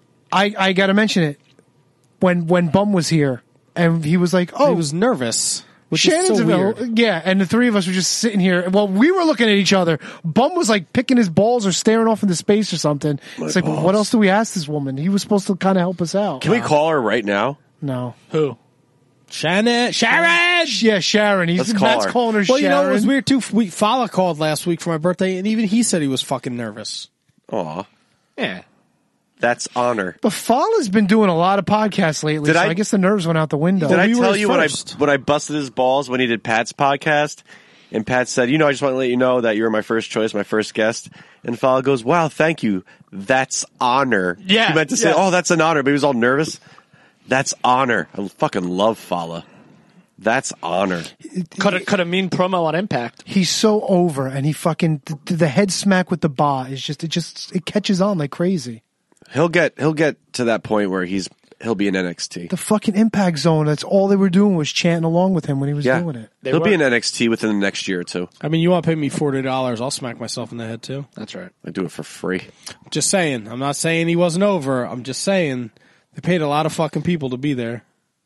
I got to mention it. When Bum was here, and he was like, oh, He was nervous, which Shannon's is so available. weird. Yeah, and the three of us were just sitting here. Well, we were looking at each other. Bum was like picking his balls or staring off into space or something. It's like, well, what else do we ask this woman? He was supposed to kind of help us out. Can we call her right now? No. Who? Sharon. Yeah, Sharon. Let's call Matt's her. calling her Well, Sharon. you know, it was weird too. Fala called last week for my birthday, and even he said he was fucking nervous. Aw, Yeah. that's honor. But Fala's been doing a lot of podcasts lately, Did so I- I guess the nerves went out the window. Did I we were tell his you first. when I busted his balls when he did Pat's podcast? And Pat said, I just want to let you know that you were my first choice, my first guest. And Fala goes, wow, thank you. That's honor. Yeah, He meant to say, yeah. oh, that's an honor, but he was all nervous. That's honor. I fucking love Fala. That's honor. Cut a mean promo on Impact. He's so over, and he fucking the head smack with the ba is just it catches on like crazy. He'll get to that point where he'll be in NXT. The fucking Impact Zone. That's all they were doing was chanting along with him when he was Yeah. doing it. He'll be in NXT within the next year or two. I mean, you want to pay me $40? I'll smack myself in the head too. That's right. I do it for free. Just saying. I'm not saying he wasn't over. I'm just saying they paid a lot of fucking people to be there.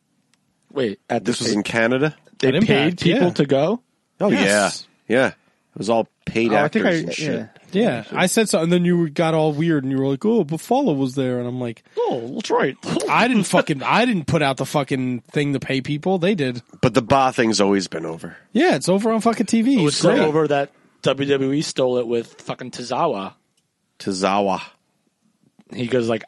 Wait, This was in Canada? they At paid Impact, people yeah. to go? Oh, Yes. yeah. It was all paid actors and yeah. shit. Yeah, I said so, and then you got all weird, and you were like, "Oh, but Fala was there," and I'm like, Oh, that's right. I didn't put out the fucking thing to pay people. They did. But the Ba thing's always been over. Yeah, it's over on fucking TV. It was It's so great. over that WWE stole it with fucking Tozawa. Tozawa. He goes like,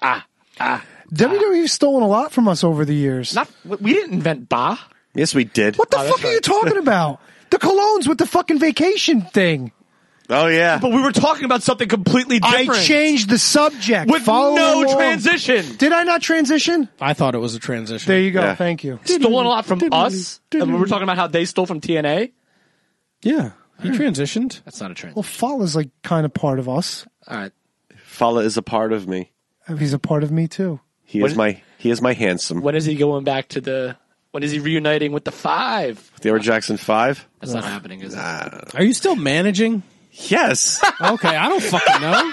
WWE's stolen a lot from us over the years. we didn't invent Ba. Yes, we did. What the Oh, fuck that's are you right. talking about? The colognes with the fucking vacation thing. Oh, yeah. But we were talking about something completely different. I changed the subject. with Follow no along. transition. Did I not transition? I thought it was a transition. There you go. Yeah. Thank you. Stolen a lot from us. And we were talking about how they stole from TNA. Yeah, he transitioned. That's not a transition. Well, Fala's like kind of part of us. All right. Fala is a part of me. He's a part of me too. He is my handsome. When is he going back to the? When is he reuniting with the Five? The Edward Jackson 5? That's not happening, is it? Are you still managing? Yes. Okay, I don't fucking know.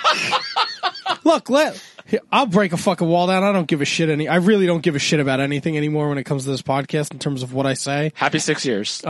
Look, I'll break a fucking wall down. I don't give a shit I really don't give a shit about anything anymore when it comes to this podcast in terms of what I say. Happy 6 years.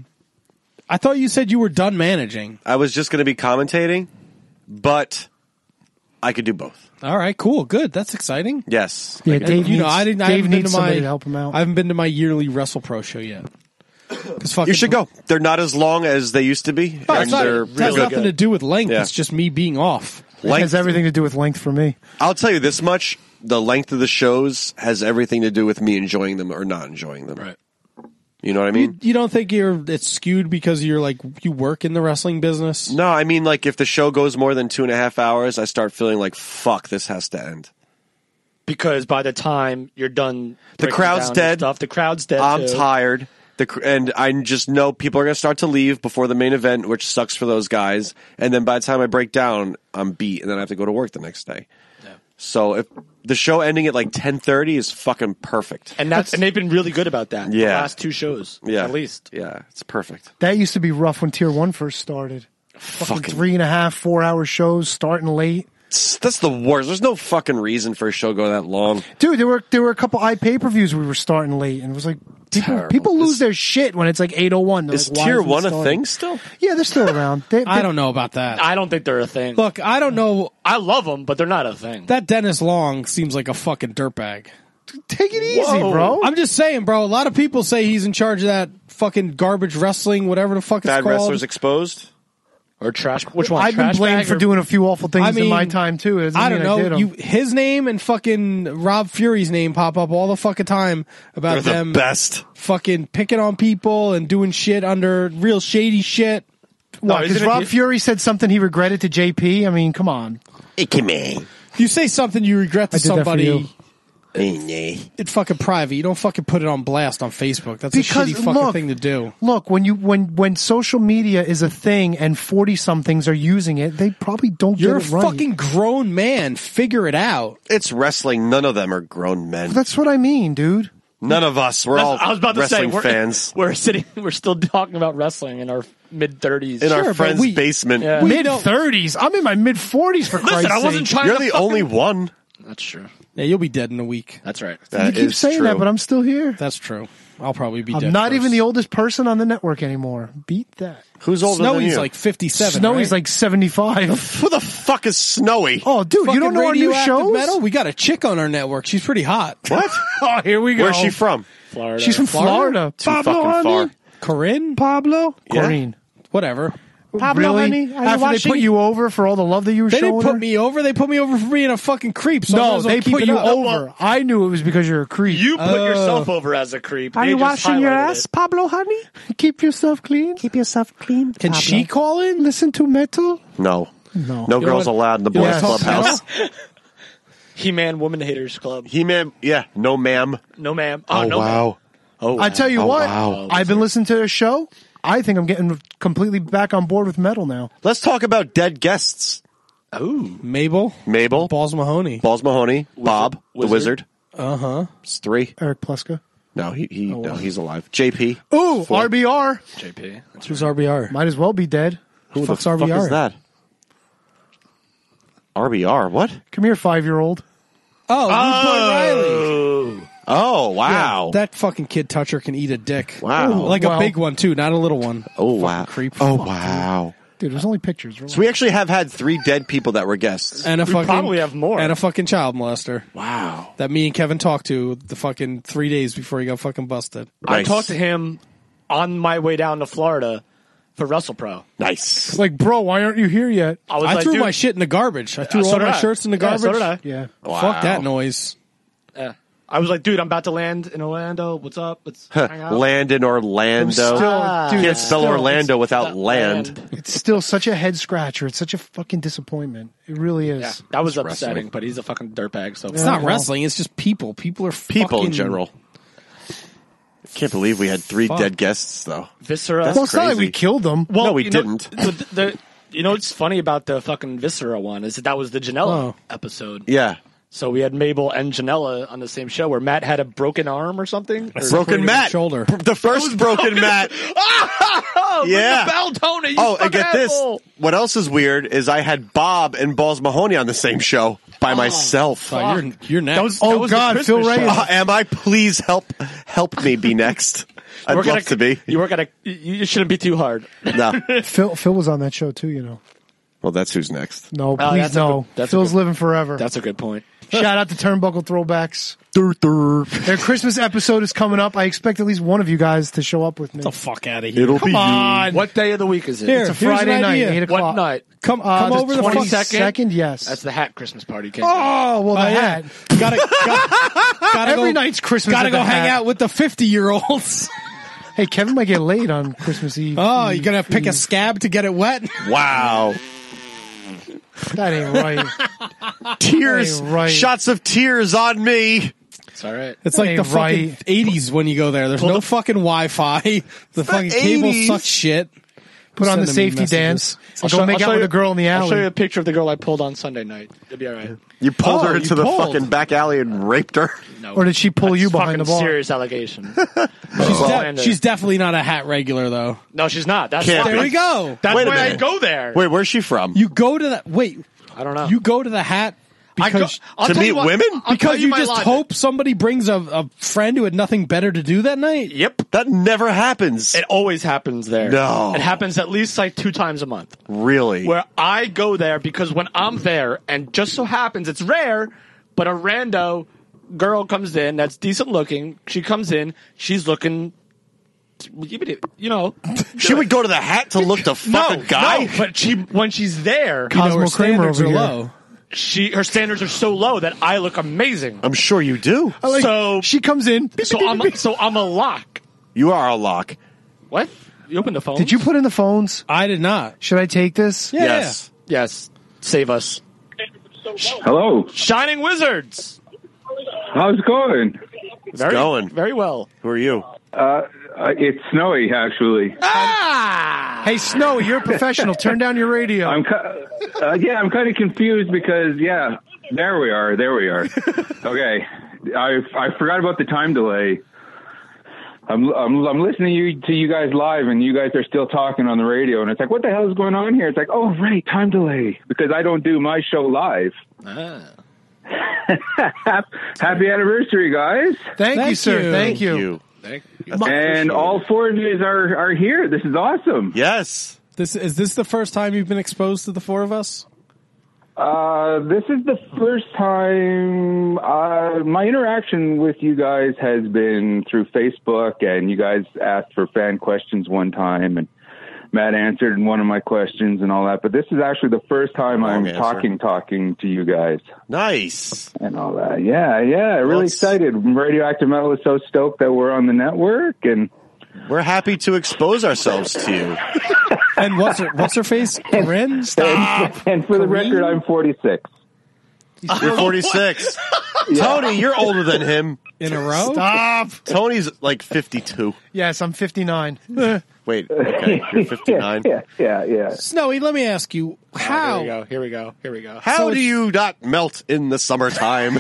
I thought you said you were done managing. I was just going to be commentating, but I could do both. All right, cool, good. That's exciting. Yes. Yeah, I could. Dave. You know, I Dave haven't been needs to my. somebody to help him out. I haven't been to my yearly WrestlePro show yet. You should go. They're not as long as they used to be. Oh, and it's not, they're it has really nothing to good. do with length. Yeah. It's just me being off. It has everything to do with length for me. I'll tell you this much. The length of the shows has everything to do with me enjoying them or not enjoying them. Right. You know what I mean? You don't think it's skewed because you're like you work in the wrestling business? No, I mean, like, if the show goes more than 2.5 hours, I start feeling like, fuck, this has to end. Because by the time you're done, The breaking crowd's down your dead. Stuff, the crowd's dead. I'm too. tired. And I just know people are going to start to leave before the main event, which sucks for those guys. And then by the time I break down, I'm beat, and then I have to go to work the next day. Yeah. So if the show ending at like 10:30 is fucking perfect. And they've been really good about that. The Yeah. last two shows, Yeah, at least. Yeah, it's perfect. That used to be rough when Tier 1 first started. Fucking 3.5, 4 hour shows starting late. That's the worst. There's no fucking reason for a show to go that long. Dude, there were a couple pay-per-views we were starting late, and it was like people lose their shit when it's like 8:01. They're Is like, why Tier isn't it 1 a starting? thing still? Yeah, they're still around. I don't know about that. I don't think they're a thing. Look, I don't know. I love them, but they're not a thing. That Dennis Long seems like a fucking dirtbag. Take it easy, Whoa. bro. I'm just saying, bro. A lot of people say he's in charge of that fucking garbage wrestling, whatever the fuck it's Bad called. Wrestlers Exposed? Or trash. Which one? I've been Trash blamed bag for or- doing a few awful things I mean, in my time too. It doesn't I don't mean did know. 'em. His name and fucking Rob Fury's name pop up all the fucking time about They're the them best. fucking picking on people and doing shit under real shady shit. What? Because isn't it Rob the- Fury said something he regretted to JP. I mean, come on. Hey, come on. If you say something you regret to I did that for somebody, you. It's fucking private. You don't fucking put it on blast on Facebook. That's Because, a shitty fucking look, thing to do. Look, when social media is a thing and 40-somethings are using it, they probably don't You're a get it right. fucking grown man. Figure it out. It's wrestling. None of them are grown men. That's what I mean, dude. None of us. We're all I was about to say wrestling fans. We're still talking about wrestling in our mid-30s. In our but friend's basement. Yeah. Mid-30s. I'm in my mid-40s, for Christ's Listen, I wasn't sake. trying You're to the fucking- only one. That's true. Yeah, you'll be dead in a week. That's right. You That keep is saying true. that, but I'm still here. That's true. I'll probably be I'm dead. not first. even the oldest person on the network anymore. Beat that. Who's older than Snowy's you? like 57. Snowy's right? like 75. Who the fuck is Snowy? Oh, dude, you Fucking don't know our new Radioactive shows? Metal? We got a chick on our network. She's pretty hot. What? Oh, here we go. Where's she from? Florida. She's from Florida. Too Pablo, fucking honey. far. Corinne? Pablo? Yeah. Corinne. Whatever. Pablo, really? After they put you over for all the love that you were They showing didn't put her? me over. They put me over for being a fucking creep. So I might No, as well they keep put it you up. over. I knew it was because you're a creep. You put yourself over as a creep. Are They you just washing your highlighted ass, it. Pablo, honey? Keep yourself clean. Keep yourself clean. Can she call in? Listen to metal? No. No. No girls what? allowed in the You boys' wanna talk clubhouse. He-Man Woman Haters Club. He-Man, yeah, no ma'am. No, ma'am. Oh, no, ma'am. wow. Oh, wow. I tell you Oh, what, wow. I've been listening to their show. I think I'm getting completely back on board with metal now. Let's talk about dead guests. Mabel? Mabel, Balls Mahoney. Balls Mahoney, Bob, the wizard. Uh-huh. It's 3. Eric Pleska. No, he's alive. JP. Ooh, 4. RBR. JP. Who's RBR? Might as well be dead. Who the fuck's fuck RBR? is that? RBR, what? Come here, 5-year-old. Oh, Luke Boyd Riley. Oh, wow. That fucking kid toucher can eat a dick. Wow. Like Well- a big one, too, not a little one. Oh, wow. creep. Oh, Fuck, wow. Dude, there's only pictures. So we actually have had 3 dead people that were guests. And a We fucking, probably have more. And a fucking child molester. Wow. That me and Kevin talked to the fucking 3 days before he got fucking busted. I Nice. talked to him on my way down to Florida for WrestlePro. Nice. Like, bro, why aren't you here yet? I was I like, thea dude, my shit in the garbage. I threw so all did my I. shirts in the Yeah, garbage. so did I. Yeah. Fuck that noise. Yeah. I was like, dude, I'm about to land in Orlando. What's up? Let's hang out. Land in Orlando. Still, dude, Can't it's spell still- Orlando without That land. It's still such a head scratcher. It's such a fucking disappointment. It really is. Yeah, that was It's upsetting, wrestling. but he's a fucking dirtbag. So It's not well. wrestling. It's just people. People are People fucking, in general. Can't believe we had 3 Fuck. dead guests, though. Viscera. Well, it's not like we crazy. killed them. Well, No, we you know, didn't. You know what's funny about the fucking Viscera one is that was the Janela Oh. episode. Yeah. So we had Mabel and Janela on the same show where Matt had a broken arm or something. Or- Broken Matt. shoulder. The first broken Matt. Oh, ring Yeah. the bell, Tony. You Oh, and fucking get this. asshole. What else is weird is I had Bob and Balls Mahoney on the same show by myself. Oh, you're next. That was Oh, the God, Christmas Phil Ray show. is- Am I? Please help me be next. I'd love to be. You work at a. You shouldn't be too hard. No. Phil was on that show too, you know. Well, that's who's next. No, Oh, please that's a no. good- that's a Phil's good- living forever. That's a good point. Shout out to Turnbuckle Throwbacks. Their Christmas episode is coming up. I expect at least one of you guys to show up with me. the fuck out of here. It'll Come on. What day of the week is it? Here, It's a here's Friday an night, idea. 8 o'clock. What night? Come The over the 22nd, yes. That's the hat Christmas party. Kid. Oh, well, the hat. Gotta Every go, night's Christmas. Gotta at the go hang hat. out with the 50-year-olds. Hey, Kevin might get laid on Christmas Eve. Oh, you're gonna pick a scab to get it wet? Wow. That ain't right. Tears. Hey, right. Shots of tears on me. It's all right. It's like Hey, the fucking right. 80s when you go there. There's no fucking Wi-Fi. The fucking cable 80s. sucks shit. Put on the Sending me safety messages. dance. And go make out with a girl in the I'll show you alley. a picture of the girl I pulled on Sunday night. It'll be all right. You pulled Oh, her you into the pulled. fucking back alley and raped her. No. Or did she pull That's you behind the fucking bar? Serious allegation. She's definitely not a hat regular though. No, she's not. That's Can't why. There we go. That's Wait a why I minute. go there. Wait, where's she from? You go to that. Wait, I don't know. you go to the hat because I'll To tell meet you what- women? I'll tell because you my just logic. hope somebody brings a friend who had nothing better to do that night. Yep. That never happens. It always happens there. No. It happens at least like 2 times a month. Really? Where I go there because when I'm there, and just so happens, it's rare, but a rando girl comes in that's decent looking. She comes in, she's looking, you know. She would go to the hat to look to fuck a guy? No, but when she's there, You know, Cosmo her Kramer standards over are here. low. her standards are so low that I look amazing. I'm sure you do. Like, So- she comes in. So I'm a lock. You are a lock. What? You open the phone? Did you put in the phones? I did not. Should I take this? Yeah. Yes. Yes. Save us. Hello. Shining Wizards. How's it going? It's going. Very well. Who are you? It's Snowy, actually. Hey, Snowy, you're a professional. Turn down your radio. I'm kind of confused because, there we are. Okay. I forgot about the time delay. I'm listening to you guys live, and you guys are still talking on the radio, and it's like, what the hell is going on here? It's like, oh, right, time delay, because I don't do my show live. Happy anniversary, guys. Thank you, sir. Thank you. And all four of you are here. This is awesome. Yes. Is this the first time you've been exposed to the four of us? This is the first time my interaction with you guys has been through Facebook, and you guys asked for fan questions one time, and Matt answered one of my questions and all that. But this is actually the first time I'm talking to you guys. Nice. And all that. Yeah. Really excited. Radioactive Metal is so stoked that we're on the network, and we're happy to expose ourselves to you. And what's her face? Corinne? Stop. And for the record, I'm 46. You're 46. Tony, you're older than him. In a row? Stop. Tony's like 52. Yes, I'm 59. Wait, okay, you're 59. Yeah. Snowy, let me ask you, how? Here we go. How do you not melt in the summertime?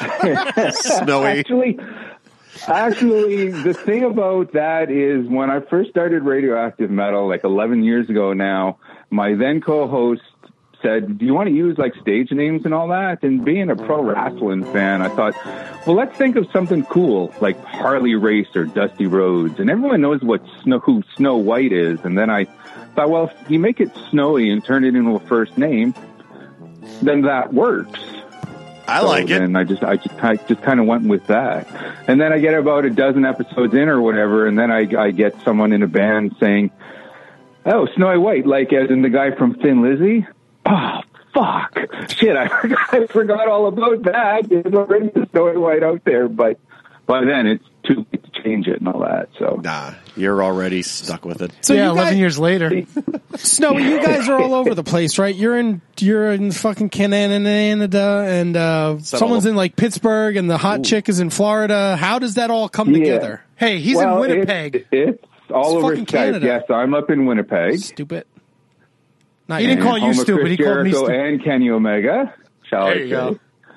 Snowy. Actually, the thing about that is when I first started Radioactive Metal, like 11 years ago now, my then co-host said, do you want to use like stage names and all that? And being a pro wrestling fan, I thought, well, let's think of something cool, like Harley Race or Dusty Rhodes. And everyone knows who Snow White is. And then I thought, well, if you make it Snowy and turn it into a first name, then that works. I like it. And I just kind of went with that. And then I get about a dozen episodes in or whatever, and then I get someone in a band saying, oh, Snowy White, like as in the guy from Thin Lizzy. Oh, fuck. Shit, I forgot all about that. There's already the Snowy White out there, but by then it's too late to change it and all that. So nah, you're already stuck with it. So yeah, 11 years later. Snowy, you guys are all over the place, right? You're in fucking Canada, and someone's in like Pittsburgh, and the hot chick is in Florida. How does that all come together? Hey, he's in Winnipeg. It's all over fucking Skype. Canada. Yes, I'm up in Winnipeg. Stupid. He didn't call you stupid. He called me Jericho stupid. And Kenny Omega. There you go.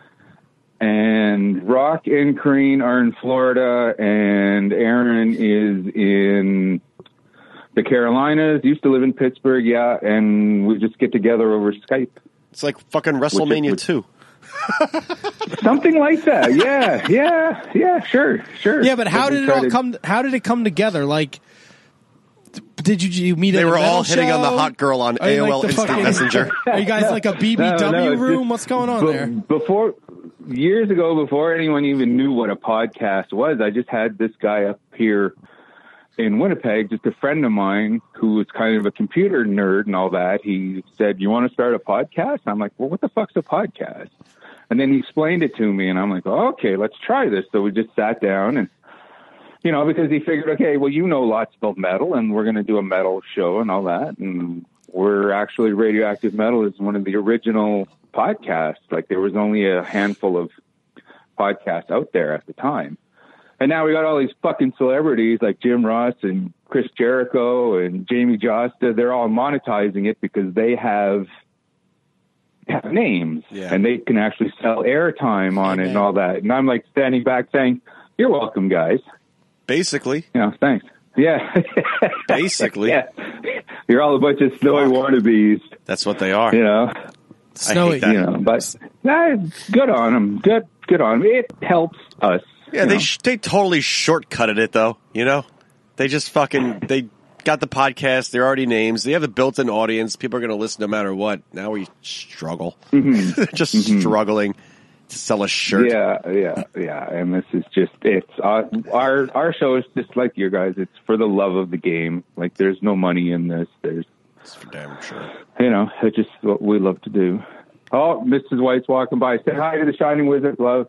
And Rock and Crean are in Florida, and Aaron is in the Carolinas. Used to live in Pittsburgh, and we just get together over Skype. It's like fucking WrestleMania 2. Something like that. Yeah, sure. Yeah, but how did it come together? Like, did you meet? They at were a metal all hitting on the show? hot girl on Are you AOL like the Instant fucking- Messenger. Are you guys like a BBW No, room? What's going on there? Years ago, before anyone even knew what a podcast was, I just had this guy up here in Winnipeg, just a friend of mine who was kind of a computer nerd and all that. He said, you want to start a podcast? And I'm like, well, what the fuck's a podcast? And then he explained it to me, and I'm like, oh, okay, let's try this. So we just sat down, and because he figured, okay, well, you know lots about metal, and we're going to do a metal show and all that. And we're actually Radioactive Metal is one of the original podcasts. Like, there was only a handful of podcasts out there at the time. And now we got all these fucking celebrities like Jim Ross and Chris Jericho and Jamie Josta. They're all monetizing it because they have names and they can actually sell airtime on it and all that. And I'm like standing back saying, you're welcome, guys. Basically. Thanks. Yeah. Basically. Yeah. You're all a bunch of snowy wannabes. That's what they are. Snowy. I hate that. But good on them. Good on them. It helps us. Yeah, they totally shortcutted it, though. They just they got the podcast. They're already names. They have a built-in audience. People are going to listen no matter what. Now we struggle. Mm-hmm. They're just struggling to sell a shirt. Yeah. And this is it's our show is just like you guys. It's for the love of the game. Like, there's no money in this. That's for damn sure. It's just what we love to do. Oh, Mrs. White's walking by. Say hi to the Shining Wizard, love.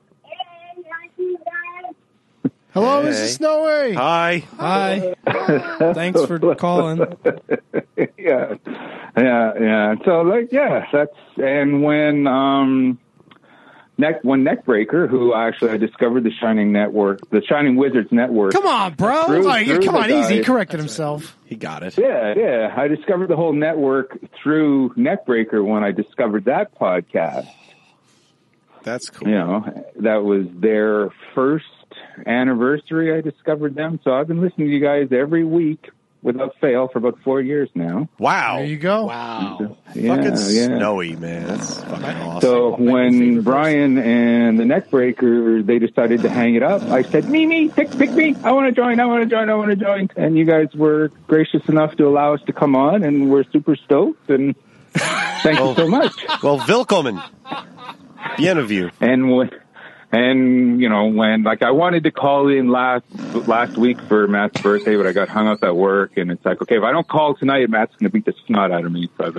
Hello, this is Snowy. Hi. Thanks for calling. Yeah. So, that's, and when, Neckbreaker, who actually I discovered the Shining Wizards Network. Come on, bro. Through Come on, the easy. He guy. corrected himself. He got it. Yeah. I discovered the whole network through Neckbreaker when I discovered that podcast. That's cool. You know, that was their first anniversary. I discovered them, so I've been listening to you guys every week without fail for about 4 years now. Wow. There you go. Wow. Fucking snowy, man. That's fucking awesome. So when Brian and the Neckbreaker, they decided to hang it up, I said, me, pick me. I want to join. And you guys were gracious enough to allow us to come on, and we're super stoked, and thank you so much. Well, willkommen. Bien of you. And you know, when like I wanted to call in last week for Matt's birthday, but I got hung up at work, and it's like, okay, if I don't call tonight, Matt's going to beat the snot out of me, so I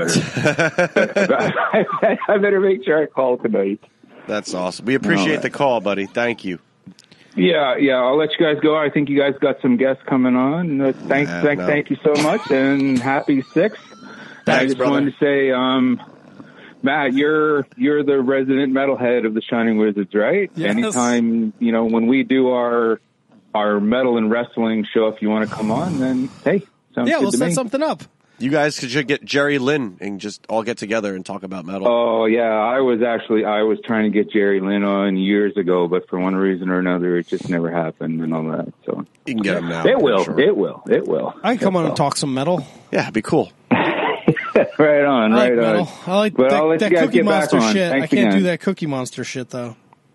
better make sure I call tonight. That's awesome. We appreciate the call, buddy. Thank you. Yeah. I'll let you guys go. I think you guys got some guests coming on. Thank you so much, and happy 6th. I just wanted to say, Matt, you're the resident metalhead of the Shining Wizards, right? Yes. Anytime, you know, when we do our metal and wrestling show, if you want to come on, then hey, sounds good we'll to set me. something up. You guys should get Jerry Lynn and just all get together and talk about metal. Oh yeah, I was trying to get Jerry Lynn on years ago, but for one reason or another, it just never happened and all that. So You can get him now. it will. Sure. It will. I can come on and talk some metal. Yeah, it'd be cool. Right on. I like metal. I like But I'll let that you guys Cookie get back Monster on. shit. Thanks I can't again. do that Cookie Monster shit though.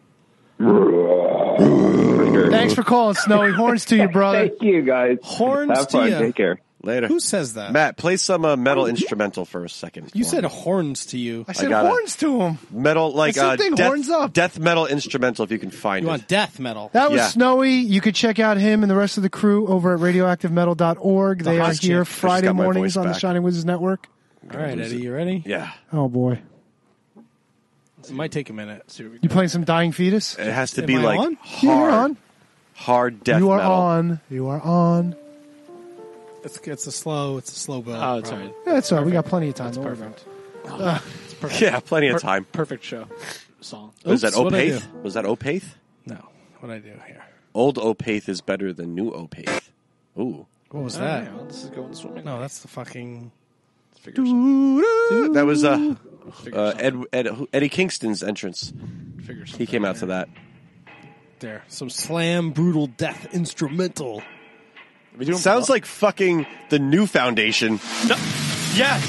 Thanks for calling, Snowy. Horns to you, brother. Thank you, guys. Horns Have to fun. ya. Take care. Later. Who says that? Matt, play some metal instrumental for a second. You said horns to you. I said got it. horns to him. Metal, like Same thing, horns up. death metal instrumental if you can find You it. want death metal? That was Yeah. Snowy. You could check out him and the rest of the crew over at radioactivemetal.org. They are hot here chick. Friday Just got my mornings voice on the back. Shining Wizards Network. All right, Eddie, you ready? Yeah. Oh, boy. It might take a minute. You playing some Dying Fetus? It has to Am be I like on? Yeah, you're hard, on. hard death You are metal. on. You are on. It's a slow build. Oh, it's all right. Yeah, it's all right. We got plenty of time. Don't worry Perfect. It's perfect. Yeah, plenty of time. Perfect show. Song. Was that Oops, what'd I Opath? Was that Opath? No, what I do here? Old Opath is better than new Opath. Ooh. What was Oh, that? yeah, well, this is going swimming. No, that's the fucking. Figure something. That was Figure something. Eddie Kingston's entrance. Figure something. He came out to that. There, some slam brutal death instrumental. We doing Sounds like fucking the new Foundation. No. Yes.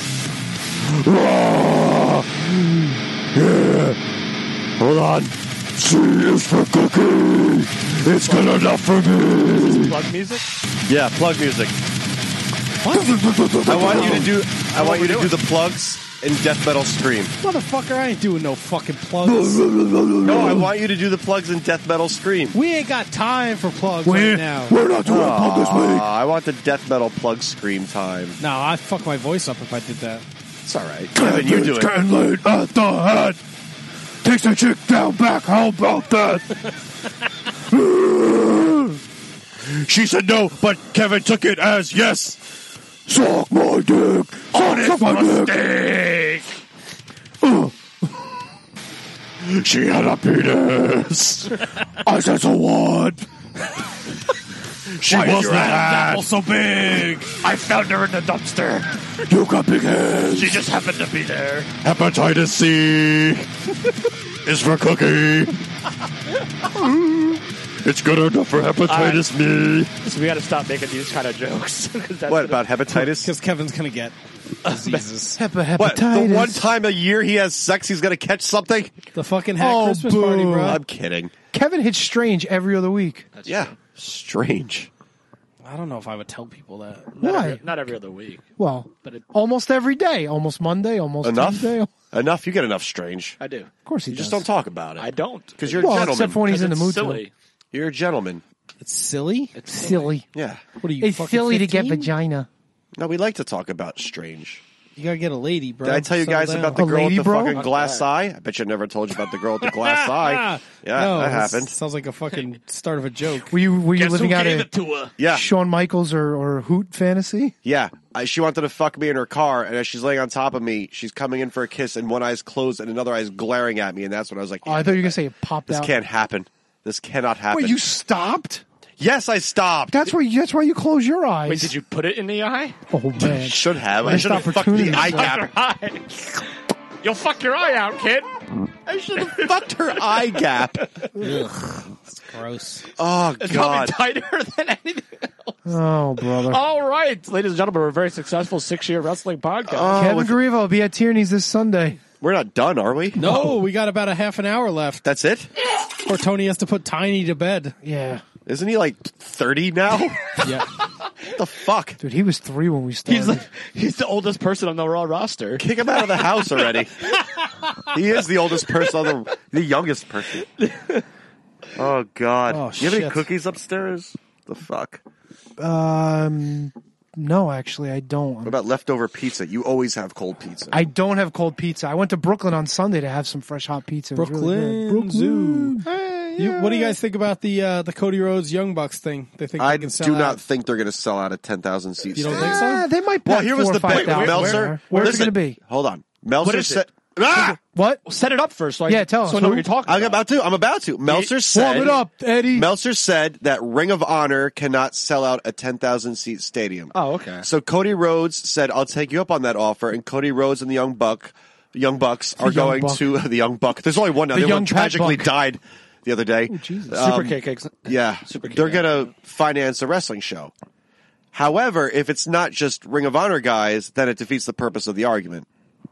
Hold on. C is for cookie. It's good enough for me. Plug music. Yeah, plug music. I want you to do the plugs in death metal scream. Motherfucker, I ain't doing no fucking plugs. No, I want you to do the plugs in death metal scream. We ain't got time for plugs right now. We're not doing a plug this week. I want the death metal plug scream time. No, I'd fuck my voice up if I did that. It's all right. Kevin, you do It's it. getting late at the head. Takes the chick down back. How about that? She said no, but Kevin took it as yes. Suck my dick. Suck my dick. She had a penis. I said so what? She was that. So big. I found her in the dumpster. You got big hands. She just happened to be there. Hepatitis C is for cookie. It's good enough for hepatitis me. So we got to stop making these kind of jokes. What about hepatitis? Because Kevin's gonna get diseases. Hepatitis. What? The one time a year he has sex, he's gonna catch something? The fucking hat Oh, Christmas boo. party, bro. I'm kidding. Kevin hits Strange every other week. Yeah. Strange. I don't know if I would tell people that. Why? Not every other week. Well, But almost every day. Almost Monday, almost Enough? Tuesday. Of Enough. You get enough strange. I do. course he You does. just don't talk about it. I don't. Because you're a Well, gentleman. except for when he's in the It's mood silly. You're a gentleman. It's silly. It's Silly. Yeah. What are you? It's fucking silly to get 15? vagina. No, we like to talk about strange. You gotta get a lady, bro. Did I tell you Settle guys down. about the A girl with lady, the bro? fucking glass eye? I bet you I never told you about the girl with the glass eye. Yeah, No, that this happened. Sounds like a fucking start of a joke. Were you Guess living who out gave a it to her? Yeah, Shawn Michaels or Hoot fantasy? yeah. She wanted to fuck me in her car, and as she's laying on top of me, she's coming in for a kiss, and one eye's closed and another eye's glaring at me, and that's when I was like, Oh, I thought you were gonna say it popped this out. can't happen. This cannot happen. Wait, you stopped? Yes, I stopped. That's why you close your eyes. Wait, did you put it in the eye? Oh man. Should have. I Missed should have fucked the opportunity. eye Fuck gap. your eye. You'll fuck your eye out, kid. I should have fucked her eye gap. Gross. Oh, It's God. probably tighter than anything else. Oh brother. All right, ladies and gentlemen, we're a very successful 6-year wrestling podcast. Oh, Kevin Garrivo will be at Tierney's this Sunday. we're not done, are we? No, we got about a half an hour left. That's it? Or Tony has to put Tiny to bed. Yeah. Isn't he like 30 now? Yeah. What the fuck? Dude, he was 3 when we started. He's the oldest person on the Raw roster. Kick him out of the house already. He is the oldest person on the youngest person. Oh, God. Oh, you have any shit. cookies upstairs? The fuck? No, actually, I don't. What about leftover pizza? You always have cold pizza. I don't have cold pizza. I went to Brooklyn on Sunday to have some fresh hot pizza. It was really Brooklyn good. Zoo. Hey, What do you guys think about the Cody Rhodes Young Bucks thing? They think I they can sell do out. not think they're going to sell out a 10,000 seat You don't stadium. think so? They might. Well, pack here was 4,000 the or big 5,000. Meltzer. Where's it listen, going to be? Hold on. Meltzer is said. it? Ah! What? Set it up first, so I, Yeah, tell us. so I know Who? what you're talking I'm about. about to. Meltzer said. Warm it up, Eddie. Meltzer said that Ring of Honor cannot sell out a 10,000 seat stadium. Oh, okay. So Cody Rhodes said, "I'll take you up on that offer." And Cody Rhodes and the Young Bucks are Young going Buck. to the Young Buck. There's only one now. The The other young one Pat tragically Buck. died the other day. Super K-Cakes. Yeah, Super they're Kick-Ass. going to finance a wrestling show. However, if it's not just Ring of Honor guys, then it defeats the purpose of the argument.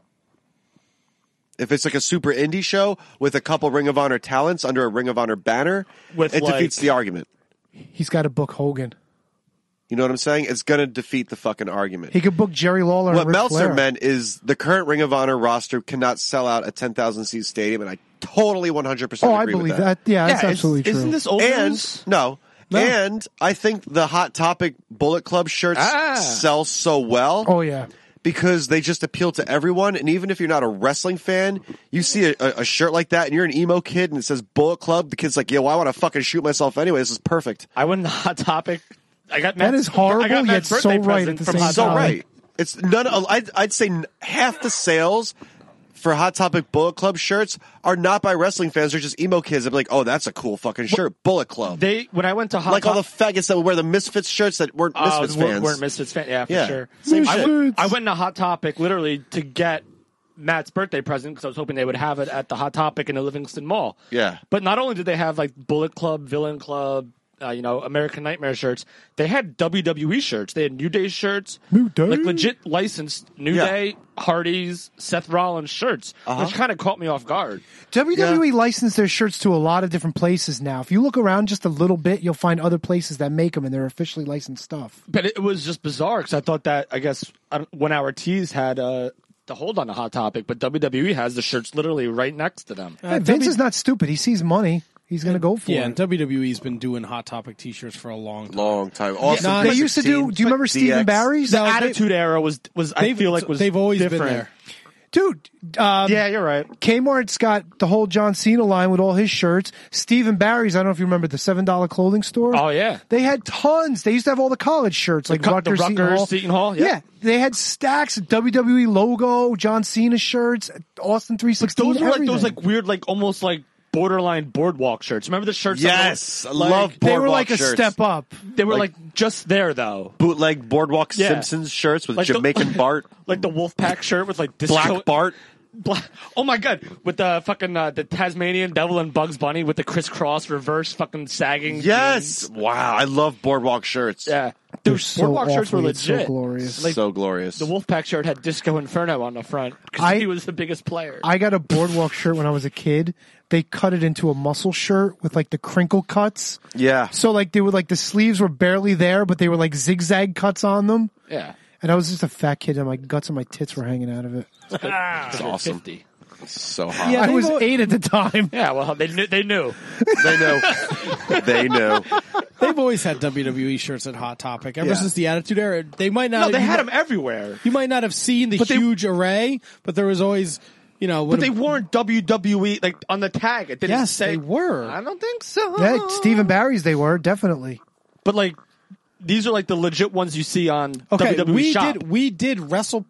If it's like a super indie show with a couple Ring of Honor talents under a Ring of Honor banner, With, it like- defeats the argument. He's got to book Hogan. You know what I'm saying? It's going to defeat the fucking argument. He could book Jerry Lawler What and Ric Meltzer Flair. meant is the current Ring of Honor roster cannot sell out a 10,000 seat stadium, and I totally 100% Oh, I agree with believe that. Yeah, that's absolutely true. Isn't this old And news? no. And I think the Hot Topic Bullet Club shirts sell so well. Oh, yeah. Because they just appeal to everyone, and even if you're not a wrestling fan, you see a shirt like that, and you're an emo kid, and it says Bullet Club. The kid's like, "Yo, I want to fucking shoot myself anyway. This is perfect." I went to Hot Topic. I got That Matt's, is horrible, I got Matt's yet so birthday right present at the from same Hot So time. right, it's none. I'd say half the sales for Hot Topic Bullet Club shirts are not by wrestling fans. They're just emo kids. They're like, "Oh, that's a cool fucking shirt, Bullet Club." When I went to Hot Like all the Topic, faggots that would wear the Misfits shirts that weren't Misfits fans. weren't Misfits fans. Yeah, for Yeah. sure. Same I shit. went to Hot Topic literally to get Matt's birthday present because I was hoping they would have it at the Hot Topic in the Livingston Mall. Yeah. But not only did they have like Bullet Club, Villain Club, American Nightmare shirts, they had WWE shirts. They had New Day shirts, New Day? like legit licensed New Yeah. Day, Hardy's, Seth Rollins shirts, which kind of caught me off guard. WWE licensed their shirts to a lot of different places now. If you look around just a little bit, you'll find other places that make them, and they're officially licensed stuff. But it was just bizarre because I thought that, I guess, 1 Hour Tees had the hold on a Hot Topic, but WWE has the shirts literally right next to them. Hey, Vince is not stupid. He sees money. He's going to go for Yeah, it. and WWE's been doing Hot Topic T-shirts for a long time. Long time. Awesome. no, They used to do. Do you remember Stephen Barry's? The Attitude Era was I feel like was they've always different. been there. Dude, Yeah, you're right. Kmart's got the whole John Cena line with all his shirts. Stephen Barry's, I don't know if you remember the $7 clothing store. Oh yeah. They had tons. They used to have all the college shirts, like the Rutgers, Seton Hall, yeah. Yeah, they had stacks of WWE logo, John Cena shirts, Austin 316. Those were like those everything. like weird like almost like borderline boardwalk shirts. Remember the shirts? Yes, I that were, like, love They were boardwalk like a shirts. step up. They were like just there though. Bootleg Boardwalk Yeah. Simpsons shirts with Like the- Jamaican Bart, Like the Wolfpack shirt with like disco, Black Bart. Oh my god, with the fucking the Tasmanian Devil and Bugs Bunny with the crisscross reverse fucking sagging. Yes. jeans. Wow, I love Boardwalk shirts. Yeah. They're Dude, so boardwalk shirts were awfully, it's so legit. glorious. Like, So glorious. the Wolfpack shirt had Disco Inferno on the front because I- he was the biggest player. I got a boardwalk shirt when I was a kid. They cut it into a muscle shirt with like the crinkle cuts. Yeah. So like they were like the sleeves were barely there, but they were like zigzag cuts on them. yeah. And I was just a fat kid, and my guts and my tits were hanging out of it. It's awesome. 50. So hot. I was they've- 8 at the time. Yeah, well, they knew. They know. They know. They've always had WWE shirts at Hot Topic ever since the Attitude Era. They might not. No, they had them everywhere. You might not have seen the huge array, but there was always, But they weren't WWE like on the tag. It didn't say they were. I don't think so. Yeah, Stephen Barry's they were, definitely. But like, these are like the legit ones you see on WWE Shop. We did Wrestle.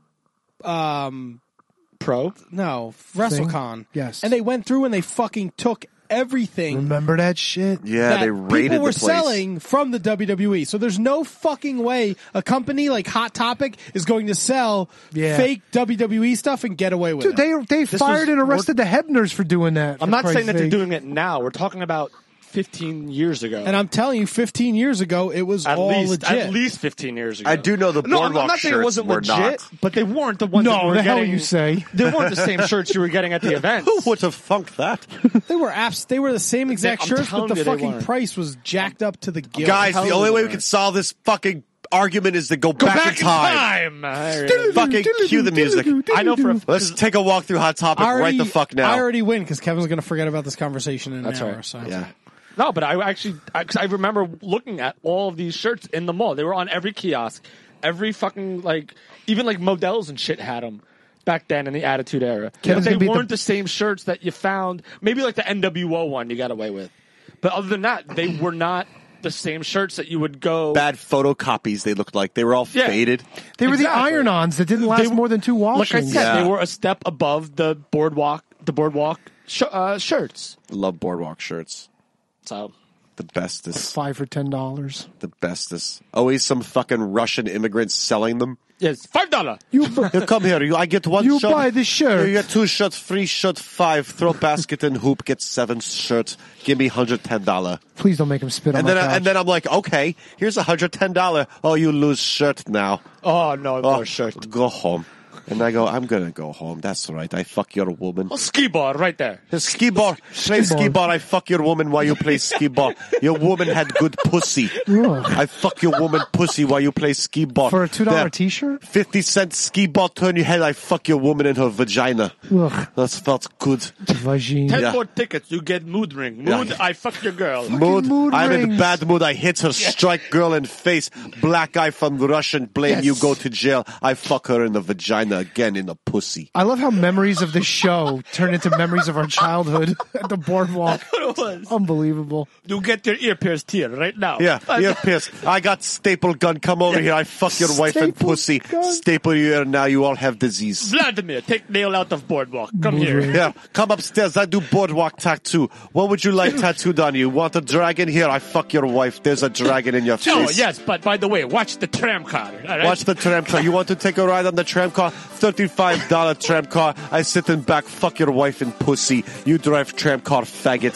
Pro? No, WrestleCon. Yes. And they went through and they fucking took everything. Remember that shit? Yeah, that they raided people were the place. selling from the WWE. So there's no fucking way a company like Hot Topic is going to sell fake WWE stuff and get away with Dude, it. they fired and arrested the Hebners for doing that. I'm not saying that they're sake. doing it now. We're talking about 15 years ago. And I'm telling you, 15 years ago, it was all legit. At least 15 years ago. I do know the No, Boardwalk I'm not saying it shirts wasn't were legit, not. but they weren't the ones that No, were the hell getting, you say. They weren't the same shirts you were getting at the events. Who would have funked that? They were they were the same exact I'm shirts, but telling the you they fucking weren't. price was jacked up to the gill. Guys, hell the only they way we weren't. can solve this fucking argument is to go back in time. Fucking cue the music. I know for a Let's take a walk through Hot Topic right the fuck now. I already win because Kevin's going to forget about this conversation in That's an hour. right. So. Yeah. No, but I remember looking at all of these shirts in the mall. They were on every kiosk, every fucking even like Models and shit had them back then in the Attitude Era. Kevin's But they gonna be weren't the same shirts that you found. Maybe like the NWO one you got away with, but other than that, they were not the same shirts that you would go. Bad photocopies they looked like. They were all faded. They were Exactly. the iron-ons that didn't last more than 2 Like I washings. said, they were a step above the Boardwalk shirts. Love Boardwalk shirts. So The bestest. 5 for $10. The bestest. Always some fucking Russian immigrants selling them. yes, $5. You Here, come here. I get one You shirt. buy the shirt. You get 2 shirts, free shirt 5. Throw basket and hoop. Get 7 shirts. Give me $110. Please don't make him spit on And my then, couch. and then I'm like, okay, here's $110. Oh, you lose shirt now. Oh no, more shirt. Go home. And I go, I'm gonna go home. That's right. I fuck your woman. Oh, skee ball right there. Skee ball. Play skee ball. I fuck your woman while you play skee ball. Your woman had good pussy. Ugh. I fuck your woman pussy while you play skee ball. For a $2 There. t-shirt? 50-cent skee ball, turn your head, I fuck your woman in her vagina. Ugh. That felt good. Vagine. 10 Yeah. more tickets, you get mood ring. Mood, Yeah. I fuck your girl. Mood, mood I'm in rings. bad mood. I hit her, strike girl in face. Black eye from the Russian, blame Yes. you, go to jail. I fuck her in the vagina again in the pussy. I love how memories of the show turn into memories of our childhood at the boardwalk. What it was. Unbelievable. You get your ear pierced here right now. Yeah, ear pierced. I got staple gun. Come over here. I fuck your wife and Staple pussy. gun. Staple your ear now. You all have disease. Vladimir, take nail out of boardwalk. Come Mood here. ring. Yeah, come upstairs. I do boardwalk tattoo. What would you like tattooed on you? Want a dragon? Here, I fuck your wife. There's a dragon in your face. Oh, yes, but by the way, watch the tram car. All right? Watch the tram car. You want to take a ride on the tram car? $35 tram car. I sit in back, fuck your wife and pussy. You drive tram car, faggot.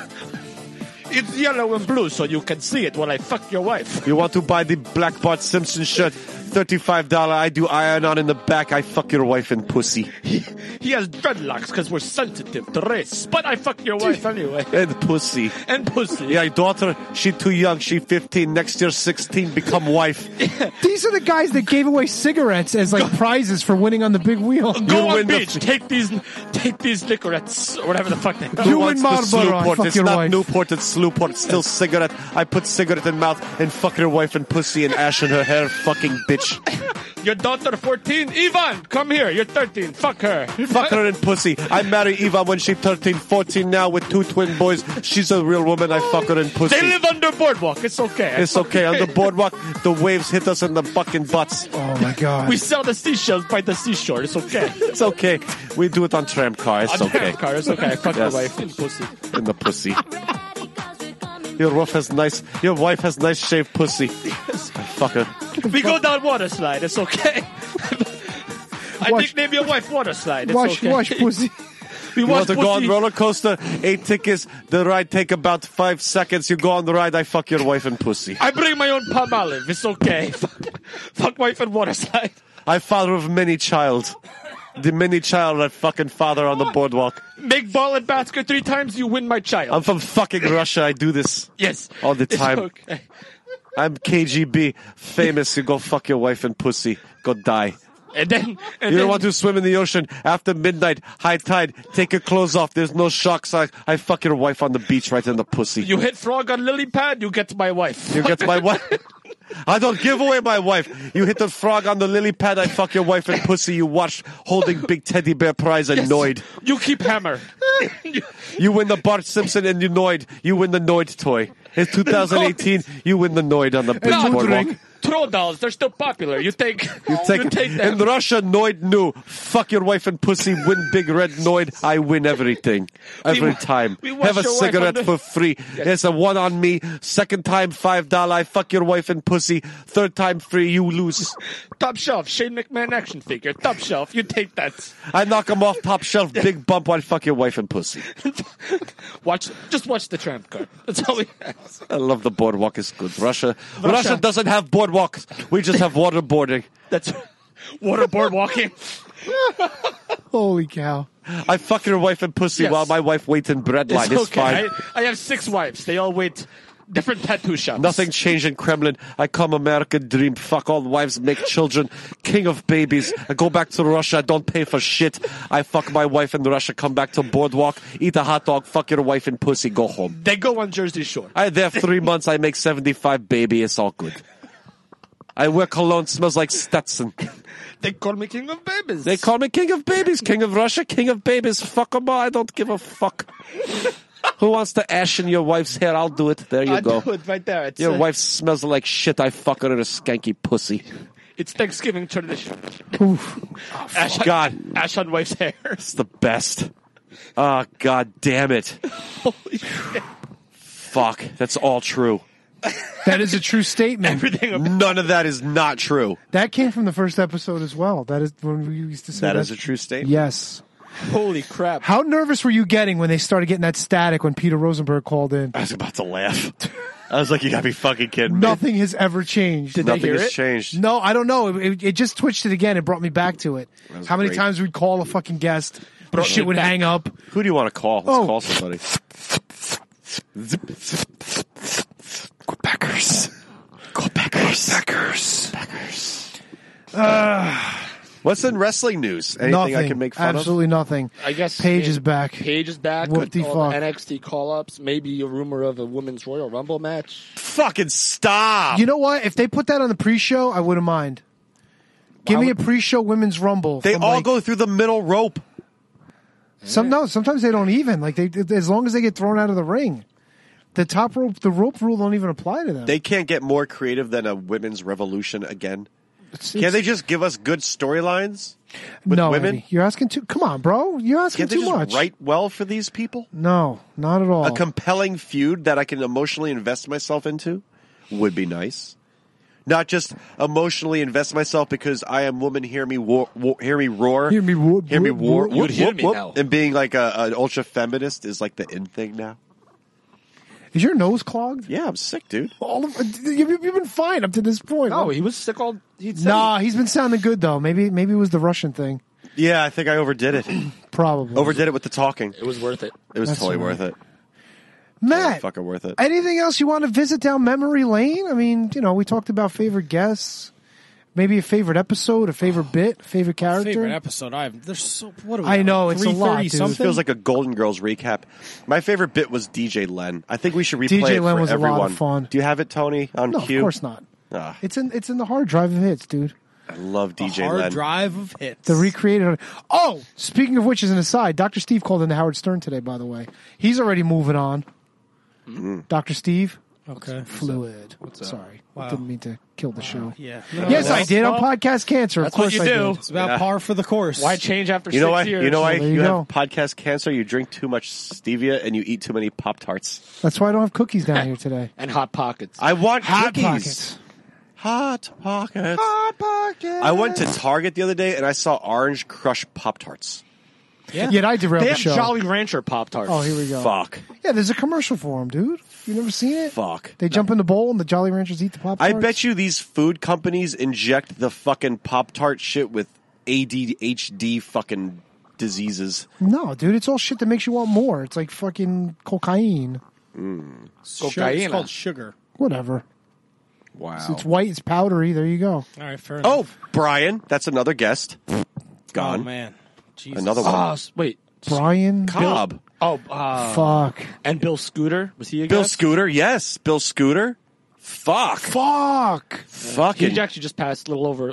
It's yellow and blue so you can see it while I fuck your wife. You want to buy the Black Bart Simpson shirt? $35. I do iron on in the back. I fuck your wife and pussy. He has dreadlocks because we're sensitive to race. But I fuck your wife anyway. And pussy. And pussy. Yeah, daughter, she too young. She 15. Next year, 16. Become wife. These are the guys that gave away cigarettes as like prizes for winning on the big wheel. Go on win the- beach. Take these cigarettes or whatever the fuck they are. You Wants win the Marlboro, I Slewport? fuck It's your not wife. Newport, it's Slewport. It's still cigarette. I put cigarette in mouth and fuck your wife and pussy and ash in her hair. Fucking bitch. Your daughter 14? Ivan, come here. You're 13. Fuck her. Fuck her in pussy. I marry Eva when she's 13, 14 now with 2 twin boys. She's a real woman. I fuck her in pussy. They live under boardwalk. It's okay. It's okay. On the boardwalk, the waves hit us in the fucking butts. Oh my god. We sell the seashells by the seashore. It's okay. It's okay. We do it on tram car. It's On okay. tram car. It's okay. Fuck Yes. your wife and pussy. In the pussy. Your wife has nice shaved pussy. I fuck her. We go down water slide. It's okay. I Watch- nickname your wife water slide. It's Wash, okay. wash pussy. We You wash want to go on pussy. roller coaster? 8 tickets. The ride take about 5 seconds. You go on the ride. I fuck your wife and pussy. I bring my own palm olive. It's okay. Fuck wife and water slide. I father of many child. The many child that fucking father on the boardwalk. Make ball and basket 3 times. You win my child. I'm from fucking Russia. I do this yes. all the It's time. okay. I'm KGB. Famous. You go fuck your wife and pussy. Go die. And then You don't want to swim in the ocean after midnight, high tide. Take your clothes off. There's no sharks. I fuck your wife on the beach right in the pussy. you hit frog on lily pad, you get my wife. You get my wife. I don't give away my wife. You hit the frog on the lily pad. I fuck your wife and pussy. You watch holding big teddy bear prize annoyed. You keep hammer. You win the Bart Simpson and you Noid. You win the Noid toy. It's 2018. You win the Noid on the beach boardwalk. Troll dolls, they're still popular. You take Take them. in Russia, Noid knew. Fuck your wife and pussy. Win big red Noid. I win everything. Every time. we wash Have a your wife cigarette on for free. It's a one on me. Second time, $5. I fuck your wife and pussy. Third time free. You lose. Top shelf, Shane McMahon action figure. Top shelf, you take that. I knock him off top shelf. Big bump. I fuck your wife and pussy. Just watch the tramp card. That's all we have. I love the boardwalk. It's good. Russia doesn't have boardwalks. We just have waterboarding. That's waterboard walking. Holy cow. I fuck your wife and pussy Yes. while my wife waits in bread line. It's okay. fine. I have 6 wives. They all wait different tattoo shops. Nothing changed in Kremlin. I come American dream. Fuck all wives, make children. King of babies. I go back to Russia. I don't pay for shit. I fuck my wife in Russia. Come back to boardwalk. Eat a hot dog. Fuck your wife and pussy. Go home. They go on Jersey Shore. I there 3 months. I make 75 baby. It's all good. I wear cologne. Smells like Stetson. They call me King of Babies. They call me King of Babies. King of Russia. King of Babies. Fuck them all. I don't give a fuck. Who wants to ash in your wife's hair? I'll do it. There you go. do it right there. It's, Your wife smells like shit. I fuck her in a skanky pussy. It's Thanksgiving tradition. God, Ash on wife's hair. it's the best. Oh, God damn it. Holy shit. Fuck. That's all true. That is a true statement. Everything about None of that is not true. That came from the first episode as well. That is when we used to say That is a true statement. Yes. holy crap. How nervous were you getting when they started getting that static when Peter Rosenberg called in? I was about to laugh. I was like, you gotta be fucking kidding me. Nothing has ever changed. Did they Nothing hear has it? changed. No, I don't know. It just twitched it again. It brought me back to it. was How many great. times we'd call a fucking guest, but Brought shit me would back. hang up. Who do you want to call? Let's Oh. call somebody. Go Packers. Go Packers. What's in wrestling news? Anything Nothing. I can make fun Absolutely nothing. I guess Paige is back. Paige is back. What with the all fuck? NXT call-ups. Maybe a rumor of a women's Royal Rumble match. of? Fucking stop. You know what? If they put that on the pre-show, I wouldn't mind. Give me a pre-show women's rumble. They from, all like, go through the middle rope. Sometimes they don't even. Like as long as they get thrown out of the ring, the top rope, the rope rule don't even apply to them. They can't get more creative than a women's revolution again. It's- Can't they just give us good storylines with no, women? Eddie, you're asking too. Come on, bro. You're asking Can't they too just much. write well for these people? No, not at all. A compelling feud that I can emotionally invest myself into would be nice. Not just emotionally invest myself because I am woman. Hear me, hear me roar. Hear me whoop, Hear me whoop, war. whoop. You'd hear me now. And being like an ultra feminist is like the in thing now. Is your nose clogged? Yeah, I'm sick, dude. You've been fine up to this point. No, he was sick all. Nah, he's been sounding good though. Maybe it was the Russian thing. Yeah, I think I overdid it. Probably Overdid it with the talking. It was worth it. It was That's totally all right. worth it. Matt, Fucking worth it. anything else you want to visit down memory lane? I mean, we talked about favorite guests, maybe a favorite episode, a favorite bit, favorite character. Favorite episode. There's so. What are we? I at, know, it's a lot, 3:30 dude. This something. feels like a Golden Girls recap. My favorite bit was DJ Len. I think we should replay DJ it Len for was a lot of everyone. fun. Do you have it, Tony, on No, cue? of course not. Ah, It's in the hard drive of hits, dude. I love DJ hard Len. drive of hits. The recreated. Oh, speaking of which, as an aside, Dr. Steve called into Howard Stern today. By the way, he's already moving on. Dr. Steve, Okay. fluid. What's up? Sorry, Wow. didn't mean to kill the show. Yeah. Yes, I did on Podcast Cancer. Of That's what course, you I do. did. It's about Yeah. par for the course. Why change after You know 6 why? years? You know why? There you You go. have podcast cancer. You drink too much stevia and you eat too many Pop-Tarts. That's why I don't have cookies down here today. And Hot Pockets. I want Hot cookies. Pockets. Hot Pockets. Hot Pockets. I went to Target the other day and I saw Orange Crush Pop-Tarts. Yeah, I derailed They the have show. Jolly Rancher Pop-Tarts. Oh, here we go. Fuck. Yeah, there's a commercial for them, dude. You never seen it? Fuck. They jump in the bowl and the Jolly Ranchers eat the Pop I Tarts. bet you these food companies inject the fucking Pop-Tart shit with ADHD fucking diseases. No, dude, it's all shit that makes you want more. It's like fucking cocaine. It's Cocaine. called sugar. Whatever. Wow. It's white. It's powdery. There you go. All right, fair enough. Oh, Brian. That's another guest. Gone. Oh, man. Jesus. Another one. Wait. Brian. Cobb. Fuck. And Bill Scooter, was he a Bill guest? Scooter. Yes. Bill Scooter. Fuck. Fucking. He actually just passed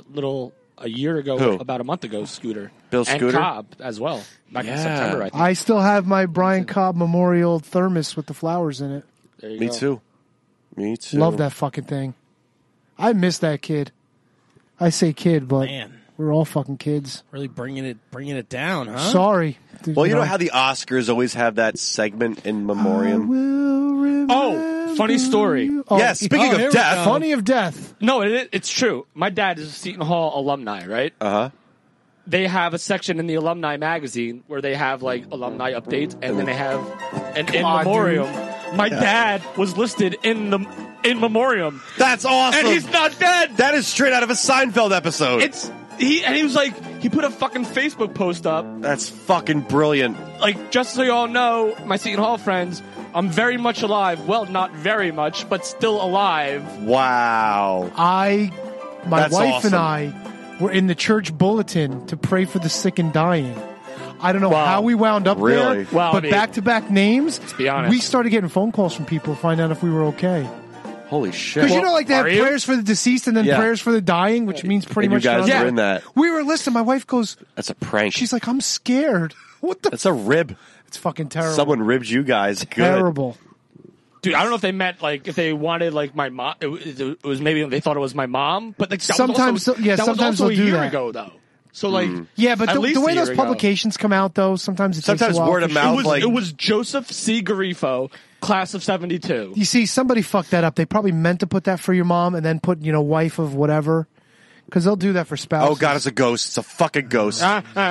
a year ago, Who? about a month ago, Scooter. Bill And Scooter? Cobb as well. Back in September, I think. I still have my Brian Cobb memorial thermos with the flowers in it. There you Me go. too. Me too. Love that fucking thing. I miss that kid. I say kid, but Man. we're all fucking kids. Really bringing it down, huh? Sorry. Well, you know how the Oscars always have that segment in memoriam? Oh, funny story. Yeah, speaking here of we death. go. Funny of death. No, it's true. My dad is a Seton Hall alumni, right? Uh-huh. They have a section in the alumni magazine where they have like alumni updates, and then they have an in God, memoriam. My dad was listed in the in memoriam, That's awesome. and he's not dead. That is straight out of a Seinfeld episode. He was like, he put a fucking Facebook post up, That's fucking brilliant. like, just so you all know, my Seton Hall friends, I'm very much alive. Well, not very much, but still alive. Wow. My That's wife and awesome. I were in the church bulletin to pray for the sick and dying. I don't know Wow. how we wound up Really? there, Wow, I but mean, back-to-back names, be honest. we started getting phone calls from people to find out if we were okay. Holy shit. Because you know, like they have are you? prayers for the deceased and then Yeah. prayers for the dying, which means pretty And you much guys nothing. were in that. We were listening. My wife goes, That's a prank. she's like, I'm scared. What the? That's a rib. It's fucking terrible. Someone ribbed you guys. Good. terrible. Dude, I don't know if they meant, like, if they wanted, like, my mom. It was maybe they thought it was my mom, but, like, that Sometimes- was also, yeah, that sometimes was also they'll a do year that. ago, though. So, like, Yeah, but at the least way a year those ago. publications come out, though, sometimes it Sometimes takes a while word for of shit. mouth, It was, like- it was Joseph C. Garifo, class of 72. You see, somebody fucked that up. They probably meant to put that for your mom and then put, wife of whatever. Because they'll do that for spouses. Oh, God, it's a ghost. It's a fucking ghost.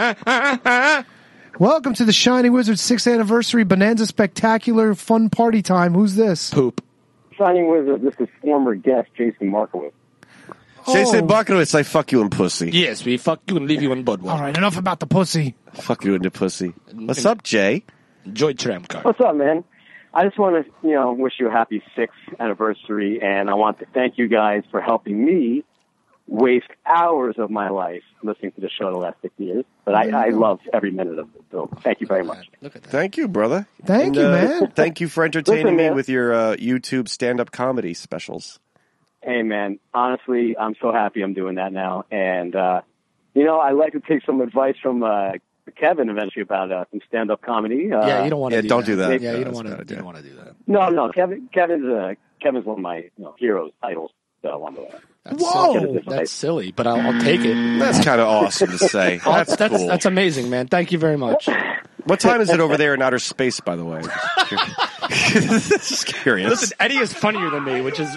Welcome to the Shining Wizards 6th anniversary Bonanza Spectacular Fun Party Time. Who's this? Poop. Shining Wizard, this is former guest Jason Markowitz. Jason Oh. Barkowitz, I fuck you in pussy. Yes, we fuck you and leave you in Budweiser. All right, enough about the pussy. Fuck you into pussy. What's up, Jay? Enjoy tram car. What's up, man? I just want to, wish you a happy 6th anniversary, and I want to thank you guys for helping me waste hours of my life listening to the show the last 6 years. But I love every minute of it, so thank you very much. Look at that. Thank you, brother. Thank you, man. Thank you for entertaining Listen, me man. with your YouTube stand-up comedy specials. Hey, man, honestly, I'm so happy I'm doing that now. And, I'd like to take some advice from Kevin eventually about some stand-up comedy. Yeah, you don't want to don't do that. Yeah, you don't That's want a to. bad You idea. don't want to do that. No, Kevin's one of my heroes, idols. So I'm That's Whoa! silly. That's silly, but I'll take it. That's kind of awesome to say. That's cool. That's amazing, man. Thank you very much. What time is it over there in outer space, by the way? Just curious. Listen, Eddie is funnier than me, which is.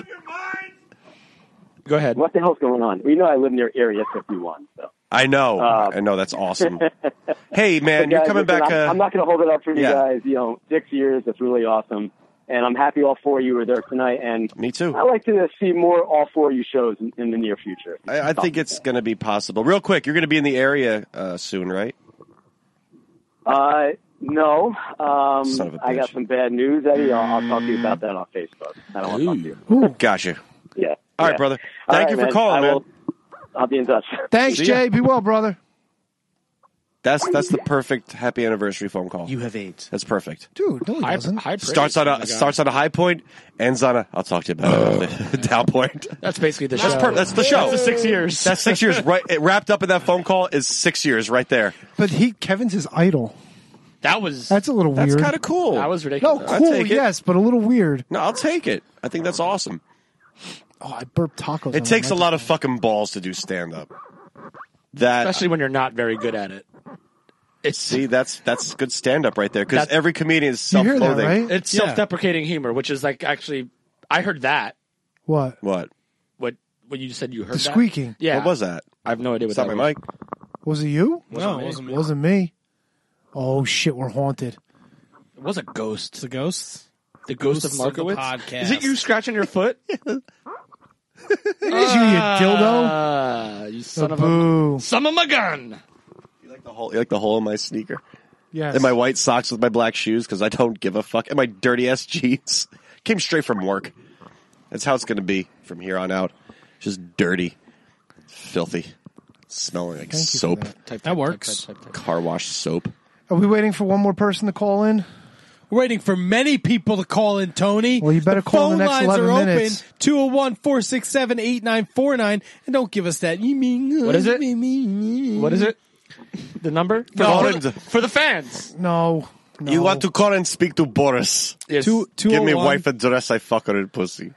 Go ahead. What the hell's going on? Well, I live near Area 51. So. I know. That's awesome. Hey, man, But you're guys, coming listen, back. I'm not going to hold it up for you yeah. guys. 6 years. That's really awesome. And I'm happy all four of you were there tonight. And Me too. I'd like to see more all four of you shows in the near future. I think it's going to be possible. Real quick, you're going to be in the area soon, right? No. Son of a I got bitch. some bad news, Eddie. I'll talk to you about that on Facebook. I don't want to talk to you. Gotcha. Yeah. All right, yeah. brother. All Thank right, you for calling, man. I'll be in touch. Thanks, See ya. Jay. Be well, brother. That's the perfect happy anniversary phone call. You have AIDS. That's perfect. Dude, no, he doesn't. High praise, Starts on my a guy. starts on a high point, ends on a. I'll talk to you about it. Down point. That's basically the show. That's the show. That's the 6 years. That's 6 years. Right, it wrapped up in that phone call is 6 years right there. But Kevin's his idol. That was That's a little That's weird. kind of cool. that was No, ridiculous. I'll cool, take it. yes, but a little weird. No, I'll take it. I think that's awesome. Oh, I burped tacos. It takes a lot of fucking balls to do stand up. That Especially when you're not very good at it. It's see, that's good stand up right there because That's- every comedian is You hear that, self-loathing. right? it's Yeah. self-deprecating humor, which is like actually I heard that. What? What? What you said you heard The that? squeaking. Yeah. What was that? I have no idea what It's not that my was. mic. Was it you? No, it wasn't me. Wasn't me. Oh shit, we're haunted. It was a ghost. It's the ghosts. The ghost Ghosts of of the Markowitz. podcast. Is it you scratching your foot? It is you, you dildo. You son of a Boo. son of a gun. You like the hole in my sneaker? Yes. And my white socks with my black shoes because I don't give a fuck. And my dirty ass jeans came straight from work. That's how it's going to be from here on out. Just dirty, filthy, smelling like Thank you for soap. That works. Car wash soap. Are we waiting for one more person to call in? We're waiting for many people to call in, Tony. Well, you better call in the next phone lines 11 are minutes. open, 201-467-8949. And don't give us that. What is it? What is it? The number? For the fans. No. You want to call and speak to Boris. Yes. Give me wife address, I fuck her in pussy.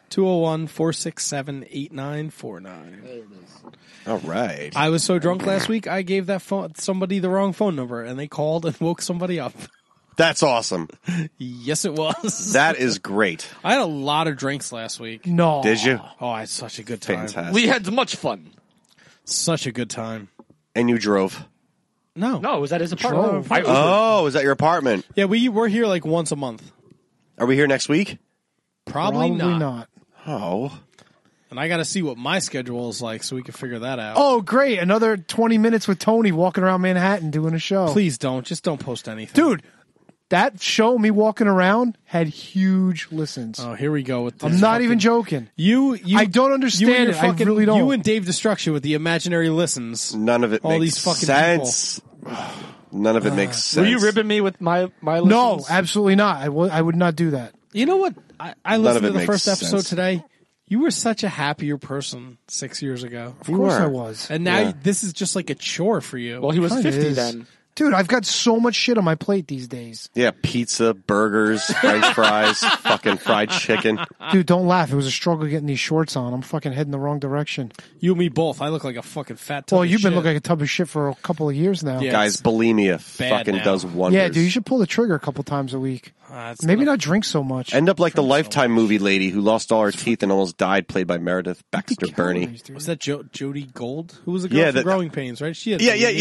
201-467-8949. All right. I was so drunk last week, I gave that somebody the wrong phone number, and they called and woke somebody up. That's awesome. Yes, it was. That is great. I had a lot of drinks last week. No. Did you? Oh, I had such a good time. Fantastic. We had much fun. Such a good time. And you drove. No. No, it was at his apartment. Oh, is that your apartment? Yeah, we're here like once a month. Are we here next week? Probably not. not. Oh. And I got to see what my schedule is like so we can figure that out. Oh, great. Another 20 minutes with Tony walking around Manhattan doing a show. Please don't. Just don't post anything. Dude, that show, me walking around, had huge listens. Oh, here we go with this. I'm not even joking. You I don't understand it. I really don't. You and Dave Destruction with the imaginary listens. None of it All makes these fucking sense. None of it makes sense. Were you ribbing me with my listens? No, absolutely not. I would not do that. You know what? I None listened of to it the makes first episode sense. today. You were such a happier person 6 years ago. Of course I was. And now this is just like a chore for you. Well, he was Kinda 50 is. then. Dude, I've got so much shit on my plate these days. Yeah, pizza, burgers, french fries, fucking fried chicken. Dude, don't laugh. It was a struggle getting these shorts on. I'm fucking heading the wrong direction. You and me both. I look like a fucking fat tub Well, of you've been shit. looking like a tub of shit for a couple of years now. Yeah. Guys, bulimia bad fucking now. does wonders. Yeah, dude, you should pull the trigger a couple times a week. It's Maybe not drink so much. End up like the Lifetime movie lady who lost all her teeth and almost died, played by Meredith Baxter Burney. Was that Jodie Gold? Who was the girl Yeah, from Growing Pains, right? She had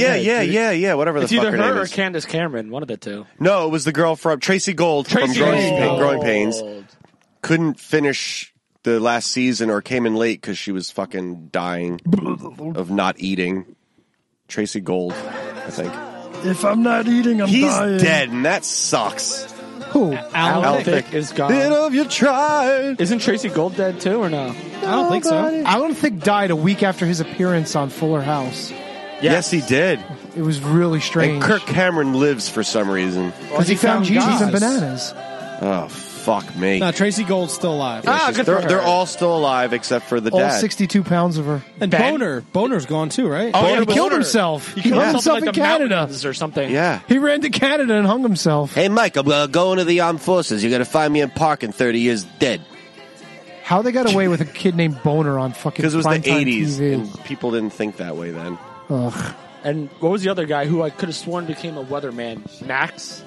Yeah. Whatever It's the fuck either her name her or is. Candace Cameron, one of the two. No, it was the girl from Tracy Gold from Growing Pains. Couldn't finish the last season or came in late because she was fucking dying of not eating. Tracy Gold, I think. If I'm not eating, I'm He's dying. dead, and that sucks. Who? Alan Thicke is gone. Have you tried? Isn't Tracy Gold dead too, or no? I don't think so. Alan Thicke died a week after his appearance on Fuller House. Yes, he did. It was really strange. And Kirk Cameron lives for some reason. Because he found Jesus God. and bananas. Oh, fuck me. No, Tracy Gold's still alive. They're all still alive except for the All dad. 62 pounds of her. And Boner's gone too, right? Oh, He yeah, killed Boner. himself. He He killed killed himself something in like the Canada. mountains or something. Yeah. He ran to Canada and hung himself. Hey, Mike, I'm going to the armed forces. You're going to find me in park in 30 years dead. How they got away with a kid named Boner on fucking Because it was the primetime 80s, TV. and people didn't think that way then. Ugh. And what was the other guy who I could have sworn became a weatherman? Max?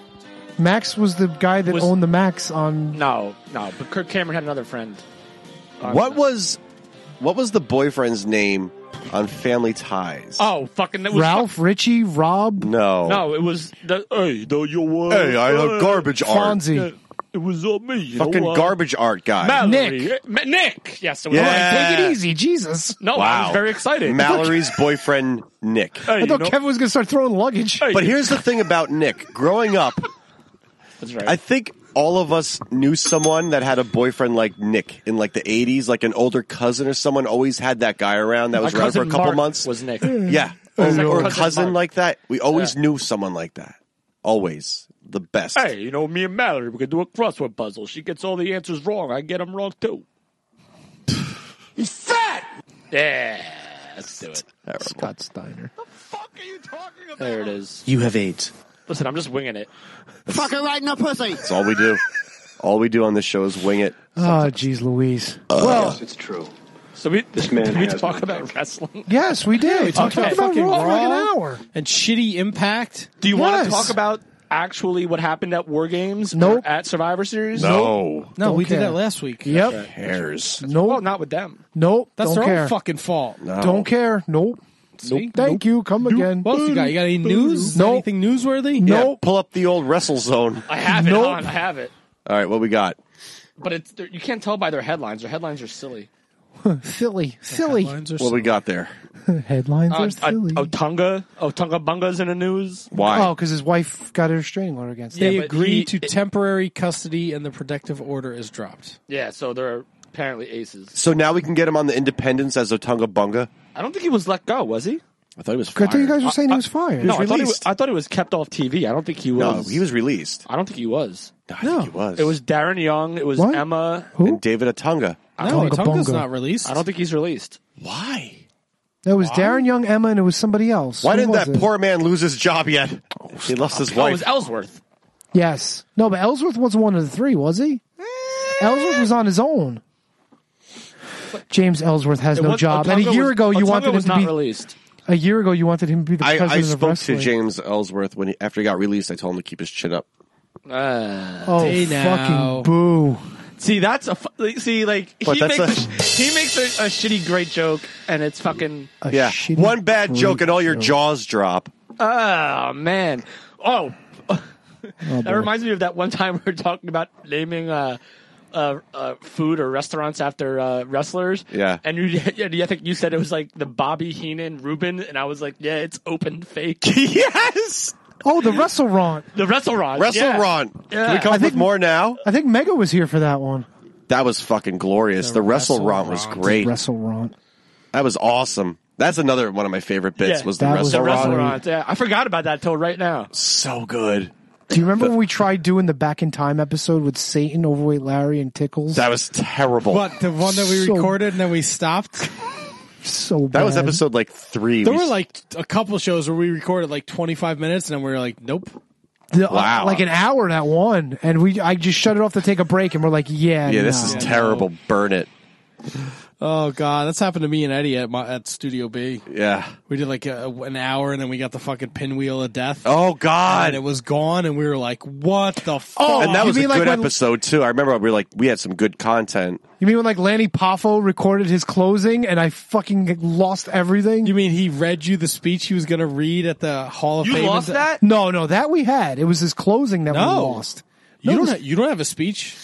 Max was the guy that owned the Max on... No. But Kirk Cameron had another friend. What was the boyfriend's name on Family Ties? Oh, fucking... That was Ralph, Richie, Rob, No. No, it was the... Hey, Hey, I have garbage art. Fonzie. It was me. Fucking garbage art guy. Mallory. Nick. Yes, it was. Yeah. Take it easy, Jesus. No, I Wow. was very excited. Mallory's boyfriend, Nick. Hey, I thought Kevin was going to start throwing luggage. Hey. But here's the thing about Nick. Growing up, That's right. I think all of us knew someone that had a boyfriend like Nick in like the 80s, like an older cousin or someone always had that guy around that was My around for a cousin couple Mark months. was Nick. Yeah. His Or a cousin cousin Mark. like that. We always Yeah. knew someone like that. Always. The best. Hey, me and Mallory, we could do a crossword puzzle. She gets all the answers wrong. I get them wrong, too. He's fat! Yeah, let's do it. Scott Steiner. There it is. You have AIDS. Listen, I'm just winging it. Fucking right in the pussy! That's all we do. All we do on this show is wing it. Oh, geez, Louise. Yes, it's true. So we man did we has talk no about judgment. wrestling? Yes, we did. We talked Okay. about Fucking Raw for like an Raw. hour. And shitty Impact. Do you want Yes. to talk about actually what happened at War Games? or Nope. at Survivor Series? No. No, Don't we care. did that last week. Yep. Cares. Nope. Well, not with them. Nope. That's Don't their care. own fucking fault. No. Don't care. Nope. See? Thank you. Come again. What else you got? You got any news? Nope. Anything newsworthy? Yeah, Nope. pull up the old Wrestle Zone. I have it Nope. on. I have it. All right, what we got? But you can't tell by their headlines. Their headlines are silly. Silly. Headlines are What we got there? Headlines are silly. Otunga Bunga's in the news. Why? Oh, because his wife got a restraining order against him. They but agree he- to temporary custody and the protective order is dropped. Yeah, so they're apparently aces. So now we can get him on the Independence as Otunga Bunga. I don't think he was let go, was he? I thought he was I fired. thought you guys were saying he was fired. No, released. I thought he was kept off TV. I don't think he was. No, he was released. I don't think he was. I think he was. It was Darren Young. It was What? Emma. Who? And David Otunga. No, Tonga Tonga's Bunga. not released. I don't think he's released. Why? It was Darren Young, Emma, and it was somebody else. Why Who didn't was that it? poor man lose his job yet? He lost his Oh, it wife. was Ellsworth. Yes. No, but Ellsworth wasn't one of the three, was he? Ellsworth was on his own. James Ellsworth has no job. And a year ago, you wanted him was to not be. A released. year ago, you wanted him to be the president I of spoke wrestling. to James Ellsworth after he got released. I told him to keep his chin up. Oh, Hey, now. fucking boo! See, that's a he But that's makes a shitty great joke, and it's fucking. A Yeah, shitty one bad great joke and all your joke. jaws drop. Oh man! Oh, Oh, that boy. reminds me of that one time we were talking about naming food or restaurants after wrestlers. Yeah. and I think you said it was like the Bobby Heenan Reuben, and I was like, yeah, it's open fake. Yes, Oh, the WrestleRant. The WrestleRant. WrestleRant. Yeah. Can we come I up with think- more now? I think Mega was here for that one. That was fucking glorious. The WrestleRant was great. WrestleRant. That was awesome. That's another one of my favorite bits. Yeah. Was the That was The WrestleRant. WrestleRant. Yeah, I forgot about that till right now. So good. Do you remember when we tried doing the Back in Time episode with Satan, Overweight Larry, and Tickles? That was terrible. What, the one that we So- recorded and then we stopped? So bad. That was episode like 3. There were like a couple shows where we recorded like 25 minutes and then we were like, nope. Wow. Like an hour that one, and I just shut it off to take a break, and we're like, yeah, this no. is terrible. Burn it. Oh God, that's happened to me and Eddie at Studio B. Yeah. We did like an hour and then we got the fucking pinwheel of death. Oh God. And it was gone and we were like, what the fuck? Oh, And that you was a mean like good when- episode too. I remember we had some good content. You mean when like Lanny Poffo recorded his closing, and I fucking lost everything? You mean he read you the speech he was going to read at the Hall of You Fame? lost that? No, that we had. It was his closing that we No. lost. You No, don't have a speech.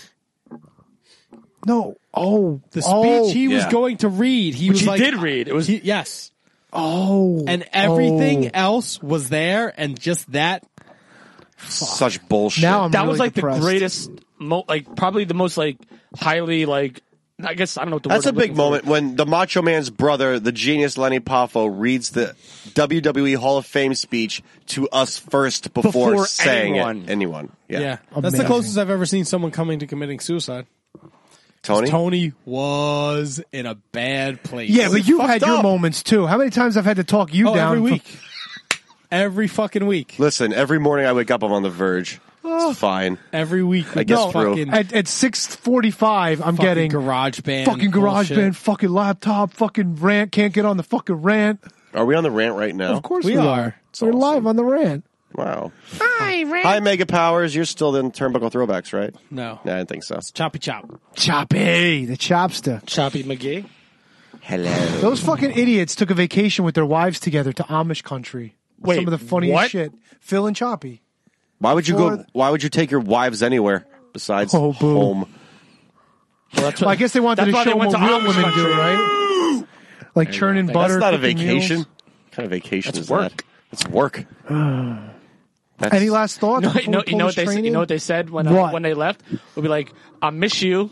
No. Oh, The speech he was Yeah. going to read, he was He like, did read. It was yes, Oh, and everything oh. else was there, and just that. Such bullshit. Now I'm that really was like depressed. the greatest, probably the most like highly like. I guess I don't know what the That's word a I'm big looking for. moment when the Macho Man's brother, the genius Lenny Poffo, reads the WWE Hall of Fame speech to us first before Before saying anyone. it. Anyone. Yeah, Yeah. that's the Amazing. closest I've ever seen someone coming to committing suicide. Tony? Tony was in a bad place. Yeah, but you've had your up. moments too. How many times I've had to talk you down every from- week, every fucking week, Listen, every morning I wake up, I'm on the verge. It's fine. every week. I guess No, through. fucking, At 6:45, I'm fucking getting garage band, fucking garage bullshit. band, fucking laptop, fucking rant. Can't get on the fucking rant. Are we on the rant right now? Of course We we are. are. It's We're awesome. live on the rant. Wow. Hi, Mega Powers. You're still in Turnbuckle Throwbacks, right? No, Nah, I didn't think so. choppy chop. Choppy, the chopster. Choppy McGee. Hello. Those fucking idiots took a vacation with their wives together to Amish country. Wait, Some of the funniest what? shit. Phil and Choppy. Why would you For- go? Why would you take your wives anywhere besides Oh, boo. home? Well, that's Well, I guess they wanted that's to why show they them went what to real Amish women do, country. right? Like churning That's butter. That's not a cooking vacation. meals. What kind of vacation That's is work. that? It's work. That's, Any last thoughts? No, before we pull you know this what they train said, you in? know what they said What? when they left? We'll be like, I miss you.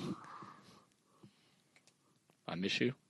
I miss you.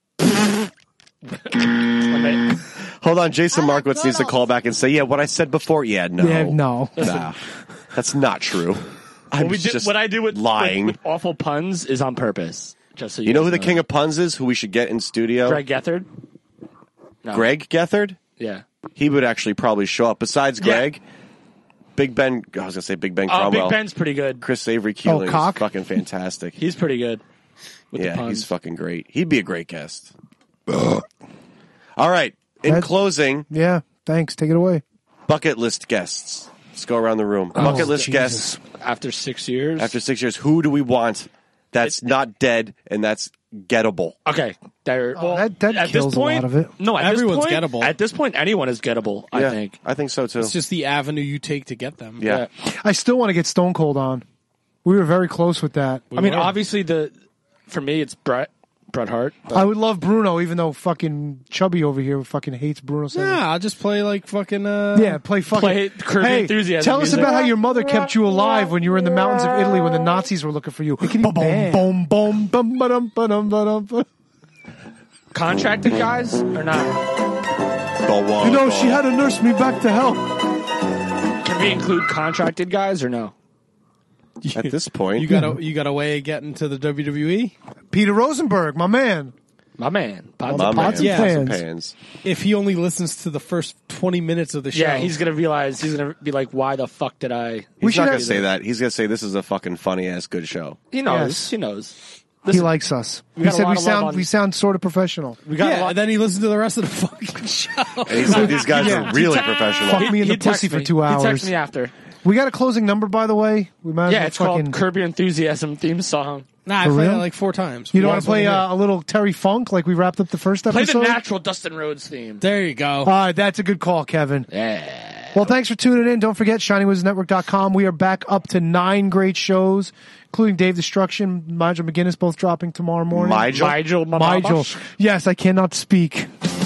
When they- Hold on, Jason Markowitz needs to call back and say, "Yeah, what I said before." Yeah, no, Yeah, no. nah, that's not true. I'm just what I do with lying. with awful puns is on purpose. Just so You know who the guys king of puns is? Who we should get in studio? Greg Gethard. No. Greg Gethard. Yeah. He would actually probably show up. Besides Yeah. Greg, Big Ben. I was gonna say Big Ben Oh, Cromwell. Big Ben's pretty good. Chris Avery Keeling is Cock? fucking fantastic. He's pretty good. With the Yeah, puns. he's fucking great. He'd be a great guest. All right. In That- closing, Yeah, thanks. Take it away. bucket list guests. Let's go around the room. Bucket list Jesus. guests. After 6 years. After 6 years, who do we want that's not dead and that's gettable? Okay. Well, that at kills this a point, lot of it. No, at Everyone's this point, gettable. At this point, anyone is gettable, I Yeah, think. I think so too. It's just the avenue you take to get them. Yeah. I still want to get Stone Cold on. We were very close with that. I mean, were. obviously, for me, it's Brett. Bret Hart. I would love Bruno, even though fucking Chubby over here fucking hates Bruno. Yeah, I'll just play like fucking. Play fucking. Play Curb Your Hey, Enthusiasm tell us music. about how your mother kept you alive when you were in the mountains of Italy when the Nazis were looking for you. Boom, boom, boom, bum, ba-dum, ba-dum, ba-dum. Contracted guys or not? You know, she had to nurse me back to health. Can we include contracted guys or no? At this point, You got a way of getting to the WWE. Peter Rosenberg, my man. My man. My Pots man, and pots pans. If he only listens to the first 20 minutes of the show, Yeah, he's gonna realize he's gonna be like, "Why the fuck did I?" He's not gonna say that. He's gonna say this is a fucking funny ass good show. He knows. Yes. He knows. He likes us. we He got a said lot of love on- we sound sort of professional. We got a yeah, lot. and then he listened to the rest of the fucking show. And he's like, these guys Yeah. are really professional. Fuck me in the texted pussy for me. 2 hours. He texted me after. We got a closing number, by the way. We might as Yeah, well it's fucking. called Curb Your Enthusiasm theme song. Nah, I For played real? it like 4 times. You don't Might want as to play well hear a little Terry Funk like we wrapped up the first Play episode? the natural Dustin Rhodes theme. it. There you go. All right, that's a good call, Kevin. Yeah. Well, thanks for tuning in. Don't forget, ShiningWizardsNetwork.com. We are back up to 9 great shows, including Dave Destruction, Nigel McGuinness, both dropping tomorrow morning. Nigel. Yes, I cannot speak.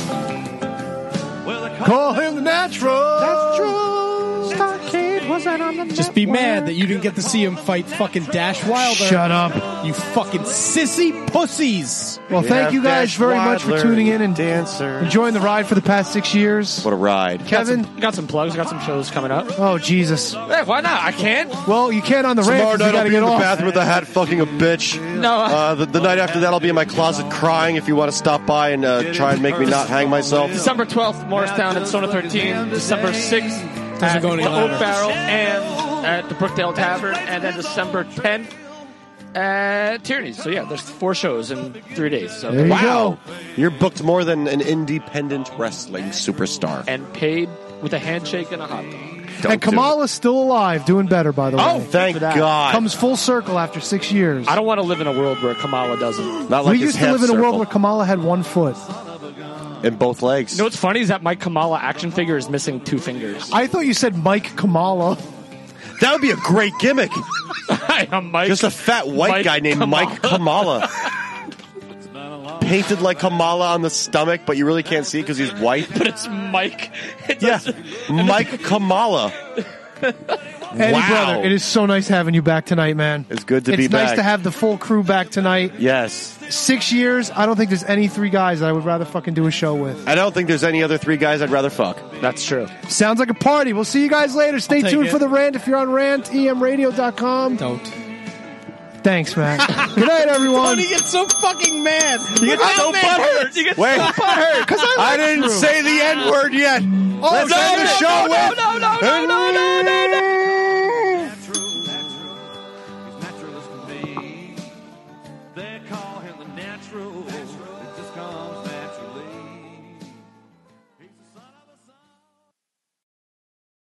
Call him the natural. That's true. Starcade wasn't on the Just be mad that you didn't get to see him fight fucking Dash Wilder. Shut up. You fucking sissy pussies. Well, thank you guys very much for tuning in and Dancer. enjoying the ride for the past 6 years. What a ride. Kevin? Got some plugs. Got some shows coming up. Oh, Jesus. Hey, why not? I can't. Well, you can't on the Tomorrow rant. 'cause night You I'll got to be in get the off. bathroom with a hat fucking a bitch. No. The night after that I'll be in my closet crying if you want to stop by and try and make me not hang myself. December 12th, Morristown at Sona 13. December 6th Doesn't at go any the louder. Oak Barrel and at the Brookdale Tavern. And then December 10th at Tierney's. So, yeah, there's 4 shows in 3 days. So There you Wow. go. You're booked more than an independent wrestling superstar. And paid with a handshake and a hot dog. And Kamala's still alive, doing better, by the way. Oh, Thank for that. God. Comes full circle after 6 years. I don't want to live in a world where Kamala doesn't. Not like We his used to half live in a world circle. where Kamala had 1 foot. In both legs. You know what's funny is that Mike Kamala action figure is missing 2 fingers. I thought you said Mike Kamala. That would be a great gimmick. Hi, I'm Mike. Just a fat white Mike guy named Kamala. Mike Kamala. Painted like Kamala on the stomach, but you really can't see it because he's white. But it's Mike. It Yeah, doesn't- Mike Kamala. Eddie, Wow. brother, it is so nice having you back tonight, man. It's good to be It's nice back. to have the full crew back tonight. Yes. 6 years, I don't think there's any 3 guys that I would rather fucking do a show with. I don't think there's any other 3 guys I'd rather fuck. That's true. Sounds like a party. We'll see you guys later. Stay take tuned it. for the rant if you're on rant, emradio.com. Don't. Thanks, man. Good night, everyone. He gets so fucking mad. You get so butthurt. You get Wait. so butthurt. 'Cause I I like didn't Drew. say the N word yet. Oh, Let's no, end the no, show with. no. They call him the natural. It's just gone